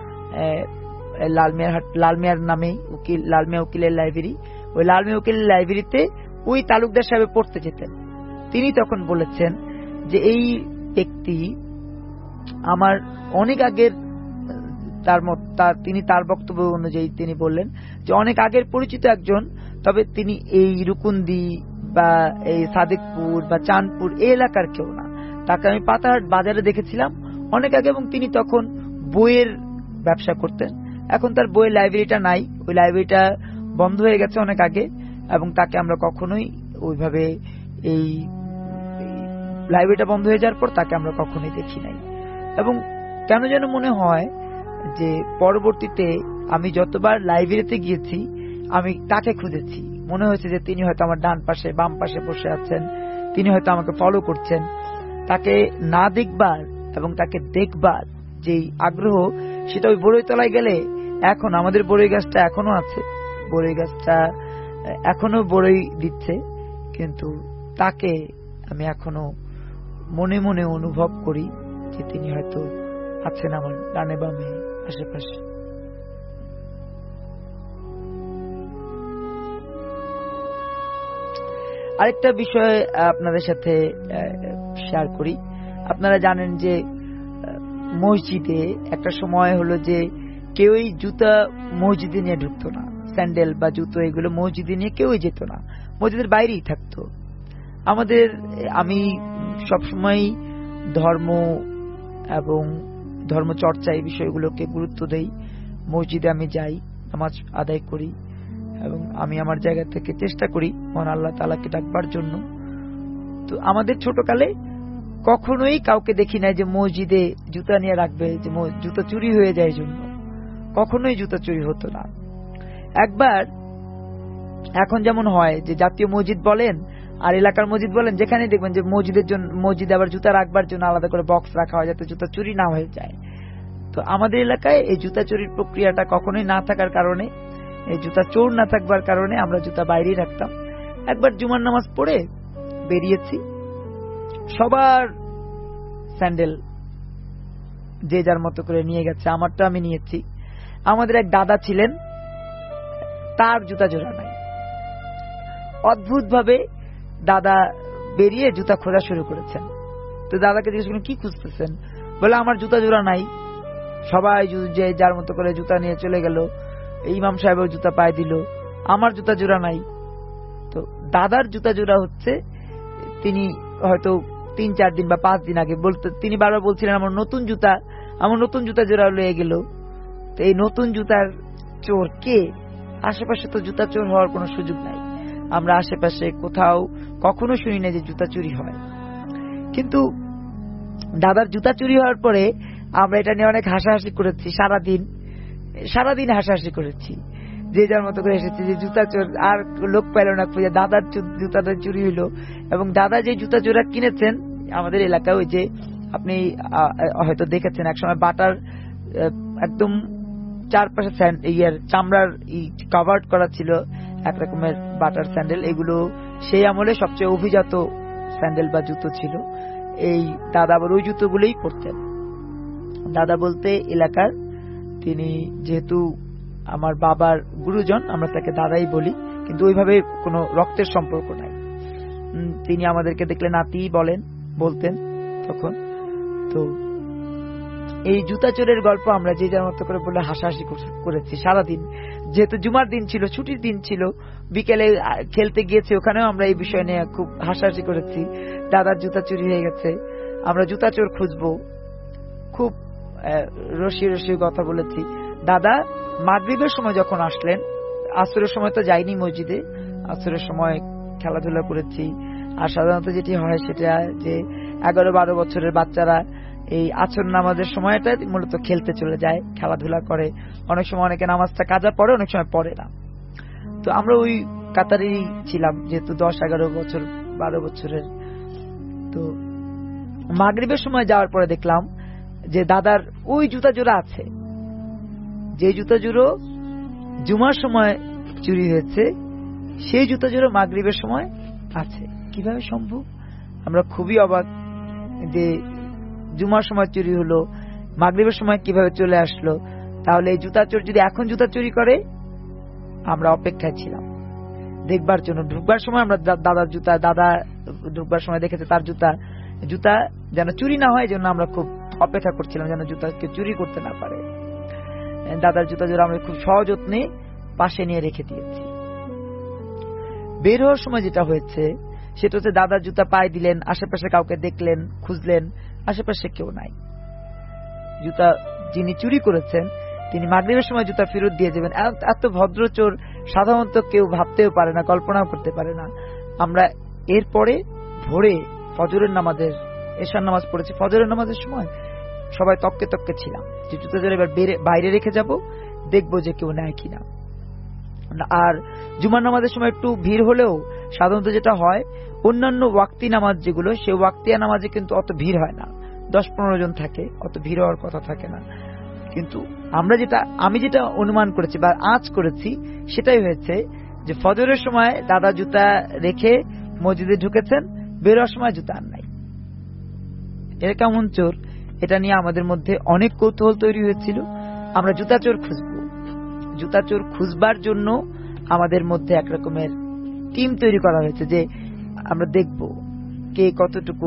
S5: লালমিয়ার লালমিয়ার নামে উকিল লালমিয়া উকিলের লাইব্রেরি। ওই লালমিয়া উকিলের লাইব্রেরিতে ওই তালুকদার সাহেব পড়তে যেতেন। তিনি তখন বলেছেন যে এই ব্যক্তি আমার অনেক আগের, তার তার তিনি তার বক্তব্য অনুযায়ী তিনি বললেন যে অনেক আগের পরিচিত একজন, তবে তিনি এই রুকুন্দি বা এই সাদেকপুর বা চাঁদপুর এই এলাকার কেউ না। তাকে আমি পাতাহাট বাজারে দেখেছিলাম অনেক আগে, এবং তিনি তখন বইয়ের ব্যবসা করতেন। এখন তার বইয়ের লাইব্রেরিটা নাই, ওই লাইব্রেরিটা বন্ধ হয়ে গেছে অনেক আগে, এবং তাকে আমরা কখনোই ওইভাবে এই লাইব্রেরিটা বন্ধ হয়ে যাওয়ার পর তাকে আমরা কখনোই দেখি নাই। এবং কেন যেন মনে হয় যে পরবর্তীতে আমি যতবার লাইব্রেরিতে গিয়েছি আমি তাকে খুঁজেছি, মনে হয়েছে যে তিনি হয়তো আমার ডান পাশে বাম পাশে বসে আছেন, তিনি হয়তো আমাকে ফলো করছেন। তাকে না দেখবার এবং তাকে দেখবার যে আগ্রহ, সেটা ওই বড়ই তলায় গেলে, এখন আমাদের বড়ই গাছটা এখনো আছে, বড়ই গাছটা এখনো বড়ই দিচ্ছে, কিন্তু তাকে আমি এখনো মনে মনে অনুভব করি যে তিনি হয়তো আছেন আমার ডানে বামে আশেপাশে। আরেকটা বিষয় আপনাদের সাথে শেয়ার করি। আপনারা জানেন যে মসজিদে একটা সময় হলো যে কেউই জুতা মসজিদে নিয়ে ঢুকতো না, স্যান্ডেল বা জুতো এগুলো মসজিদে নিয়ে কেউই যেত না, মসজিদের বাইরেই থাকতো। আমাদের আমি সবসময় ধর্ম এবং ধর্ম চর্চা এই বিষয়গুলোকে গুরুত্ব দেই। মসজিদে আমি যাই, নামাজ আদায় করি এবং আমি আমার জায়গা থেকে চেষ্টা করি মহান আল্লাহ তাআলাকে ডাকবার জন্য। তো আমাদের ছোটকালে কখনোই কাউকে দেখি নাই যে মসজিদে জুতা নিয়ে রাখবে, যে জুতা চুরি হয়ে যায় জন্য। কখনোই জুতা চুরি হতো না। একবার এখন যেমন হয় যে জাতীয় মসজিদ বলেন আর এলাকার মসজিদ বলেন, যেখানে দেখবেন যে মসজিদের জন্য মসজিদে আবার জুতা রাখবার জন্য আলাদা করে বক্স রাখা হয় যাতে জুতা চুরি না হয়ে যায়। তো আমাদের এলাকায় এই জুতা চুরির প্রক্রিয়াটা কখনোই না থাকার কারণে, এই জুতা চোর না থাকবার কারণে আমরা জুতা বাইরেই রাখতাম। একবার জুমার নামাজ পড়ে বেরিয়েছি, সবার স্যান্ডেল যে যার মতো করে নিয়ে গেছে, আমারটা আমি নিয়েছি। আমাদের এক দাদা ছিলেন, তার জুতা জোড়া নাই। অদ্ভুত ভাবে দাদা বেরিয়ে জুতা খোঁজা শুরু করেছেন। তো দাদাকে জিজ্ঞেস করলেন কি খুঁজতেছেন? বলে আমার জুতা জোড়া নাই। সবাই যে যার মতো করে জুতা নিয়ে চলে গেল। ইমাম সাহেবের জুতা পায়ে দিল, আমার জুতা জোড়া নাই। তো দাদার জুতা জোড়া হচ্ছে তিনি হয়তো তিন চার দিন বা পাঁচ দিন আগে বলতে, তিনি বারবার বলছিলেন আমার নতুন জুতা, আমার নতুন জুতা জোড়া লয়ে গেল। তো এই নতুন জুতার চোর কে? আশেপাশে তো জুতা চোর হওয়ার কোনো সুযোগ নাই। আমরা আশেপাশে কোথাও কখনো শুনি না যে জুতা চুরি হয়। কিন্তু দাদার জুতা চুরি হওয়ার পরে আমরা এটা নিয়ে অনেক হাসাহাসি করেছি, সারাদিন সারাদিন হাসাহাসি করেছি, যে যার মতো করে এসেছি যে জুতা চোর। আর লোক পাইল না খুঁজে, দাদার জুতাটা চুরি হইলো। এবং দাদা যে জুতা জোড়া কিনেছেন আমাদের এলাকায়, ওই যে আপনি হয়তো দেখেছেন একসময় বাটার একদম চারপাশে ইয়ার চামড়ার কভার্ড করা ছিল এক রকমের বাটার স্যান্ডেল। এগুলো সেই আমলে সবচেয়ে অভিজাত স্যান্ডেল বা জুতো ছিল। এই দাদা আবার ওই জুতোগুলোই পরতেন। দাদা বলতে এলাকার, তিনি যেহেতু আমার বাবার গুরুজন, আমরা তাকে দাদাই বলি, কিন্তু ওইভাবে কোনো রক্তের সম্পর্ক নাই। তিনি আমাদেরকে দেখলে নাতি বলেন বলতেন তখন। তো এই জুতা চোরের গল্প আমরা যে যার মতো করে বলে হাসাহাসি করেছি সারাদিন। যেহেতু জুমার দিন ছিল, ছুটির দিন ছিল, বিকেলে খেলতে গিয়েছি, ওখানেও আমরা এই বিষয় নিয়ে খুব হাসাহাসি করেছি। দাদার জুতা চুরি হয়ে গেছে, আমরা জুতা চোর খুঁজবো, খুব রসি রসি কথা বলেছি। দাদা মাগরিবের সময় যখন আসলেন, আসরের সময় তো যাইনি মসজিদে, আসরের সময় খেলাধুলা করেছি। আর সাধারণত যেটি হয় সেটা যে এগারো বারো বছরের বাচ্চারা এই আসর নামাজের সময়টা মূলত খেলতে চলে যায়, খেলাধুলা করে। অনেক সময় অনেকে নামাজটা কাজা পড়ে, অনেক সময় পড়ে না। তো আমরা ওই কাতারেই ছিলাম, যেহেতু দশ এগারো বছর বারো বছরের। তো মাগরিবের সময় যাওয়ার পরে দেখলাম যে দাদার ওই জুতা জোড়া আছে, যে জুতা জোড়ো জুমার সময় চুরি হয়েছে, সেই জুতা জোড়ো মাগরিবের সময় আছে। কিভাবে সম্ভব? আমরা খুবই অবাক যে জুমার সময় চুরি হলো, মাগরিবের সময় কিভাবে চলে আসলো। তাহলে এই জুতা চোর যদি এখন জুতা চুরি করে, আমরা অপেক্ষায় ছিলাম দেখবার জন্য। ঢুকবার সময় আমরা দাদার জুতা, দাদা ঢুকবার সময় দেখেছে তার জুতা জুতা যেন চুরি না হয়, জন্য আমরা খুব অপেক্ষা করছিলাম যেন জুতাকে চুরি করতে না পারে। দাদার জুতা জোড়া আমরা খুব সযত্নে পাশে নিয়ে রেখে দিয়েছি। বের হওয়ার সময় যেটা হয়েছে সেটা হচ্ছে দাদার জুতা পায়ে দিলেন, আশেপাশে কাউকে দেখলেন, খুঁজলেন, আশেপাশে কেউ নাই। জুতা যিনি চুরি করেছেন তিনি মাগরিবের সময় জুতা ফেরত দিয়ে যাবেন, এত ভদ্র চোর সাধারণত কেউ ভাবতেও পারে না, কল্পনাও করতে পারে না। আমরা এরপরে ভোরে ফজরের নামাজের এশার নামাজ পড়েছি, ফজরের নামাজের সময় সবাই তককে তককে ছিলাম যে জুতা জোড়া এবার বাইরে রেখে যাব, দেখবো যে কেউ নেয় কিনা। আর জুমার নামাজের সময় একটু ভিড় হলেও সাধারণত যেটা হয়, অন্যান্য ওয়াক্তি নামাজ যেগুলো, সে ওয়াক্তিয়া নামাজে কিন্তু অত ভিড় হয় না, দশ পনেরো জন থাকে, অত ভিড় হওয়ার কথা থাকে না। কিন্তু আমরা যেটা আমি যেটা অনুমান করেছি বা আজ করেছি সেটাই হয়েছে যে ফজরের সময় দাদা জুতা রেখে মসজিদে ঢুকেছেন, বেরোয়ার সময় জুতা আর নাই। এর কেমন চোর? এটা নিয়ে আমাদের মধ্যে অনেক কৌতূহল তৈরি হয়েছিল। আমরা জুতা চোর খুঁজবো, জুতা চোর খুঁজবার জন্য আমাদের মধ্যে একরকমের টিম তৈরি করা হয়েছে যে আমরা দেখব কে কতটুকু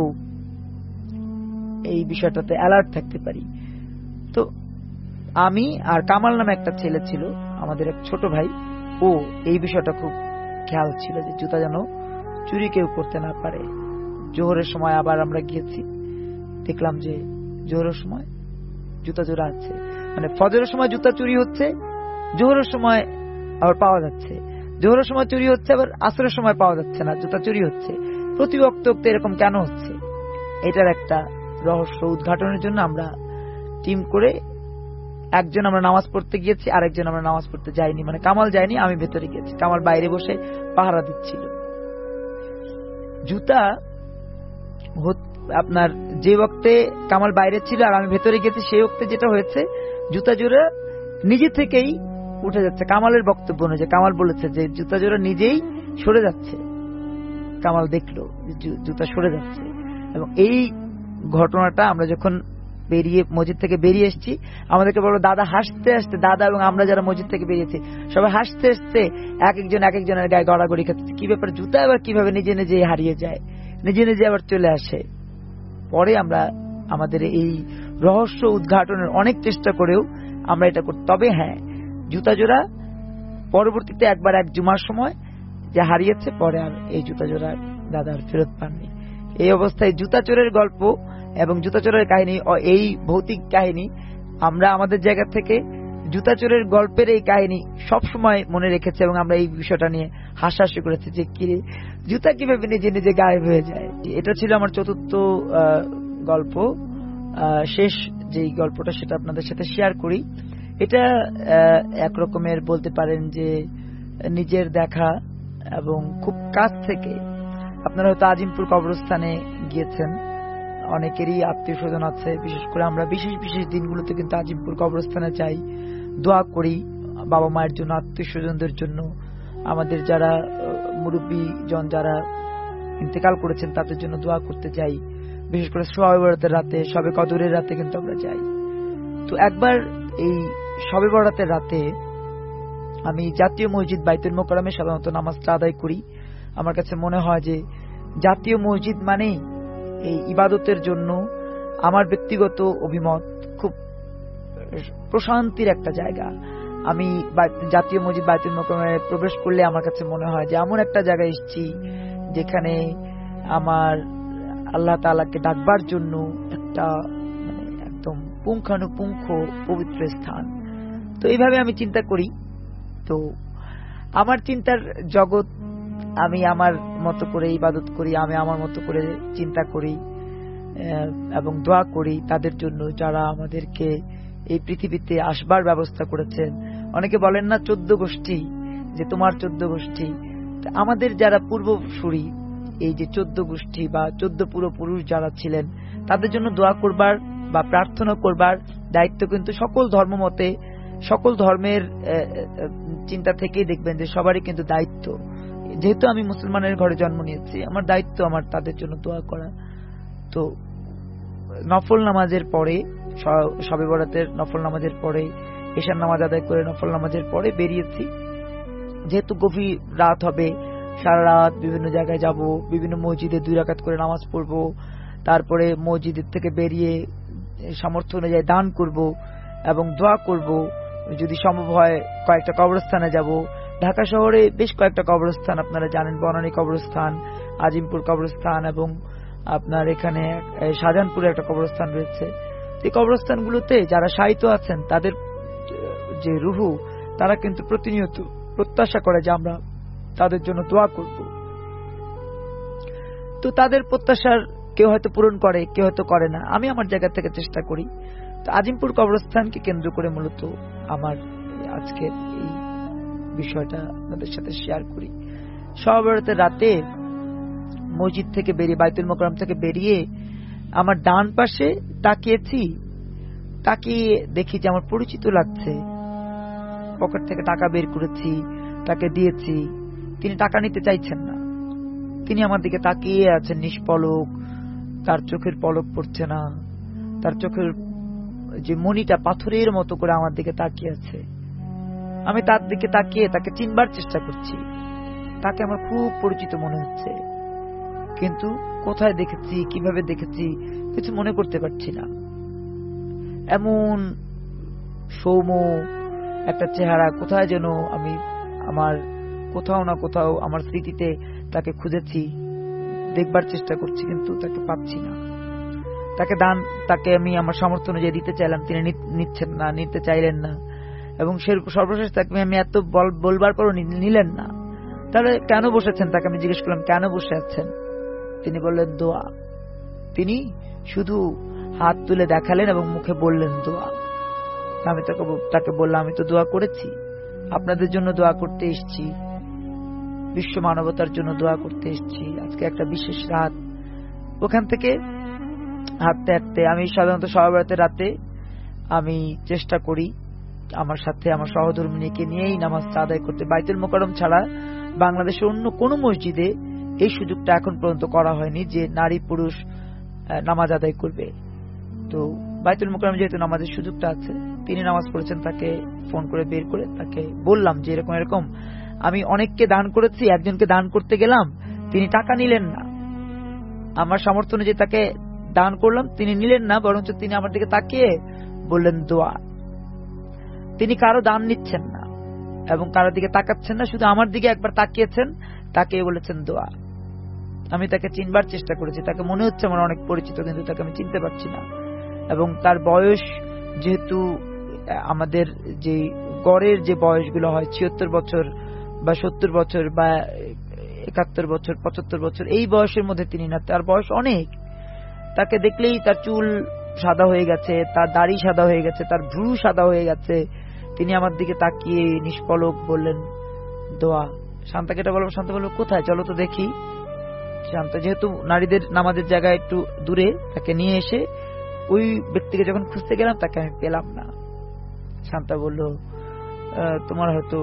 S5: এই বিষয়টাতে অ্যালার্ট থাকতে পারি। তো আমি আর কামাল নামে একটা ছেলে ছিল, আমাদের এক ছোট ভাই, ও এই বিষয়টা খুব খেয়াল ছিল যে জুতা যেন চুরি কেউ করতে না পারে। জোহরের সময় আবার আমরা গিয়েছি, দেখলাম যে জোহরের সময় জুতা চোরা আছে, মানে ফজরের সময় জুতা চুরি হচ্ছে, জোহরের সময় আবার পাওয়া যাচ্ছে, জোহরের সময় চুরি হচ্ছে, আবার আসরের সময় পাওয়া যাচ্ছে না, জুতা চুরি হচ্ছে। প্রতি বক্ত এরকম কেন হচ্ছে, এটার একটা রহস্য উদ্ঘাটনের জন্য আমরা টিম করে একজন আমরা নামাজ পড়তে গিয়েছি, আরেকজন আমরা নামাজ পড়তে যাইনি, মানে কামাল যায়নি, আমি ভেতরে গিয়েছি। কামাল বাইরে বসে পাহারা দিচ্ছিল। জুতা আপনার যে বক্তে কামাল বাইরে ছিল আর আমি ভেতরে গেছি, সেই বক্তে যেটা হয়েছে, জুতা জোড়া নিজে থেকেই উঠে যাচ্ছে। কামালের বক্তব্য অনুযায়ী কামাল বলেছে যে জুতা জোড়া নিজেই সরে যাচ্ছে। কামাল দেখলো জুতা সরে যাচ্ছে, এবং এই ঘটনাটা আমরা যখন বেরিয়ে মসজিদ থেকে বেরিয়ে এসেছি, আমাদেরকে বললো দাদা হাসতে হাসতে, দাদা এবং আমরা যারা মসজিদ থেকে বেরিয়েছি সবাই হাসতে হাসতে এক একজন এক একজনের গায়ে গড়াগড়ি খাচ্ছে। কি ব্যাপার, জুতা আবার কিভাবে নিজে নিজে হারিয়ে যায়, নিজে নিজে আবার চলে আসে। পরে আমরা আমাদের এই রহস্য উদ্ঘাটনের অনেক চেষ্টা করেও আমরা এটা করতে, তবে হ্যাঁ জুতা জোড়া পরবর্তীতে একবার এক জুমার সময় যে হারিয়েছে, পরে আর এই জুতা জোড়া দাদার ফেরত পাননি। এই অবস্থায় জুতা চোরের গল্প এবং জুতা চোরের কাহিনী, এই ভৌতিক কাহিনী আমরা আমাদের জায়গা থেকে জুতা চোরের গল্পের এই কাহিনী সব সময় মনে রেখেছি, এবং আমরা এই বিষয়টা নিয়ে হাসাহাসি করেছি যে কি জুতা কিভাবে নিজে নিজে গায়েব হয়ে যায়। এটা ছিল আমার চতুর্থ গল্প। শেষ যেই গল্পটা সেটা আপনাদের সাথে শেয়ার করি। এটা একরকমের বলতে পারেন যে নিজের দেখা এবং খুব কাছ থেকে। আপনারা হয়তো আজিমপুর কবরস্থানে গিয়েছেন, অনেকেরই আত্মীয় স্বজন আছে, বিশেষ করে আমরা বিশেষ বিশেষ দিনগুলোতে কিন্তু আজিমপুর কবরস্থানে যাই, দোয়া করি বাবা মায়ের জন্য, আত্মীয় স্বজনদের জন্য, আমাদের যারা মুরব্বী জন যারা ইন্তেকাল করেছেন তাদের জন্য দোয়া করতে যাই। বিশেষ করে শবে বরাতের রাতে, শবে কদরের রাতে কিন্তু আমরা যাই। তো একবার এই শবে বরাতের রাতে আমি জাতীয় মসজিদ বাইতুল মোকাররমে সাধারণত নামাজটা আদায় করি। আমার কাছে মনে হয় যে জাতীয় মসজিদ মানেই এই ইবাদতের জন্য আমার ব্যক্তিগত অভিমত খুব প্রশান্তির একটা জায়গা। আমি জাতীয় মসজিদ বাইতুল মোকাররমে প্রবেশ করলে আমার কাছে মনে হয় যে এমন একটা জায়গায় এসেছি যেখানে আমার আল্লাহ তাআলাকে ডাকবার জন্য একটা মানে একদম পুঙ্খানুপুঙ্খ পবিত্র স্থান। তো এইভাবে আমি চিন্তা করি। তো আমার চিন্তার জগৎ, আমি আমার মতো করে ইবাদত করি, আমি আমার মতো করে চিন্তা করি এবং দোয়া করি তাদের জন্য যারা আমাদেরকে এই পৃথিবীতে আসবার ব্যবস্থা করেছেন। অনেকে বলেন না চোদ্দ গোষ্ঠী, যে তোমার চোদ্দ গোষ্ঠী, আমাদের যারা পূর্বসূরি এই যে চোদ্দ গোষ্ঠী বা চোদ্দ পূর্বপুরুষ যারা ছিলেন তাদের জন্য দোয়া করবার বা প্রার্থনা করবার দায়িত্ব কিন্তু সকল ধর্মমতে, সকল ধর্মের চিন্তা থেকেই দেখবেন যে সবারই কিন্তু দায়িত্ব। যেহেতু আমি মুসলমানের ঘরে জন্ম নিয়েছি, আমার দায়িত্ব আমার তাদের জন্য দোয়া করা। তো নফল নামাজের পরে, শবে বরাতের নফল নামাজের পরে, এশার নামাজ আদায় করে নফল নামাজের পরে বেরিয়েছি। যেহেতু গভীর রাত হবে, সারা রাত বিভিন্ন জায়গায় যাব, বিভিন্ন মসজিদে দুই রাকাত করে নামাজ পড়ব, তারপরে মসজিদের থেকে বেরিয়ে সামর্থ্য অনুযায়ী দান করব এবং দোয়া করব। যদি সম্ভব হয় কয়েকটা কবরস্থানে যাব। ঢাকা শহরে বেশ কয়েকটা কবরস্থান আপনারা জানেন, বনানী কবরস্থান, আজিমপুর কবরস্থান এবং আপনার এখানে শাহজাহানপুরে একটা কবরস্থান রয়েছে। এই কবরস্থানগুলোতে যারা শায়িত আছেন তাদের যে রুহু, তারা কিন্তু প্রতিনিয়ত প্রত্যাশা করে যে আমরা তাদের জন্য দোয়া করব। তো তাদের প্রত্যাশার কেউ হয়তো পূরণ করে, কেউ হয়তো করে না। আমি আমার জায়গা থেকে চেষ্টা করি। তো আজিমপুর কবরস্থানকে কেন্দ্র করে মূলত আমার আজকের এই বিষয়টা আপনাদের সাথে শেয়ার করি। শবে বরাতের রাতে মসজিদ থেকে বেরিয়ে, বাইতুল মোকাররম থেকে বেরিয়ে আমার ডান পাশে তাকিয়েছি, তাকিয়ে দেখি যে আমার পরিচিত লাগছে। পকেট থেকে টাকা বের করেছি, তাকে দিয়েছি। তিনি টাকা নিতে চাইছেন না, তিনি আমার দিকে তাকিয়ে আছেন নিষ্পলক, তার চোখের পলক পড়ছে না, তার চোখের যে মণিটা পাথরের মতো করে আমার দিকে তাকিয়ে আছে। আমি তার দিকে তাকিয়ে তাকে চিনবার চেষ্টা করছি। তাকে আমার খুব পরিচিত মনে হচ্ছে, কিন্তু কোথায় দেখেছি, কিভাবে দেখেছি কিছু মনে করতে পারছি না। এমন সৌম্য একটা চেহারা, কোথায় যেন আমি আমার কোথাও না কোথাও আমার স্মৃতিতে তাকে খুঁজেছি, দেখবার চেষ্টা করছি, কিন্তু তাকে পাচ্ছি না। তাকে দান তাকে আমি আমার সামর্থ্য অনুযায়ী দিতে চাইলাম, তিনি নিচ্ছেন না, নিতে চাইলেন না, এবং সর্বশেষ তাকে আমি এত বলবার পরও নিলেন না। তাহলে কেন বসেছেন? তাকে আমি জিজ্ঞেস করলাম, কেন বসে আছেন? তিনি বললেন দোয়া। তিনি শুধু হাত তুলে দেখালেন এবং মুখে বললেন দোয়া। আমি তাকে তাকে বললাম, আমি তো দোয়া করেছি, আপনাদের জন্য দোয়া করতে এসেছি, বিশ্ব মানবতার জন্য দোয়া করতে এসেছি। আজকে একটা বিশেষ রাত। ওখান থেকে হাঁটতে হাঁটতে আমি সাধারণত সহবরাতের রাতে আমি চেষ্টা করি আমার সাথে আমার সহধর্মিনীকে নিয়েই নামাজটা আদায় করতে। বাইতুল মোকাররম ছাড়া বাংলাদেশের অন্য কোন মসজিদে এই সুযোগটা এখন পর্যন্ত করা হয়নি যে নারী পুরুষ নামাজ আদায় করবে। তো বাইতুল মোকাররম যেহেতু নামাজের সুযোগটা আছে, তিনি নামাজ পড়েছেন, তাকে ফোন করে বের করে তাকে বললাম যে এরকম এরকম আমি অনেককে দান করেছি, একজনকে দান করতে গেলাম, তিনি টাকা নিলেন না। আমার সামর্থ্য অনুযায়ী তাকে দান করলাম, তিনি নিলেন না, বরঞ্চ তিনি আমার দিকে তাকিয়ে বললেন দোয়া। তিনি কারো দান নিচ্ছেন না এবং কারো দিকে তাকাচ্ছেন না, শুধু আমার দিকে একবার তাকিয়েছেন, তাকে বলেছেন দোয়া। আমি তাকে চিনবার চেষ্টা করেছি, তাকে মনে হচ্ছে আমার অনেক পরিচিত, কিন্তু তাকে আমি চিনতে পারছি না। এবং তার বয়স যেহেতু আমাদের যে গড়ের যে বয়সগুলো হয় ছিয়াত্তর বছর বা সত্তর বছর বা একাত্তর বছর পঁচাত্তর বছর, এই বয়সের মধ্যে তিনি না, তার বয়স অনেক। তাকে দেখলেই তার চুল সাদা হয়ে গেছে, তার দাড়ি সাদা হয়ে গেছে, তার ভ্রু সাদা হয়ে গেছে। তিনি আমার দিকে তাকিয়ে নিষ্পলক বললেন দোয়া। শান্তাকে এটা বলবো, শান্তা বলবো কোথায়, চলো তো দেখি। শান্তা যেহেতু নারীদের নামাজের জায়গায় একটু দূরে, তাকে নিয়ে এসে ওই ব্যক্তিকে যখন খুঁজতে গেলাম তাকে আমি পেলাম না। শান্তা বলল তোমার হয়তো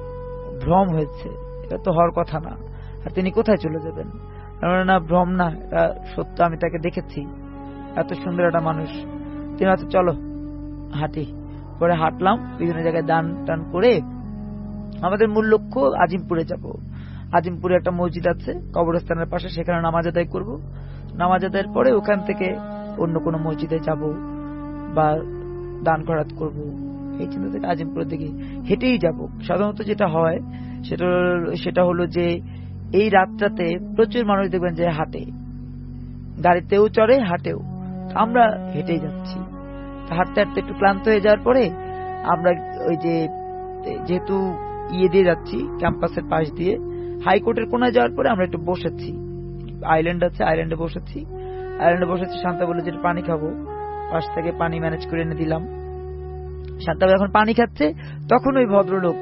S5: ভ্রম হয়েছে, এটা তো হওয়ার কথা না, আর তিনি কোথায় চলে যাবেন? না ভ্রম না, এটা সত্য, আমি তাকে দেখেছি, এত সুন্দর একটা মানুষ। তিনি হয়তো চলো হাঁটি। পরে হাঁটলাম, বিভিন্ন জায়গায় দান টান করে আমাদের মূল লক্ষ্য আজিমপুরে যাব। আজিমপুরে একটা মসজিদ আছে কবরস্থানের পাশে, সেখানে নামাজ আদায় করব। নামাজ আদায়ের পরে ওখান থেকে অন্য কোনো মসজিদে যাব বা দান খয়রাত করব, এই চিন্তা থেকে আজিমপুরের দিকে হেঁটেই যাব। সাধারণত যেটা হয় সেটা সেটা হলো যে এই রাতটাতে প্রচুর মানুষ দেখবেন যে হাঁটে, গাড়িতেও চড়ে, হাঁটেও। আমরা হেঁটেই যাচ্ছি। হাঁটতে হাঁটতে একটু ক্লান্ত হয়ে যাওয়ার পরে আমরা ওই যে যেহেতু ইয়ে দিয়ে যাচ্ছি ক্যাম্পাসের পাশ দিয়ে, হাইকোর্টের কোনায় যাওয়ার পরে আমরা একটু বসেছি, আইল্যান্ড আছে, আইল্যান্ডে বসেছি আইল্যান্ডে বসেছি শান্তা বলে যে পানি খাবো, পাশ থেকে পানি ম্যানেজ করে এনে দিলাম। শান্তা যখন পানি খাচ্ছে তখন ওই ভদ্রলোক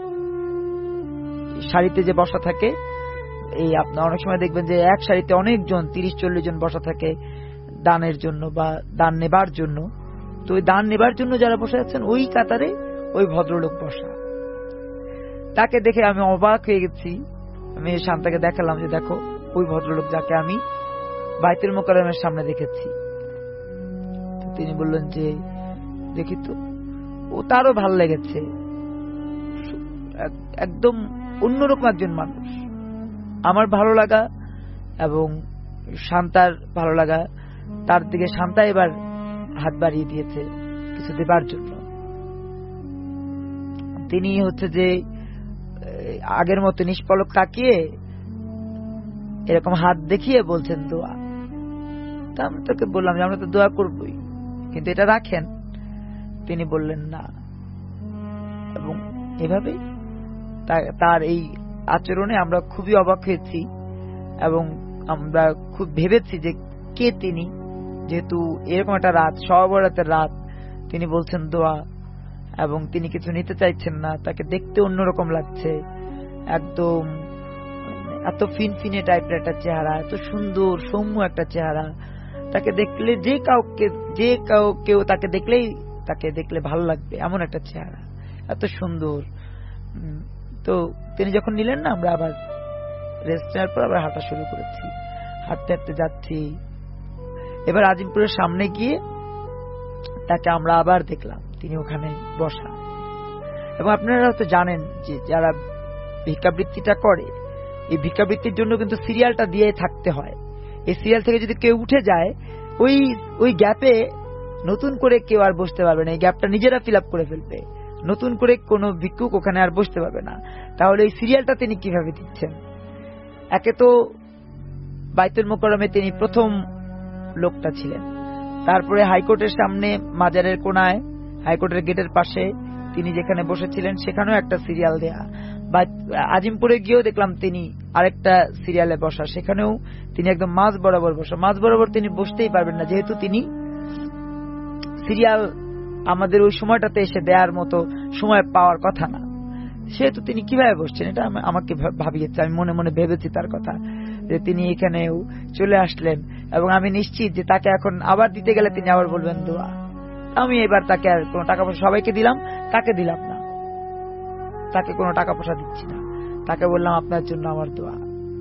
S5: সারিতে যে বসা থাকে, এই আপনার অনেক সময় দেখবেন যে এক সারিতে অনেকজন তিরিশ চল্লিশ জন বসা থাকে দানের জন্য বা দান নেবার জন্য। তো ওই দান নেবার জন্য যারা বসে আছেন ওই কাতারে ওই ভদ্রলোক বসা। তাকে দেখে আমি অবাক হয়ে গেছি। আমি শান্তাকে দেখালাম যে দেখো ওই ভদ্রলোক যাকে আমি বাইতুল মোকাররমের সামনে দেখেছি। তিনি বললেন যে দেখি তো। ও তারও ভাল লেগেছে, একদম অন্যরকম একজন মানুষ। আমার ভালো লাগা এবং শান্তার ভালো লাগা, তার দিকে শান্তা এবার হাত বাড়িয়ে দিয়েছে কিছু দেবার জন্য। তিনি হচ্ছে যে আগের মতো নিষ্পলক তাকিয়ে এরকম হাত দেখিয়ে বলছেন দোয়া। তা আমি তোকে বললাম যে আমরা তো দোয়া করবই, কিন্তু এটা রাখেন। তিনি বললেন না। এবং এভাবে তার এই আচরণে আমরা খুবই অবাক হয়েছি এবং আমরা খুব ভেবেছি যে কে তিনি, যেহেতু এরকম একটা রাত, সবরাতের রাত, তিনি বলছেন দোয়া এবং তিনি কিছু নিতে চাইছেন না। তাকে দেখতে অন্যরকম লাগছে, একদম এত ফিনফিনে টাইপের একটা চেহারা, এত সুন্দর সৌম্য একটা চেহারা। তাকে দেখলে যে কাউকে যে কাউ কেউ তাকে দেখলেই তাকে দেখলে ভালো লাগবে এমন একটা চেহারা, এত সুন্দর। তো তিনি যখন নিলেন না, আমরা আবার রেস্ট নেওয়ার পর আবার হাঁটা শুরু করেছি। হাঁটতে হাঁটতে যাচ্ছি। এবার আজিমপুরের সামনে গিয়ে তাকে আমরা আবার দেখলাম তিনি ওখানে বসা। এবং আপনারা হয়তো জানেন যে যারা ভিক্ষাবৃত্তিটা করে, এই ভিক্ষাবৃত্তির জন্য কিন্তু সিরিয়ালটা দিয়ে থাকতে হয়। এই সিরিয়াল থেকে যদি কেউ উঠে যায়, ওই ওই গ্যাপে নতুন করে কেউ আর বসতে পারবে না, এই গ্যাপটা নিজেরা ফিল আপ করে ফেলবে, নতুন করে কোনো ভিক্ষুক ওখানে আর বসতে পারবে না। তাহলে এই সিরিয়ালটা তিনি কিভাবে দিচ্ছেন? একে তো বাইতুল মোকাররমে তিনি প্রথম লোকটা ছিলেন, তারপরে হাইকোর্টের সামনে মাজারের কোনায়, হাইকোর্টের গেটের পাশে তিনি যেখানে বসেছিলেন সেখানেও একটা সিরিয়াল দেয়া, বা আজিমপুরে গিয়েও দেখলাম তিনি আরেকটা সিরিয়ালে বসা, সেখানেও তিনি একদম মাঝ বরাবর বসা। মাঝ বরাবর তিনি বসতেই পারবেন না, যেহেতু তিনি সিরিয়াল আমাদের ওই সময়টাতে এসে দেওয়ার মতো সময় পাওয়ার কথা না, সেহেতু তিনি কিভাবে বসছেন এটা আমাকে ভাবিয়েছে। আমি মনে মনে ভেবেছি তার কথা, যে তিনি এখানেও চলে আসলেন এবং আমি নিশ্চিত যে তাকে এখন আবার দিতে গেলে তিনি আবার বলবেন দোয়া। আমি এবার তাকে আর কোনো টাকা পয়সা, সবাইকে দিলাম, তাকে দিলাম না, তাকে কোনো টাকা পয়সা দিচ্ছি না, তাকে বললাম আপনার জন্য আমার দোয়া।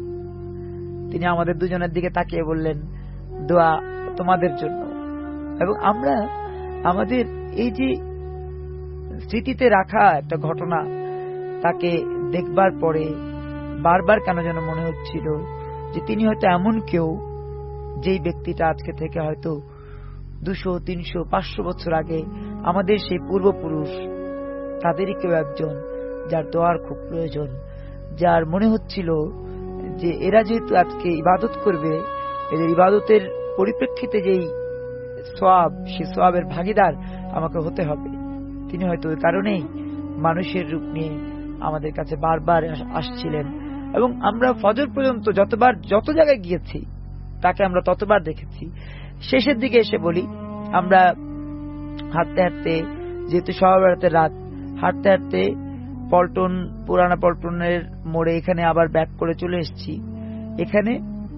S5: তিনি আমাদের দুজনের দিকে তাকিয়ে বললেন দোয়া তোমাদের জন্য। এবং আমরা আমাদের এই যে স্মৃতিতে রাখা একটা ঘটনা, তাকে দেখবার পরে বারবার কেন যেন মনে হচ্ছিল যে তিনি হয়তো এমন কেউ, যেই ব্যক্তিটা আজকে থেকে হয়তো দুশো তিনশো পাঁচশো বছর আগে আমাদের সেই পূর্বপুরুষ, তাদেরই কেউ একজন, যার দোয়ার খুব প্রয়োজন, যার মনে হচ্ছিল যে এরা যেহেতু আজকে ইবাদত করবে, এদের ইবাদতের পরিপ্রেক্ষিতে যেই সওয়াব, সেই সওয়াবের ভাগীদার আমাকে হতে হবে। তিনি হয়তো ওই কারণেই মানুষের রূপ নিয়ে আমাদের কাছে বারবার আসছিলেন। এবং আমরা ফজর পর্যন্ত যতবার যত জায়গায় গিয়েছি তাকে আমরা ততবার দেখেছি। শেষের দিকে এসে বলি, আমরা হাঁটতে হাঁটতে, যেহেতু সবার রাত, হাঁটতে হাঁটতে পল্টন, পুরানা পল্টনের মোড়ে এখানে আবার ব্যাক করে চলে এসেছি। এখানে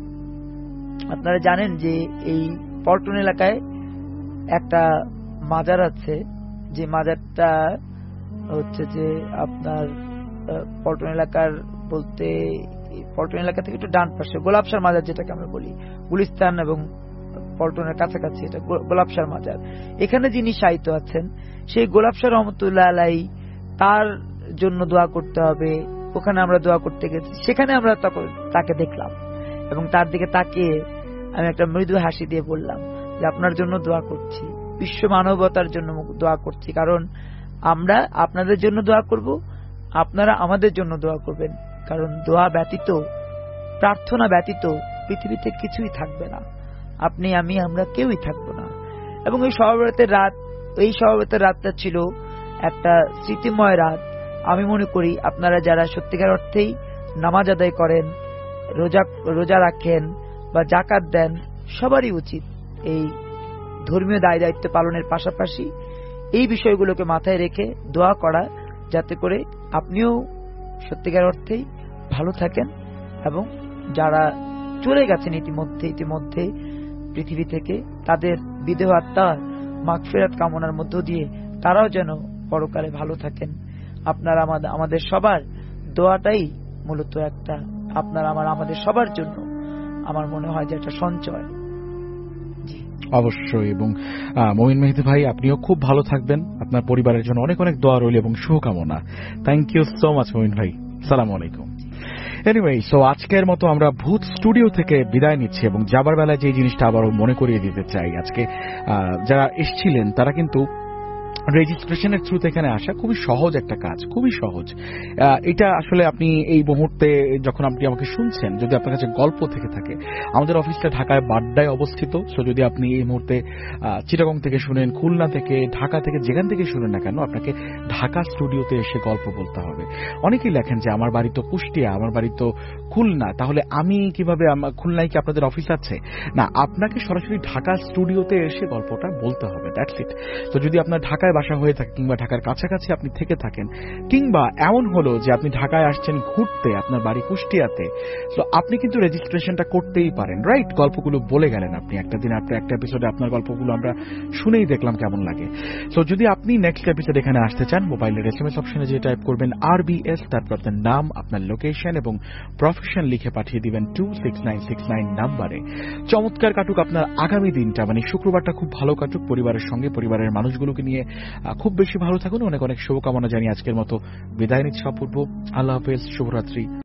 S5: আপনারা জানেন যে এই পল্টন এলাকায় একটা মাজার আছে, যে মাজারটা হচ্ছে যে আপনার পল্টন এলাকার বলতে পল্টন এলাকা থেকে একটু ডান পাশে গোলাপসার মাজার, যেটাকে আমরা বলি গুলিস্তান এবং পল্টনের কাছাকাছি, এটা গোলাপসার মাজার। এখানে যিনি শায়িত আছেন সেই গোলাপসার রহমতুল্লাহ আলাই, তার জন্য দোয়া করতে হবে। ওখানে আমরা দোয়া করতে গেছি, সেখানে আমরা তাকে দেখলাম এবং তার দিকে তাকিয়ে আমি একটা মৃদু হাসি দিয়ে বললাম যে আপনার জন্য দোয়া করছি, বিশ্ব মানবতার জন্য দোয়া করছি, কারণ আমরা আপনাদের জন্য দোয়া করব, আপনারা আমাদের জন্য দোয়া করবেন, কারণ দোয়া ব্যতীত, প্রার্থনা ব্যতীত পৃথিবীতে কিছুই থাকবে না। আপনি, আমি, আমরা কেউই থাকবো না। এবং এই সহবরাতের রাত, এই সহবরাতের রাতটা ছিল একটা স্মৃতিময় রাত। আমি মনে করি আপনারা যারা সত্যিকার অর্থেই নামাজ আদায় করেন, রোজা রোজা রাখেন বা যাকাত দেন, সবারই উচিত এই ধর্মীয় দায় দায়িত্ব পালনের পাশাপাশি এই বিষয়গুলোকে মাথায় রেখে দোয়া করা, যাতে করে আপনিও সত্যিকার অর্থেই ভালো থাকেন এবং যারা চলে গেছেন ইতিমধ্যে ইতিমধ্যে পৃথিবী থেকে, তাদের বিদেহ আত্মার মাগফিরাত কামনার মধ্য দিয়ে তারাও যেন পরকালে ভালো থাকেন। আপনার আমাদের সবার দোয়াটাই মূলত একটা, আপনার আমার আমাদের সবার জন্য আমার মনে হয় যে একটা সঞ্চয়।
S1: অবশ্যই। এবং মমিন মেহেদী ভাই, আপনিও খুব ভালো থাকবেন, আপনার পরিবারের জন্য অনেক অনেক দোয়া রইল এবং শুভকামনা। থ্যাংক ইউ সো মাচ মমিন ভাই, আসসালামু আলাইকুম। এনিওয়ে, সো আজকের মতো আমরা ভূত স্টুডিও থেকে বিদায় নিচ্ছি এবং যাবার বেলায় যে জিনিসটা আবারও মনে করিয়ে দিতে চাই, আজকে যারা এসেছিলেন তারা কিন্তু রেজিস্ট্রেশনের থ্রুতে এখানে আসা খুবই সহজ একটা কাজ, খুবই সহজ। এটা আসলে আপনি এই মুহূর্তে যখন আপনি আমাকে শুনছেন, যদি আপনার কাছে গল্প থেকে থাকে, আমাদের অফিসটা ঢাকায় বাড্ডায় অবস্থিত। সো যদি আপনি এই মুহূর্তে চিটাগং থেকে শুনেন, খুলনা থেকে, ঢাকা থেকে, যেখান থেকে শুনেন না কেন, আপনাকে ঢাকা স্টুডিওতে এসে গল্প বলতে হবে। অনেকেই লেখেন যে আমার বাড়ি তো কুষ্টিয়া, আমার বাড়ি তো খুলনা, তাহলে আমি কিভাবে, খুলনায় কি আপনাদের অফিস আছে? না, আপনাকে সরাসরি ঢাকা স্টুডিওতে এসে গল্পটা বলতে হবে, দ্যাটস ইট। তো যদি আপনার ঢাকা ঢাকায় বাসা হয়ে থাকে কিংবা ঢাকার কাছাকাছি আপনি থেকে থাকেন, কিংবা এমন হলো যে আপনি ঢাকায় আসছেন ঘুরতে, আপনার বাড়ি কুষ্টিয়াতে, তো আপনি কিন্তু রেজিস্ট্রেশনটা করতেই পারেন, রাইট? গল্পগুলো বলে গেলেন আপনি একটা দিন, আপনার একটা এপিসোডে আপনার গল্পগুলো আমরা শুনেই দেখলাম কেমন লাগে। সো যদি আপনি নেক্সট এপিসোড এখানে আসতে চান, মোবাইলের এসএমএস অপশনে যে টাইপ করবেন আরবিএস, তারপর আপনার নাম, আপনার লোকেশন এবং প্রফেশন লিখে পাঠিয়ে দিবেন two six nine six nine নাম্বারে। চমৎকার কাটুক আপনার আগামী দিনটা, মানে শুক্রবারটা খুব ভালো কাটুক পরিবারের সঙ্গে, পরিবারের মানুষগুলোকে নিয়ে খুব বেশি ভালো থাকুন। অনেক অনেক শুভকামনা জানিয়ে আজকের মতো বিদায় নিচ্ছি অপূর্ব। আল্লাহ হাফেজ, শুভরাত্রি।